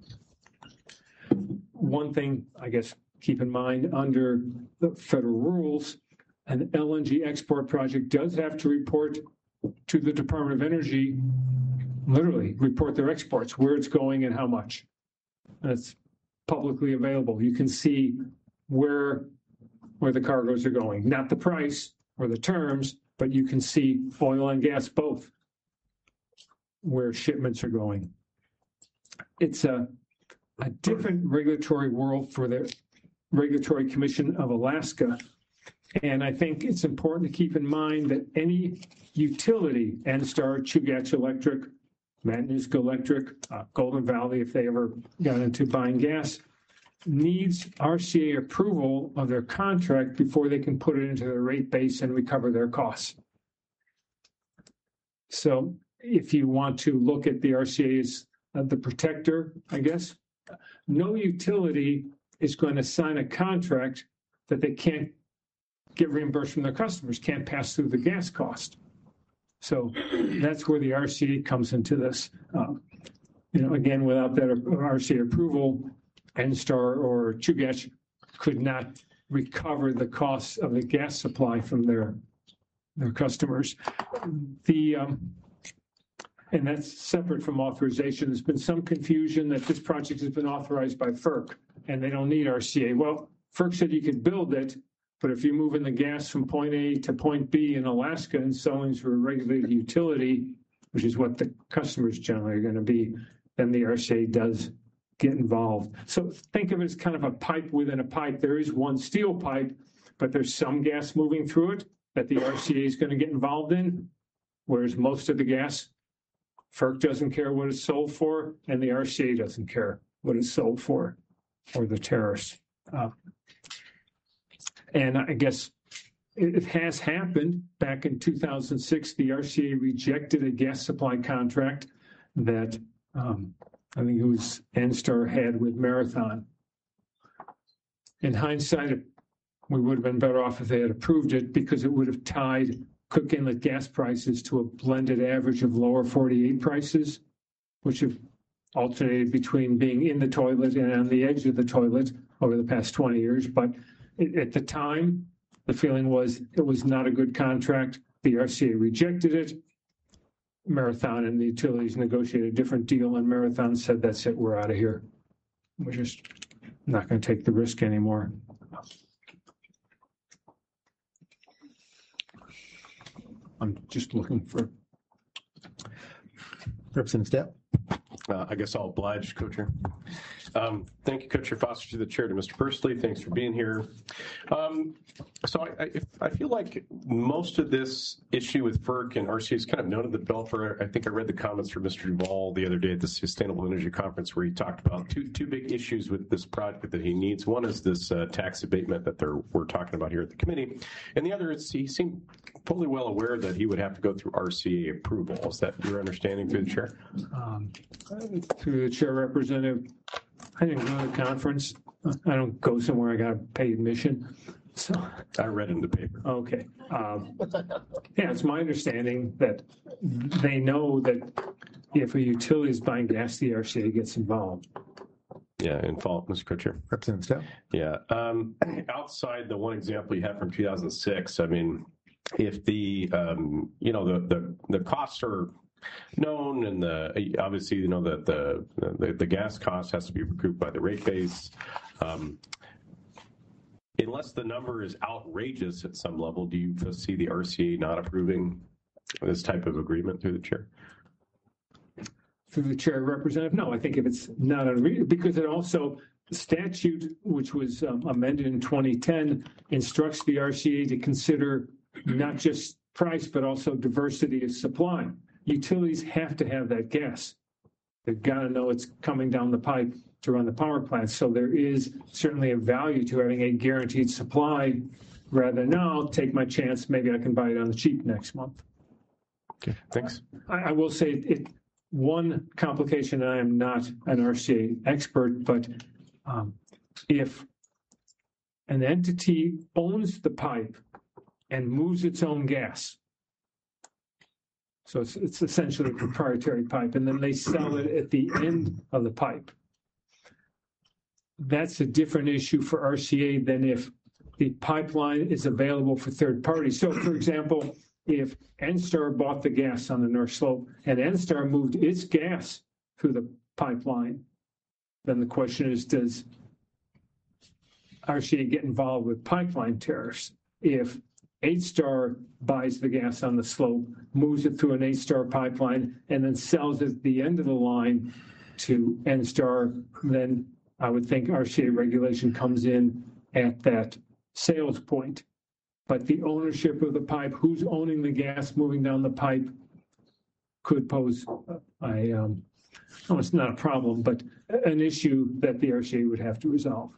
One thing, I guess, keep in mind, under the federal rules, an LNG export project does have to report to the Department of Energy, literally report their exports, where it's going and how much. That's publicly available. You can see where the cargoes are going, not the price or the terms, but you can see oil and gas both, where shipments are going. It's a different regulatory world for the Regulatory Commission of Alaska. And I think it's important to keep in mind that any utility, NSTAR, Chugach Electric, Matanuska Electric, Golden Valley, if they ever got into buying gas, needs RCA approval of their contract before they can put it into their rate base and recover their costs. So if you want to look at the RCA as the protector, I guess, no utility is going to sign a contract that they can't get reimbursed from their customers, can't pass through the gas cost. So that's where the RCA comes into this. Again, without that RCA approval, NSTAR or Chugach could not recover the costs of the gas supply from their customers. And that's separate from authorization. There's been some confusion that this project has been authorized by FERC and they don't need RCA. Well, FERC said you could build it, but if you're moving the gas from point A to point B in Alaska and selling through a regulated utility, which is what the customers generally are going to be, then the RCA does get involved. So think of it as kind of a pipe within a pipe. There is one steel pipe, but there's some gas moving through it that the RCA is going to get involved in, whereas most of the gas, FERC doesn't care what it's sold for, and the RCA doesn't care what it's sold for, or the tariffs. And I guess it has happened. Back in 2006, the RCA rejected a gas supply contract that I think it was NSTAR had with Marathon. In hindsight, we would have been better off if they had approved it, because it would have tied Cook Inlet gas prices to a blended average of lower 48 prices, which have alternated between being in the toilet and on the edge of the toilet over the past 20 years. But at the time, the feeling was it was not a good contract. The RCA rejected it. Marathon and the utilities negotiated a different deal, and Marathon said, that's it, we're out of here. We're just not going to take the risk anymore. I'm just looking for Representative Stepp. I guess I'll oblige, Co-Chair. Thank you, Co-Chair Foster, to the chair, to Mr. Pursley. Thanks for being here. So I feel like most of this issue with FERC and RCA is kind of known to the developer. I think I read the comments from Mr. Duvall the other day at the Sustainable Energy Conference, where he talked about two big issues with this project that he needs. One is this tax abatement that we're talking about here at the committee, and the other is he seemed fully well aware that he would have to go through RCA approval. Is that your understanding, through the chair? Through the chair, Representative, I didn't go to the conference. I don't go somewhere I got to pay admission. So I read in the paper. Okay. Yeah, it's my understanding that they know that if a utility is buying gas, the RCA gets involved. Yeah, in fault, Mr. Co-Chair. Representative Stepp. Yeah. Outside the one example you had from 2006, I mean, if the costs are known, and obviously the gas cost has to be recouped by the rate base. Unless the number is outrageous at some level, do you foresee the RCA not approving this type of agreement, through the chair? Through the chair, Representative, no, I think if it's not unreasonable, because it also, the statute, which was amended in 2010, instructs the RCA to consider not just price, but also diversity of supply. Utilities have to have that gas. They've got to know it's coming down the pipe to run the power plant. So there is certainly a value to having a guaranteed supply, rather than, no, I'll take my chance, maybe I can buy it on the cheap next month. Okay, thanks. I will say one complication, and I am not an RCA expert, but if an entity owns the pipe and moves its own gas, so it's essentially a proprietary pipe, and then they sell it at the end of the pipe, that's a different issue for RCA than if the pipeline is available for third parties. So, for example, if NSTAR bought the gas on the North Slope and NSTAR moved its gas through the pipeline, then the question is, does RCA get involved with pipeline tariffs? If 8-Star buys the gas on the slope, moves it through an 8-Star pipeline, and then sells it at the end of the line to N-Star, then I would think RCA regulation comes in at that sales point. But the ownership of the pipe, who's owning the gas moving down the pipe, could pose it's not a problem, but an issue that the RCA would have to resolve.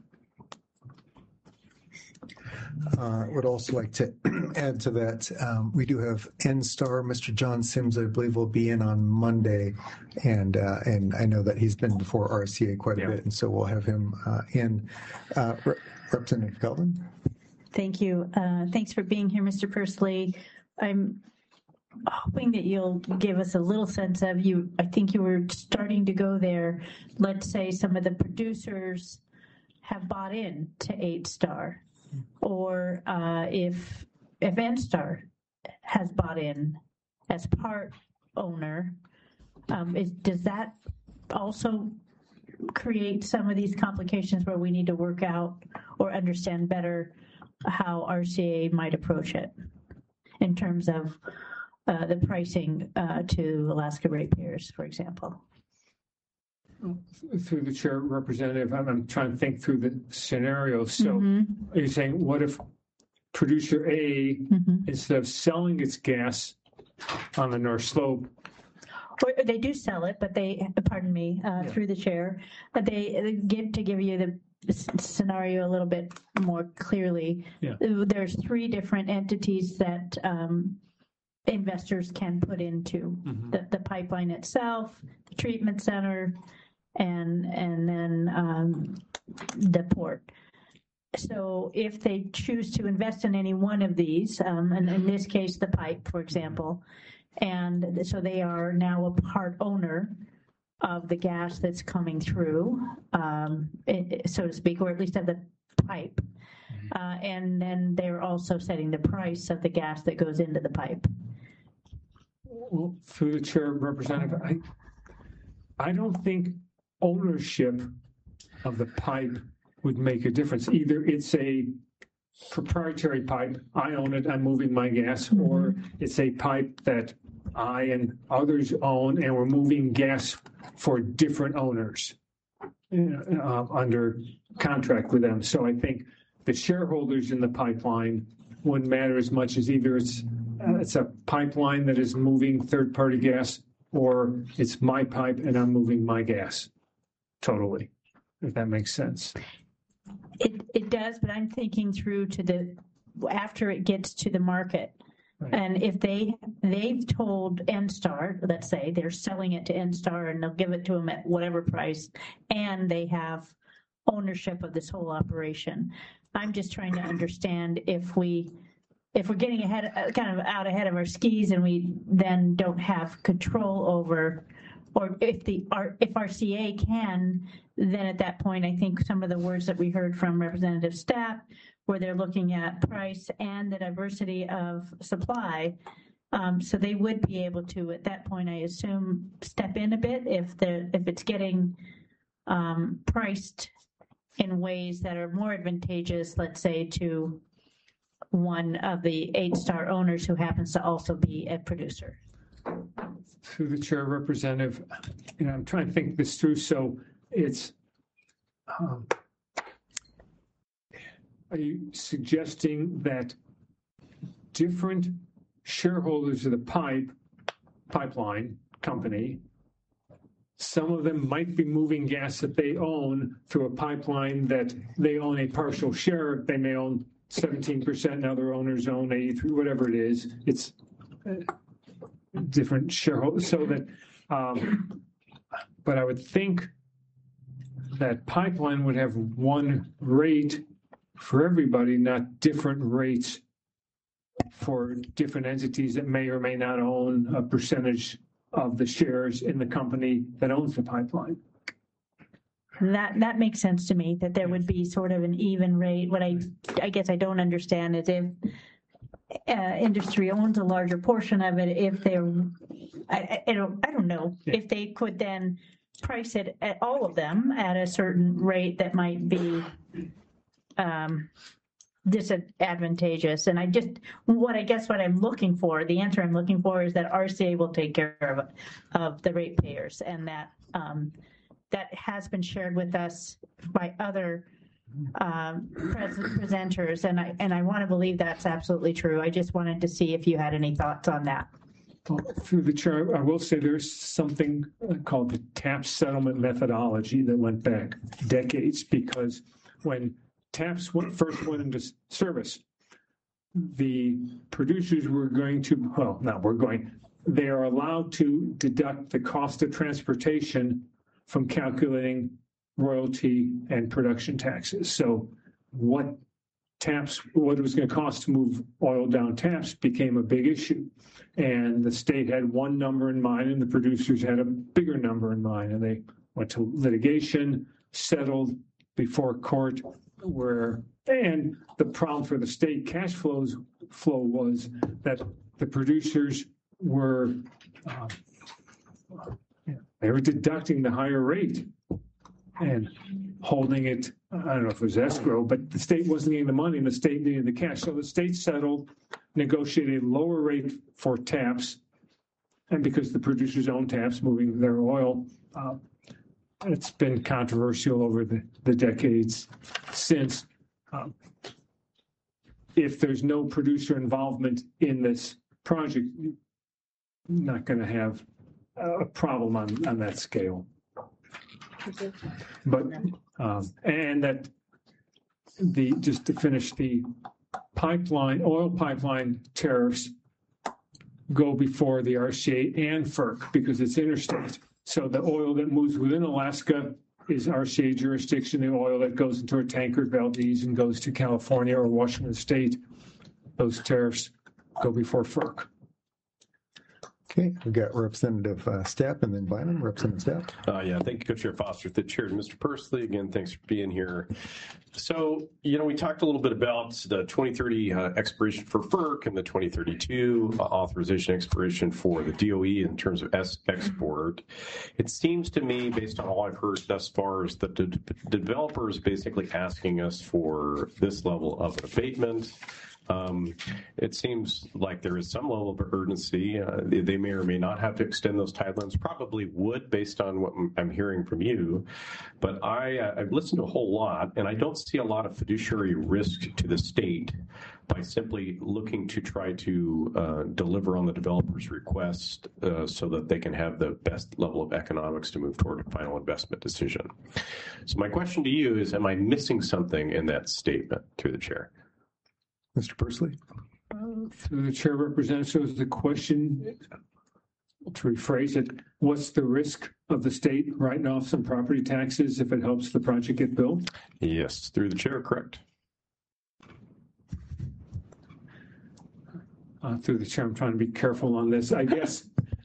Would also like to add to that, we do have N-Star. Mr. John Sims, I believe, will be in on Monday, and I know that he's been before RCA quite a bit, and so we'll have him in. Representative Kelvin. Thank you. Thanks for being here, Mr. Pursley. I'm hoping that you'll give us a little sense of you. I think you were starting to go there. Let's say some of the producers have bought in to 8-Star, or if N-Star has bought in as part owner, does that also create some of these complications where we need to work out or understand better how RCA might approach it in terms of the pricing to Alaska ratepayers, for example? Through the chair, Representative, I'm trying to think through the scenario. So are you saying, what if producer A, instead of selling its gas on the North Slope, or they do sell it, but they, pardon me, through the chair, they give you the scenario a little bit more clearly. There's 3 different entities that investors can put into the pipeline itself, the treatment center, and then the port. So if they choose to invest in any one of these, and in this case, the pipe, for example, and so they are now a part owner of the gas that's coming through, so to speak, or at least of the pipe. And then they're also setting the price of the gas that goes into the pipe. Well, through the chair, Representative, I don't think ownership of the pipe would make a difference. Either it's a proprietary pipe, I own it, I'm moving my gas, or it's a pipe that I and others own, and we're moving gas for different owners under contract with them. So I think the shareholders in the pipeline wouldn't matter as much as either it's a pipeline that is moving third-party gas, or it's my pipe and I'm moving my gas totally, if that makes sense. It does, but I'm thinking through to after it gets to the market. Right. And if they've told N-Star, let's say they're selling it to N-Star and they'll give it to them at whatever price, and they have ownership of this whole operation. I'm just trying to understand if we're getting kind of out ahead of our skis, and we then don't have control over, or if RCA can, then at that point, I think some of the words that we heard from Representative Stapp, where they're looking at price and the diversity of supply. So they would be able to, at that point, I assume, step in a bit if it's getting priced in ways that are more advantageous, let's say, to one of the 8-Star owners who happens to also be a producer. Through the chair, Representative, I'm trying to think this through. So it's, are you suggesting that different shareholders of the pipeline company, some of them might be moving gas that they own through a pipeline that they own a partial share? They may own 17%, and other owners own 83, whatever it is. It's different shareholders. So that, but I would think that pipeline would have one rate for everybody, not different rates for different entities that may or may not own a percentage of the shares in the company that owns the pipeline. That makes sense to me, that there would be sort of an even rate. What I guess I don't understand is if industry owns a larger portion of it, if they're, I don't know, if they could then price it at all of them at a certain rate that might be disadvantageous. And what I'm looking for, the answer I'm looking for is that RCA will take care of the ratepayers, and that that has been shared with us by other presenters, and I want to believe that's absolutely true. I just wanted to see if you had any thoughts on that. Through the chair, I will say there's something called the TAPS settlement methodology that went back decades, because when TAPS first went into service, the producers they are allowed to deduct the cost of transportation from calculating royalty and production taxes. So what it was going to cost to move oil down TAPS became a big issue. And the state had one number in mind and the producers had a bigger number in mind. And they went to litigation, settled before court, and the problem for the state cash flow was that the producers were deducting the higher rate and holding it. I don't know if it was escrow, but the state wasn't getting the money and the state needed the cash. So the state settled, negotiated a lower rate for TAPS. And because the producers own TAPS, moving their oil, it's been controversial over the decades since. If there's no producer involvement in this project, you're not going to have a problem on that scale. But and that just to finish, the oil pipeline tariffs go before the RCA and FERC because it's interstate. So the oil that moves within Alaska is RCA jurisdiction. The oil that goes into a tanker Valdez and goes to California or Washington State, those tariffs go before FERC. Okay, we've got Representative Stepp and then Bynum. Representative Stepp. Yeah, thank you, Co-Chair Foster. The Chair, Mr. Pursley, again, thanks for being here. So, we talked a little bit about the 2030 expiration for FERC and the 2032 authorization expiration for the DOE in terms of export. It seems to me, based on all I've heard thus far, is that the developer is basically asking us for this level of abatement. It seems like there is some level of urgency. They may or may not have to extend those timelines. Probably would, based on what I'm hearing from you. But I've listened to a whole lot, and I don't see a lot of fiduciary risk to the state by simply looking to try to deliver on the developer's request so that they can have the best level of economics to move toward a final investment decision. So my question to you is, am I missing something in that statement, through the chair? Mr. Pursley. Through the chair, Representative, the question, to rephrase it, what's the risk of the state writing off some property taxes if it helps the project get built? Yes, through the chair, correct. Through the chair, I'm trying to be careful on this. I guess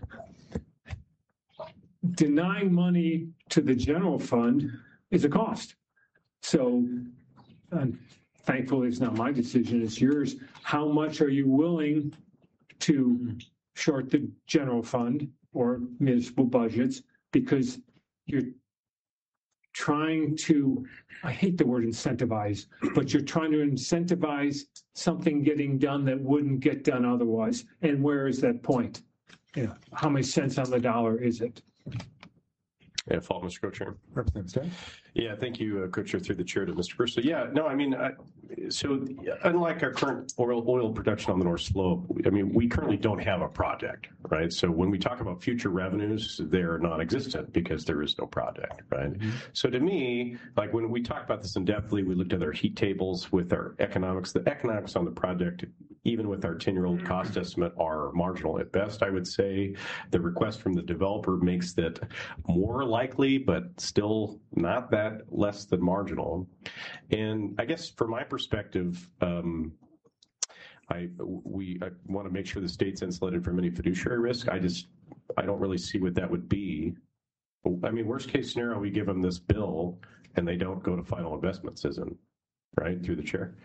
denying money to the general fund is a cost. So, thankfully, it's not my decision, it's yours. How much are you willing to short the general fund or municipal budgets? Because you're trying to, I hate the word incentivize, but you're trying to incentivize something getting done that wouldn't get done otherwise. And where is that point? How many cents on the dollar is it? Yeah, follow, Mr. Co-Chair. Representative Stepp. Yeah, thank you, Co-Chair, through the chair to Mr. Pursley. Yeah, no, I mean, so unlike our current oil production on the North Slope, I mean, we currently don't have a project, right? So when we talk about future revenues, they're non-existent because there is no project, right? Mm-hmm. So to me, like when we talk about this in depthly, we looked at our heat tables with our economics. The economics on the project, even with our 10-year-old cost estimate, are marginal at best, I would say. The request from the developer makes that more likely, but still not that less than marginal. And I guess from my perspective, I want to make sure the state's insulated from any fiduciary risk. I don't really see what that would be. I mean, worst case scenario, we give them this bill and they don't go to final investments, isn't right? Through the chair.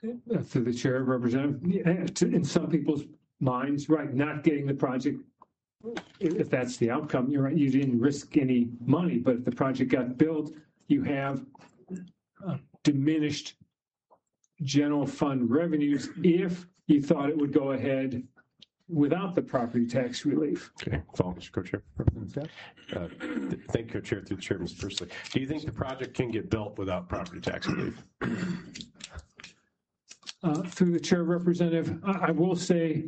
Through the chair, Representative, in some people's minds, right, not getting the project if that's the outcome, you're right, you didn't risk any money, but if the project got built, you have diminished general fund revenues if you thought it would go ahead without the property tax relief. Okay, follow, Mr. Co-Chair. Thank you, Co-Chair, through the chair, Ms. Persley. Do you think the project can get built without property tax relief? Through the chair, Representative, I will say,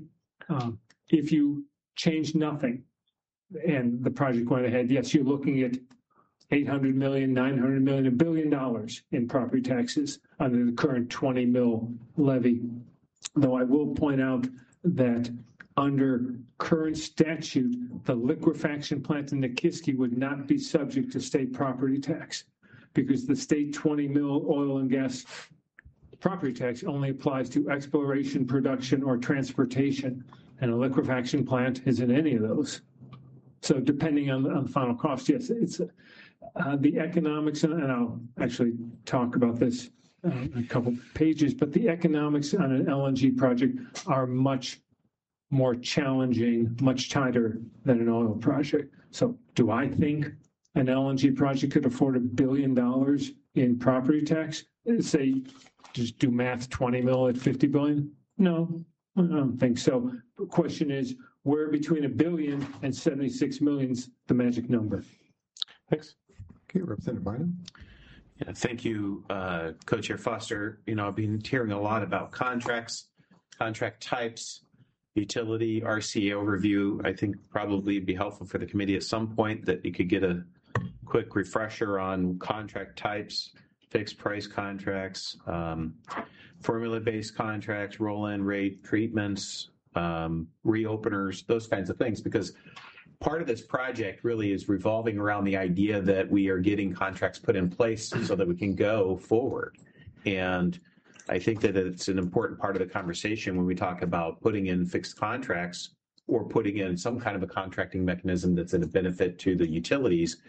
if you change nothing and the project went ahead, yes, you're looking at $800 million, $900 million, $1 billion in property taxes under the current 20 mil levy. Though I will point out that under current statute, the liquefaction plant in Nikiski would not be subject to state property tax because the state 20 mil oil and gas property tax only applies to exploration, production, or transportation, and a liquefaction plant isn't any of those. So depending on the final cost, yes, it's the economics, and I'll actually talk about this a couple pages, but the economics on an LNG project are much more challenging, much tighter than an oil project. So do I think an LNG project could afford $1 billion in property tax? Say, just do math, 20 mil at 50 billion? No, I don't think so. The question is, where between $1 billion and 76 million's the magic number? Thanks. Okay, Representative Bynum. Yeah, thank you, Co-Chair Foster. I've been hearing a lot about contracts, contract types, utility, RCA overview. I think probably it'd be helpful for the committee at some point that you could get a quick refresher on contract types, fixed price contracts, formula-based contracts, roll-in rate treatments, reopeners, those kinds of things, because part of this project really is revolving around the idea that we are getting contracts put in place so that we can go forward. And I think that it's an important part of the conversation when we talk about putting in fixed contracts or putting in some kind of a contracting mechanism that's a benefit to the utilities.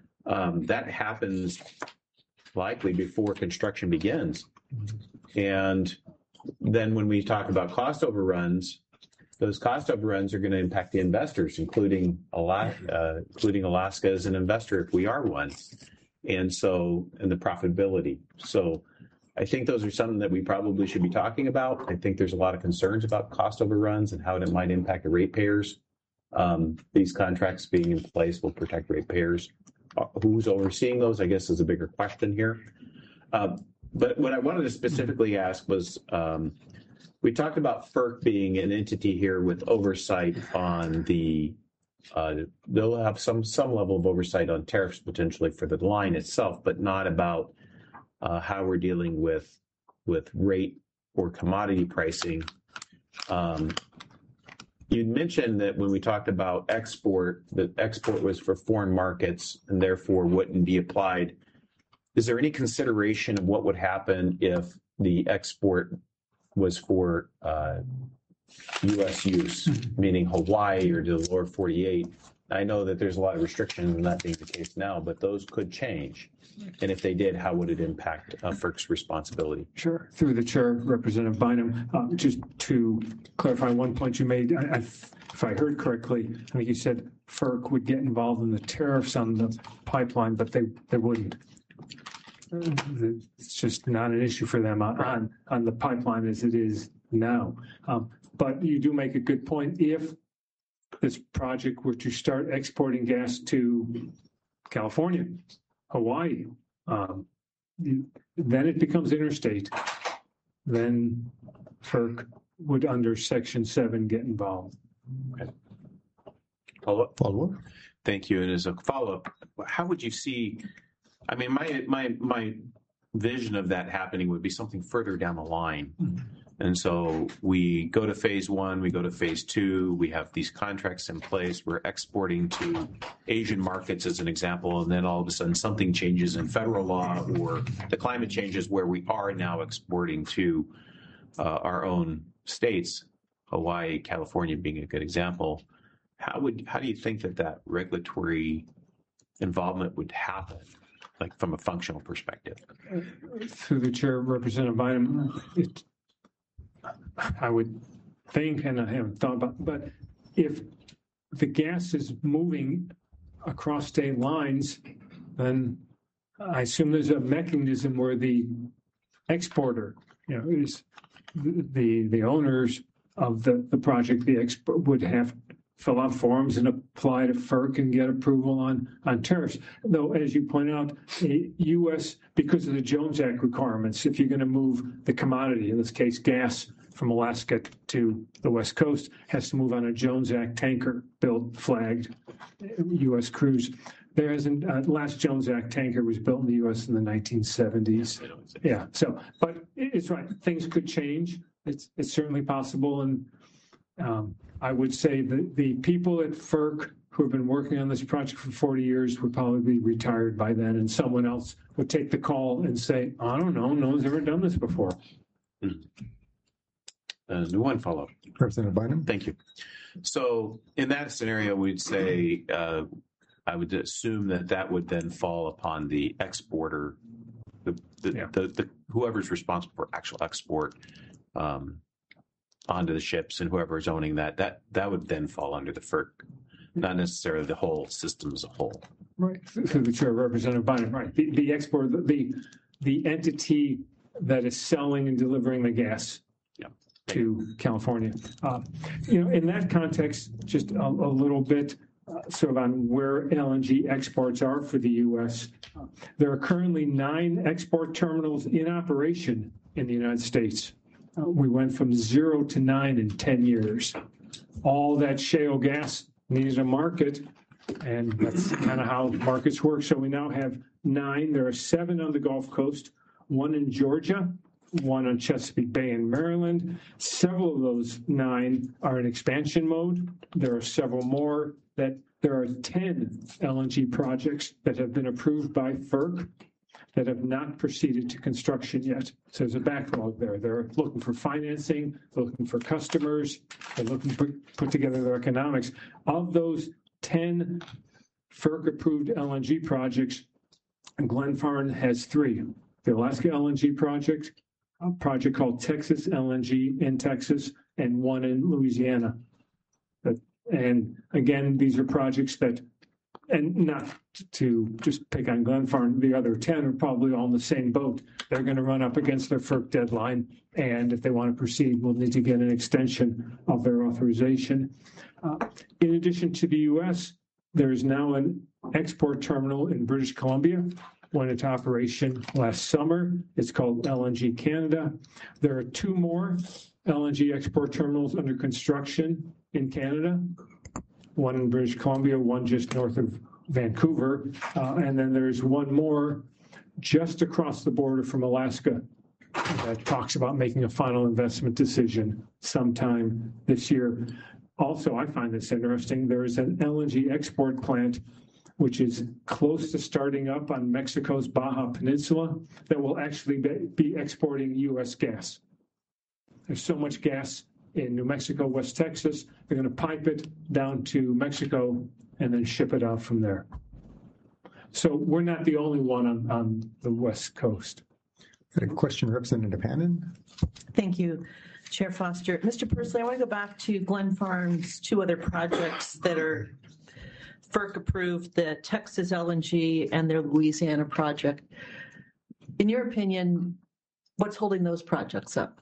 That happens likely before construction begins. And then when we talk about cost overruns, those cost overruns are going to impact the investors, including Alaska as an investor if we are one, and the profitability. So I think those are something that we probably should be talking about. I think there's a lot of concerns about cost overruns and how it might impact the ratepayers. These contracts being in place will protect ratepayers. Who's overseeing those, I guess, is a bigger question here. But what I wanted to specifically ask was, we talked about FERC being an entity here with oversight on they'll have some level of oversight on tariffs potentially for the line itself, but not about how we're dealing with rate or commodity pricing. You mentioned that when we talked about export, that export was for foreign markets and therefore wouldn't be applied. Is there any consideration of what would happen if the export was for U.S. use, meaning Hawaii or the lower 48? I know that there's a lot of restrictions in that being the case now, but those could change. And if they did, how would it impact FERC's responsibility? Sure. Through the chair, Representative Bynum, just to clarify one point you made, if I heard correctly, I think you said FERC would get involved in the tariffs on the pipeline, but they wouldn't. It's just not an issue for them on the pipeline as it is now. But you do make a good point. If this project were to start exporting gas to California, Hawaii, then it becomes interstate. Then FERC would, under Section 7, get involved. Okay. Follow-up? Thank you. And as a follow-up, how would you see, I mean, my vision of that happening would be something further down the line. Mm-hmm. And so we go to phase 1, we go to phase 2, we have these contracts in place, we're exporting to Asian markets as an example, and then all of a sudden something changes in federal law or the climate changes where we are now exporting to our own states, Hawaii, California being a good example. How do you think that regulatory involvement would happen, like from a functional perspective? Through the chair, Representative Bynum, I would think, and I haven't thought about, but if the gas is moving across state lines, then I assume there's a mechanism where the exporter, is the owners of the project, the export would have to fill out forms and apply to FERC and get approval on tariffs. Though, as you point out, the U.S., because of the Jones Act requirements, if you're going to move the commodity, in this case gas, from Alaska to the West Coast, has to move on a Jones Act tanker built, flagged U.S. cruise. There isn't, last Jones Act tanker was built in the U.S. in the 1970s. Yeah, so, but it's right, things could change. It's certainly possible. And I would say that the people at FERC who have been working on this project for 40 years would probably be retired by then, and someone else would take the call and say, I don't know, no one's ever done this before. One follow-up. Representative Bynum. Thank you. So in that scenario, we'd say, I would assume that would then fall upon the exporter, the whoever's responsible for actual export onto the ships, and whoever is owning that would then fall under the FERC, not necessarily the whole system as a whole. Right. Through the chair, Representative Bynum. Right. The exporter, the entity that is selling and delivering the gas to California. In that context, just a little bit sort of on where LNG exports are for the U.S. There are currently 9 export terminals in operation in the United States. We went from 0 to 9 in 10 years. All that shale gas needed a market, and that's kind of how markets work. So we now have 9. There are 7 on the Gulf Coast, 1 in Georgia, 1 on Chesapeake Bay in Maryland. Several of those 9 are in expansion mode. There are several more there are 10 LNG projects that have been approved by FERC that have not proceeded to construction yet. So there's a backlog there. They're looking for financing, they're looking for customers, they're looking to put together their economics. Of those 10 FERC-approved LNG projects, Glenfarne has 3. The Alaska LNG project, a project called Texas LNG in Texas, and 1 in Louisiana. And again, these are projects that, and not to just pick on Glenfarne, the other 10 are probably all in the same boat. They're going to run up against their FERC deadline, and if they want to proceed, we'll need to get an extension of their authorization. In addition to the U.S., there is now an export terminal in British Columbia, went into operation last summer. It's called LNG Canada. There are 2 more LNG export terminals under construction in Canada, 1 in British Columbia, 1 just north of Vancouver, and then there's 1 more just across the border from Alaska that talks about making a final investment decision sometime this year. Also, I find this interesting. There is an LNG export plant which is close to starting up on Mexico's Baja Peninsula that will actually be exporting U.S. gas. There's so much gas in New Mexico, West Texas, they're going to pipe it down to Mexico and then ship it out from there. So we're not the only one on the West Coast. Got a question, Representative Hannan. Thank you, Chair Foster. Mr. Pursley, I want to go back to Glenfarne's 2 other projects that are FERC approved, the Texas LNG and their Louisiana project. In your opinion, what's holding those projects up?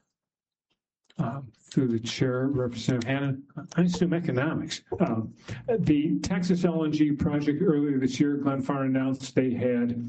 Through the chair, Representative Hannan, I assume economics. The Texas LNG project earlier this year, Glenfarne announced they had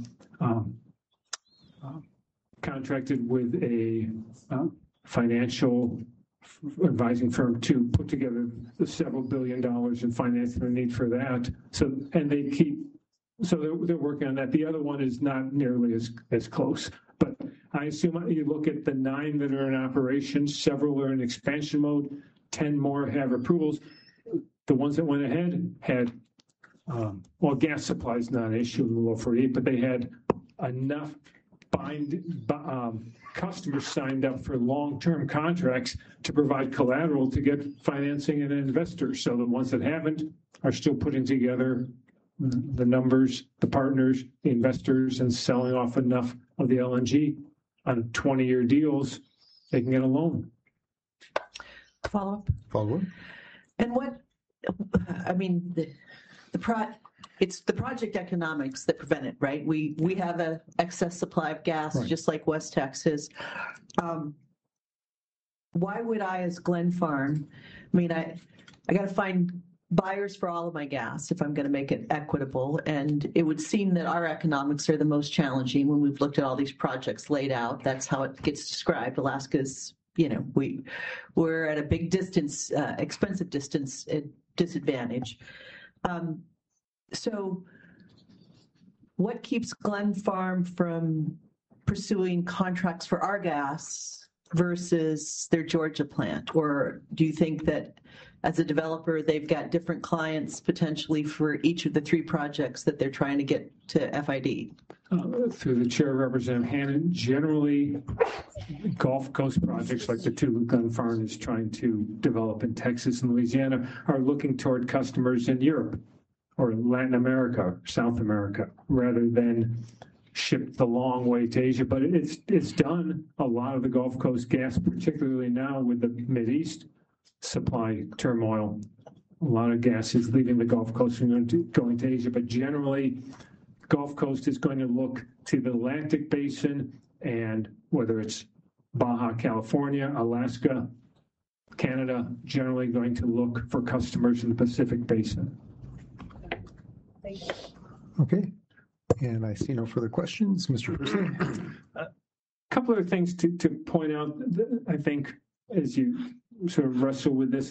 contracted with a financial advising firm to put together the several $1 billion in financing the need for that. So, and they're working on that. The other one is not nearly as close, but I assume you look at the 9 that are in operation, several are in expansion mode, 10 more have approvals. The ones that went ahead had, gas supply is not an issue in the low 48, but they had enough customers signed up for long-term contracts to provide collateral to get financing and investors. So the ones that haven't are still putting together the numbers, the partners, the investors, and selling off enough of the LNG on 20-year deals, they can get a loan. Follow-up? Follow-up. And what I mean, it's the project economics that prevent it, right? We have an excess supply of gas, Right. just like West Texas. Why would I, as Glen Farm, I mean, I got to find buyers for all of my gas if I'm going to make it equitable. And it would seem that our economics are the most challenging when we've looked at all these projects laid out. That's how it gets described. Alaska's, we're at a big distance, expensive distance disadvantage. So what keeps Glen Farm from pursuing contracts for our gas versus their Georgia plant? Or do you think that as a developer, they've got different clients potentially for each of the three projects that they're trying to get to FID? Through the chair, Representative Hannan, generally Gulf Coast projects like the two Glen Farm is trying to develop in Texas and Louisiana are looking toward customers in Europe or Latin America, or South America, rather than ship the long way to Asia. But it's done. A lot of the Gulf Coast gas, particularly now with the Mideast supply turmoil, a lot of gas is leaving the Gulf Coast and going to Asia. But generally, Gulf Coast is going to look to the Atlantic Basin, and whether it's Baja California, Alaska, Canada, generally going to look for customers in the Pacific Basin. Thank you. Okay. And I see no further questions. Mr. Percy? A couple of things to point out, I think, as you sort of wrestle with this.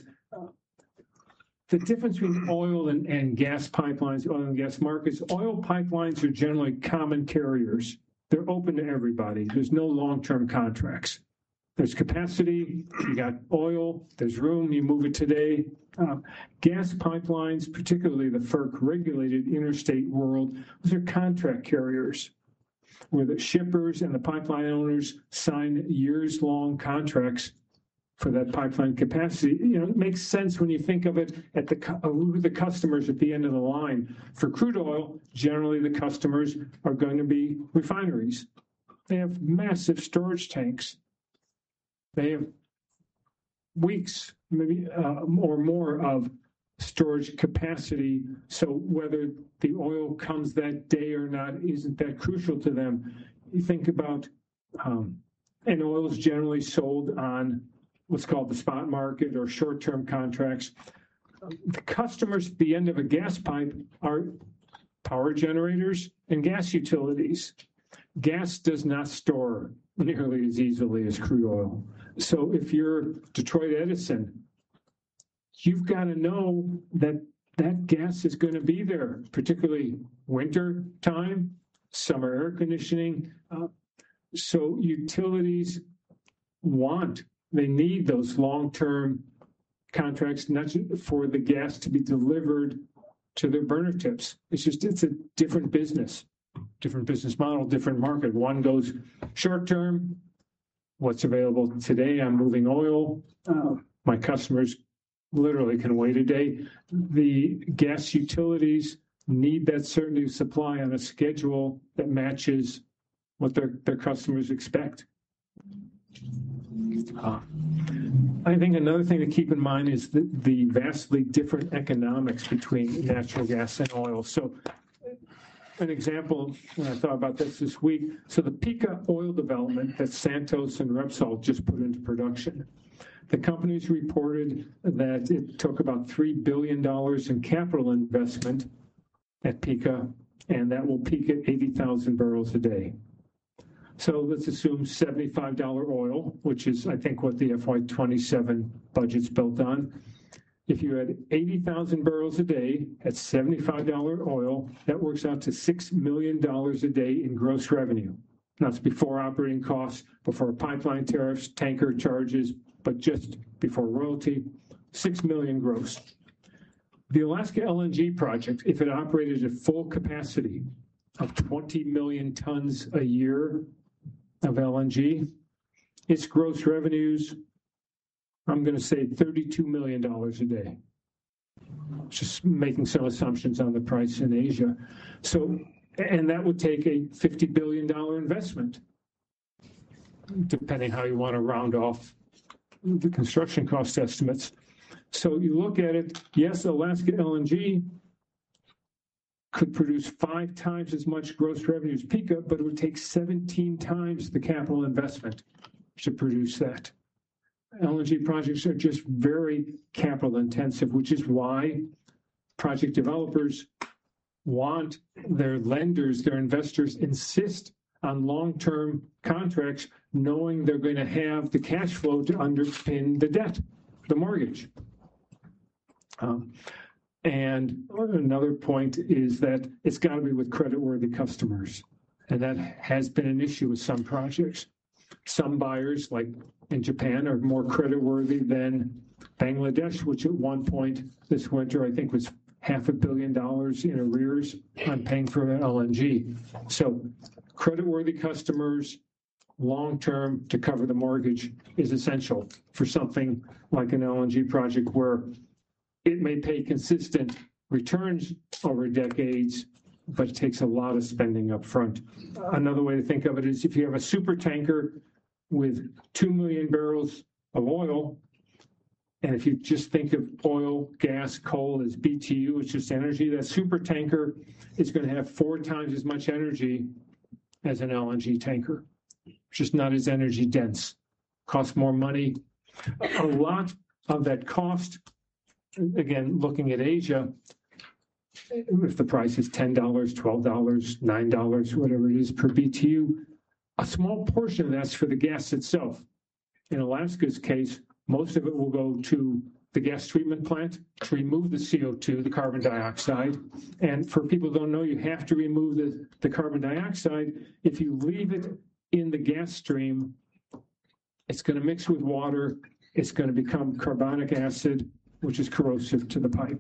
The difference between oil and gas pipelines, oil and gas markets, oil pipelines are generally common carriers. They're open to everybody. There's no long-term contracts. There's capacity, you got oil, there's room, you move it today. Gas pipelines, particularly the FERC-regulated interstate world, those are contract carriers where the shippers and the pipeline owners sign years-long contracts for that pipeline capacity. It makes sense when you think of it at who the customers at the end of the line. For crude oil, generally the customers are going to be refineries. They have massive storage tanks. They have weeks, maybe or more of storage capacity. So whether the oil comes that day or not isn't that crucial to them. You think about, and oil is generally sold on what's called the spot market or short-term contracts. The customers at the end of a gas pipe are power generators and gas utilities. Gas does not store nearly as easily as crude oil. So if you're Detroit Edison, you've got to know that that gas is going to be there, particularly winter time, summer air conditioning. So utilities they need those long-term contracts, not just for the gas to be delivered to their burner tips. It's a different business model, different market. One goes short-term, what's available today, I'm moving oil. My customers literally can wait a day. The gas utilities need that certainty of supply on a schedule that matches what their customers expect. I think another thing to keep in mind is the vastly different economics between natural gas and oil. So an example, when I thought about this week, so the Pikka oil development that Santos and Repsol just put into production, the companies reported that it took about $3 billion in capital investment at Pikka, and that will peak at 80,000 barrels a day. So let's assume $75 oil, which is, I think, what the FY27 budget's built on. If you had 80,000 barrels a day at $75 oil, that works out to $6 million a day in gross revenue. That's before operating costs, before pipeline tariffs, tanker charges, but just before royalty, $6 million gross. The Alaska LNG project, if it operated at full capacity of 20 million tons a year of LNG, its gross revenues, I'm going to say $32 million a day. Just making some assumptions on the price in Asia. So, and that would take a $50 billion investment, depending how you want to round off the construction cost estimates. So you look at it, yes, Alaska LNG could produce 5 times as much gross revenue as Pikka, but it would take 17 times the capital investment to produce that. LNG projects are just very capital intensive, which is why project developers want their lenders, their investors insist on long-term contracts, knowing they're going to have the cash flow to underpin the debt, the mortgage. And another point is that it's got to be with creditworthy customers. And that has been an issue with some projects. Some buyers, like in Japan, are more creditworthy than Bangladesh, which at one point this winter, I think, was $500 million in arrears on paying for LNG. So creditworthy customers, long-term to cover the mortgage is essential for something like an LNG project where it may pay consistent returns over decades, but it takes a lot of spending up front. Another way to think of it is if you have a super tanker with 2 million barrels of oil, and if you just think of oil, gas, coal as BTU, it's just energy, that super tanker is going to have 4 times as much energy as an LNG tanker. It's just not as energy dense, costs more money. A lot of that cost, again, looking at Asia, if the price is $10, $12, $9, whatever it is per BTU, a small portion of that's for the gas itself. In Alaska's case, most of it will go to the gas treatment plant to remove the CO2, the carbon dioxide. And for people who don't know, you have to remove the carbon dioxide. If you leave it in the gas stream, it's going to mix with water. It's going to become carbonic acid, which is corrosive to the pipe.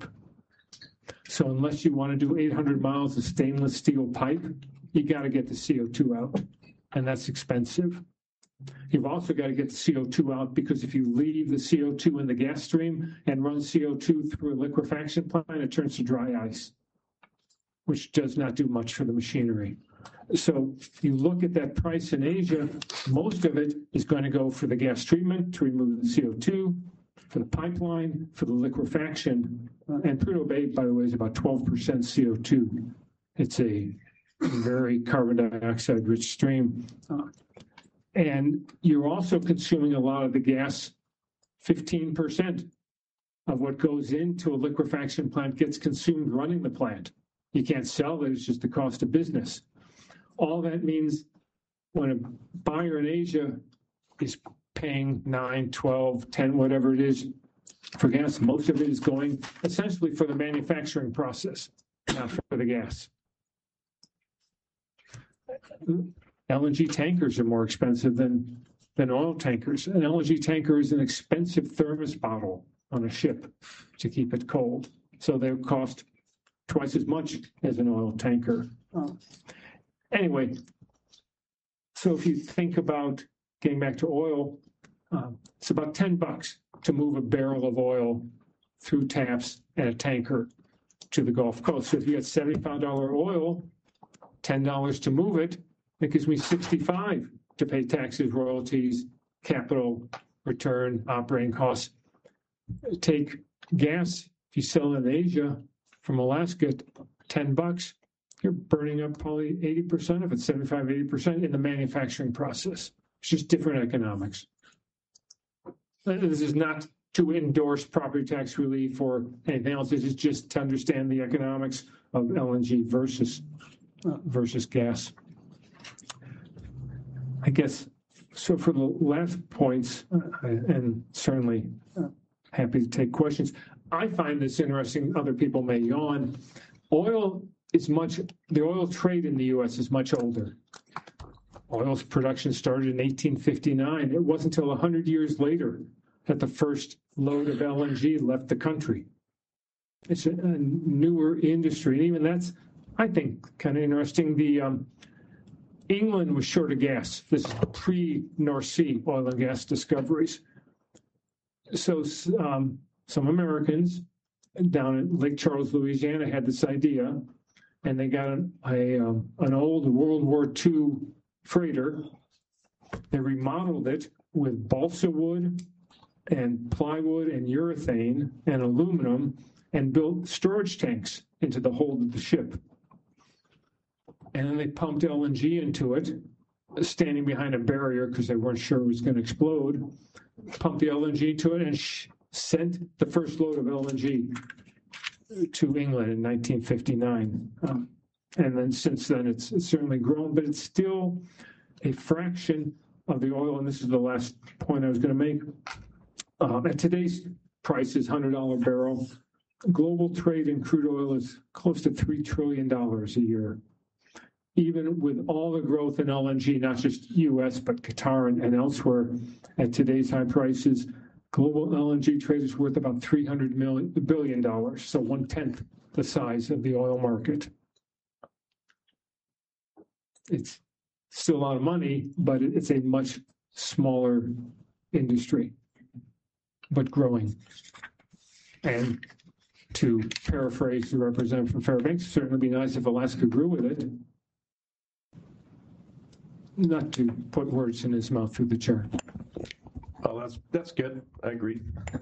So unless you want to do 800 miles of stainless steel pipe, you got to get the CO2 out, and that's expensive. You've also got to get the CO2 out because if you leave the CO2 in the gas stream and run CO2 through a liquefaction plant, it turns to dry ice, which does not do much for the machinery. So if you look at that price in Asia, most of it is going to go for the gas treatment to remove the CO2, for the pipeline, for the liquefaction. And Prudhoe Bay, by the way, is about 12% CO2. It's a very carbon dioxide rich stream. And you're also consuming a lot of the gas. 15% of what goes into a liquefaction plant gets consumed running the plant. You can't sell it, it's just the cost of business. All that means when a buyer in Asia is paying 9, 12, 10, whatever it is for gas, most of it is going essentially for the manufacturing process, not for the gas. LNG tankers are more expensive than oil tankers. An LNG tanker is an expensive thermos bottle on a ship to keep it cold. So they cost twice as much as an oil tanker. Anyway, so if you think about getting back to oil, it's about $10 to move a barrel of oil through TAPS and a tanker to the Gulf Coast. So if you get $75 oil, $10 to move it, it gives me $65 to pay taxes, royalties, capital, return, operating costs. Take gas, if you sell in Asia from Alaska, $10, you're burning up probably 80% of it, 75, 80% in the manufacturing process. It's just different economics. This is not to endorse property tax relief or anything else. This is just to understand the economics of LNG versus gas. I guess, so for the last points, and certainly happy to take questions, I find this interesting, other people may yawn. The oil trade in the U.S. is much older. Oil's production started in 1859. It wasn't until 100 years later that the first load of LNG left the country. It's a newer industry. And even that's, I think, kind of interesting. England was short of gas. This is pre-North Sea oil and gas discoveries. So some Americans down at Lake Charles, Louisiana, had this idea, and they got an old World War II freighter. They remodeled it with balsa wood and plywood and urethane and aluminum and built storage tanks into the hold of the ship. And then they pumped LNG into it, standing behind a barrier because they weren't sure it was going to explode, pumped the LNG to it and sent the first load of LNG to England in 1959. And then since then, it's certainly grown, but it's still a fraction of the oil. And this is the last point I was going to make. At today's prices, $100 barrel, global trade in crude oil is close to $3 trillion a year. Even with all the growth in LNG, not just U.S., but Qatar and elsewhere, at today's high prices, global LNG trade is worth about $300 billion, so 1/10 the size of the oil market. It's still a lot of money, but it's a much smaller industry, but growing. And to paraphrase the representative from Fairbanks, it'd certainly be nice if Alaska grew with it. Not to put words in his mouth through the chair. Oh, that's good. I agree.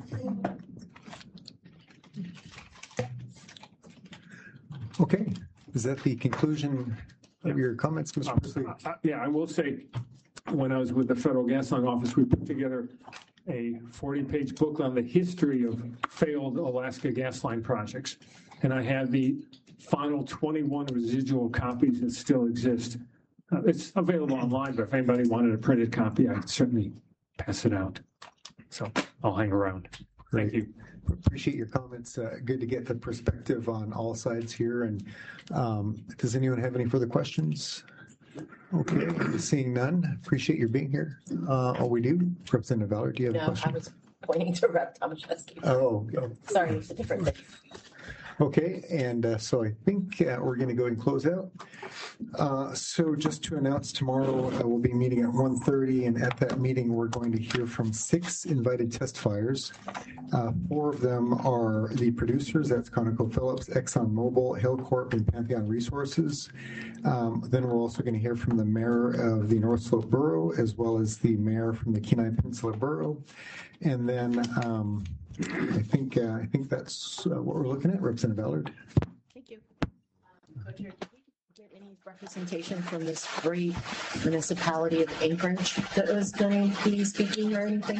Okay, is that the conclusion of your comments, Mr. Presley? Yeah, I will say, when I was with the Federal Gas Line Office, we put together a 40-page book on the history of failed Alaska gas line projects. And I have the final 21 residual copies that still exist. It's available online, but if anybody wanted a printed copy, I could certainly pass it out. So I'll hang around. Thank you. Appreciate your comments. Good to get the perspective on all sides here. And does anyone have any further questions? Okay, seeing none. Appreciate your being here. Oh, we do. Representative Ballard, do you have a question? I was pointing to Rep. Tomaszewski. Oh, sorry, it's a different thing. Okay, and so I think we're going to go and close out. So just to announce, tomorrow we'll be meeting at 1:30, and at that meeting we're going to hear from 6 invited testifiers. 4 of them are the producers, that's ConocoPhillips, ExxonMobil, Hilcorp, and Pantheon Resources. Then we're also going to hear from the mayor of the North Slope Borough, as well as the mayor from the Kenai Peninsula Borough. And then I think that's what we're looking at. Representative Ballard. Thank you. Co-Chair, did we get any representation from this great municipality of Anchorage that was going to be speaking or anything?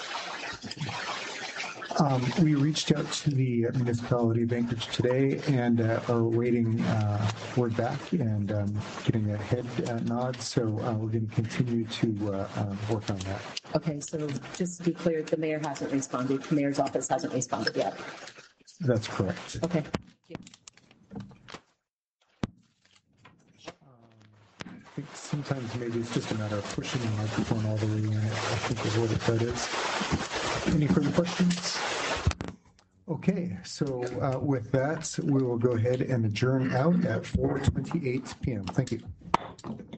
We reached out to the municipality of Anchorage today and are waiting word back and getting a head nod. So we're going to continue to work on that. Okay, so just to be clear, the mayor hasn't responded. The mayor's office hasn't responded yet. That's correct. Okay. I think sometimes maybe it's just a matter of pushing the microphone all the way in. I think is what that is. Any further questions? Okay, so with that, we will go ahead and adjourn out at 4:28 p.m. Thank you.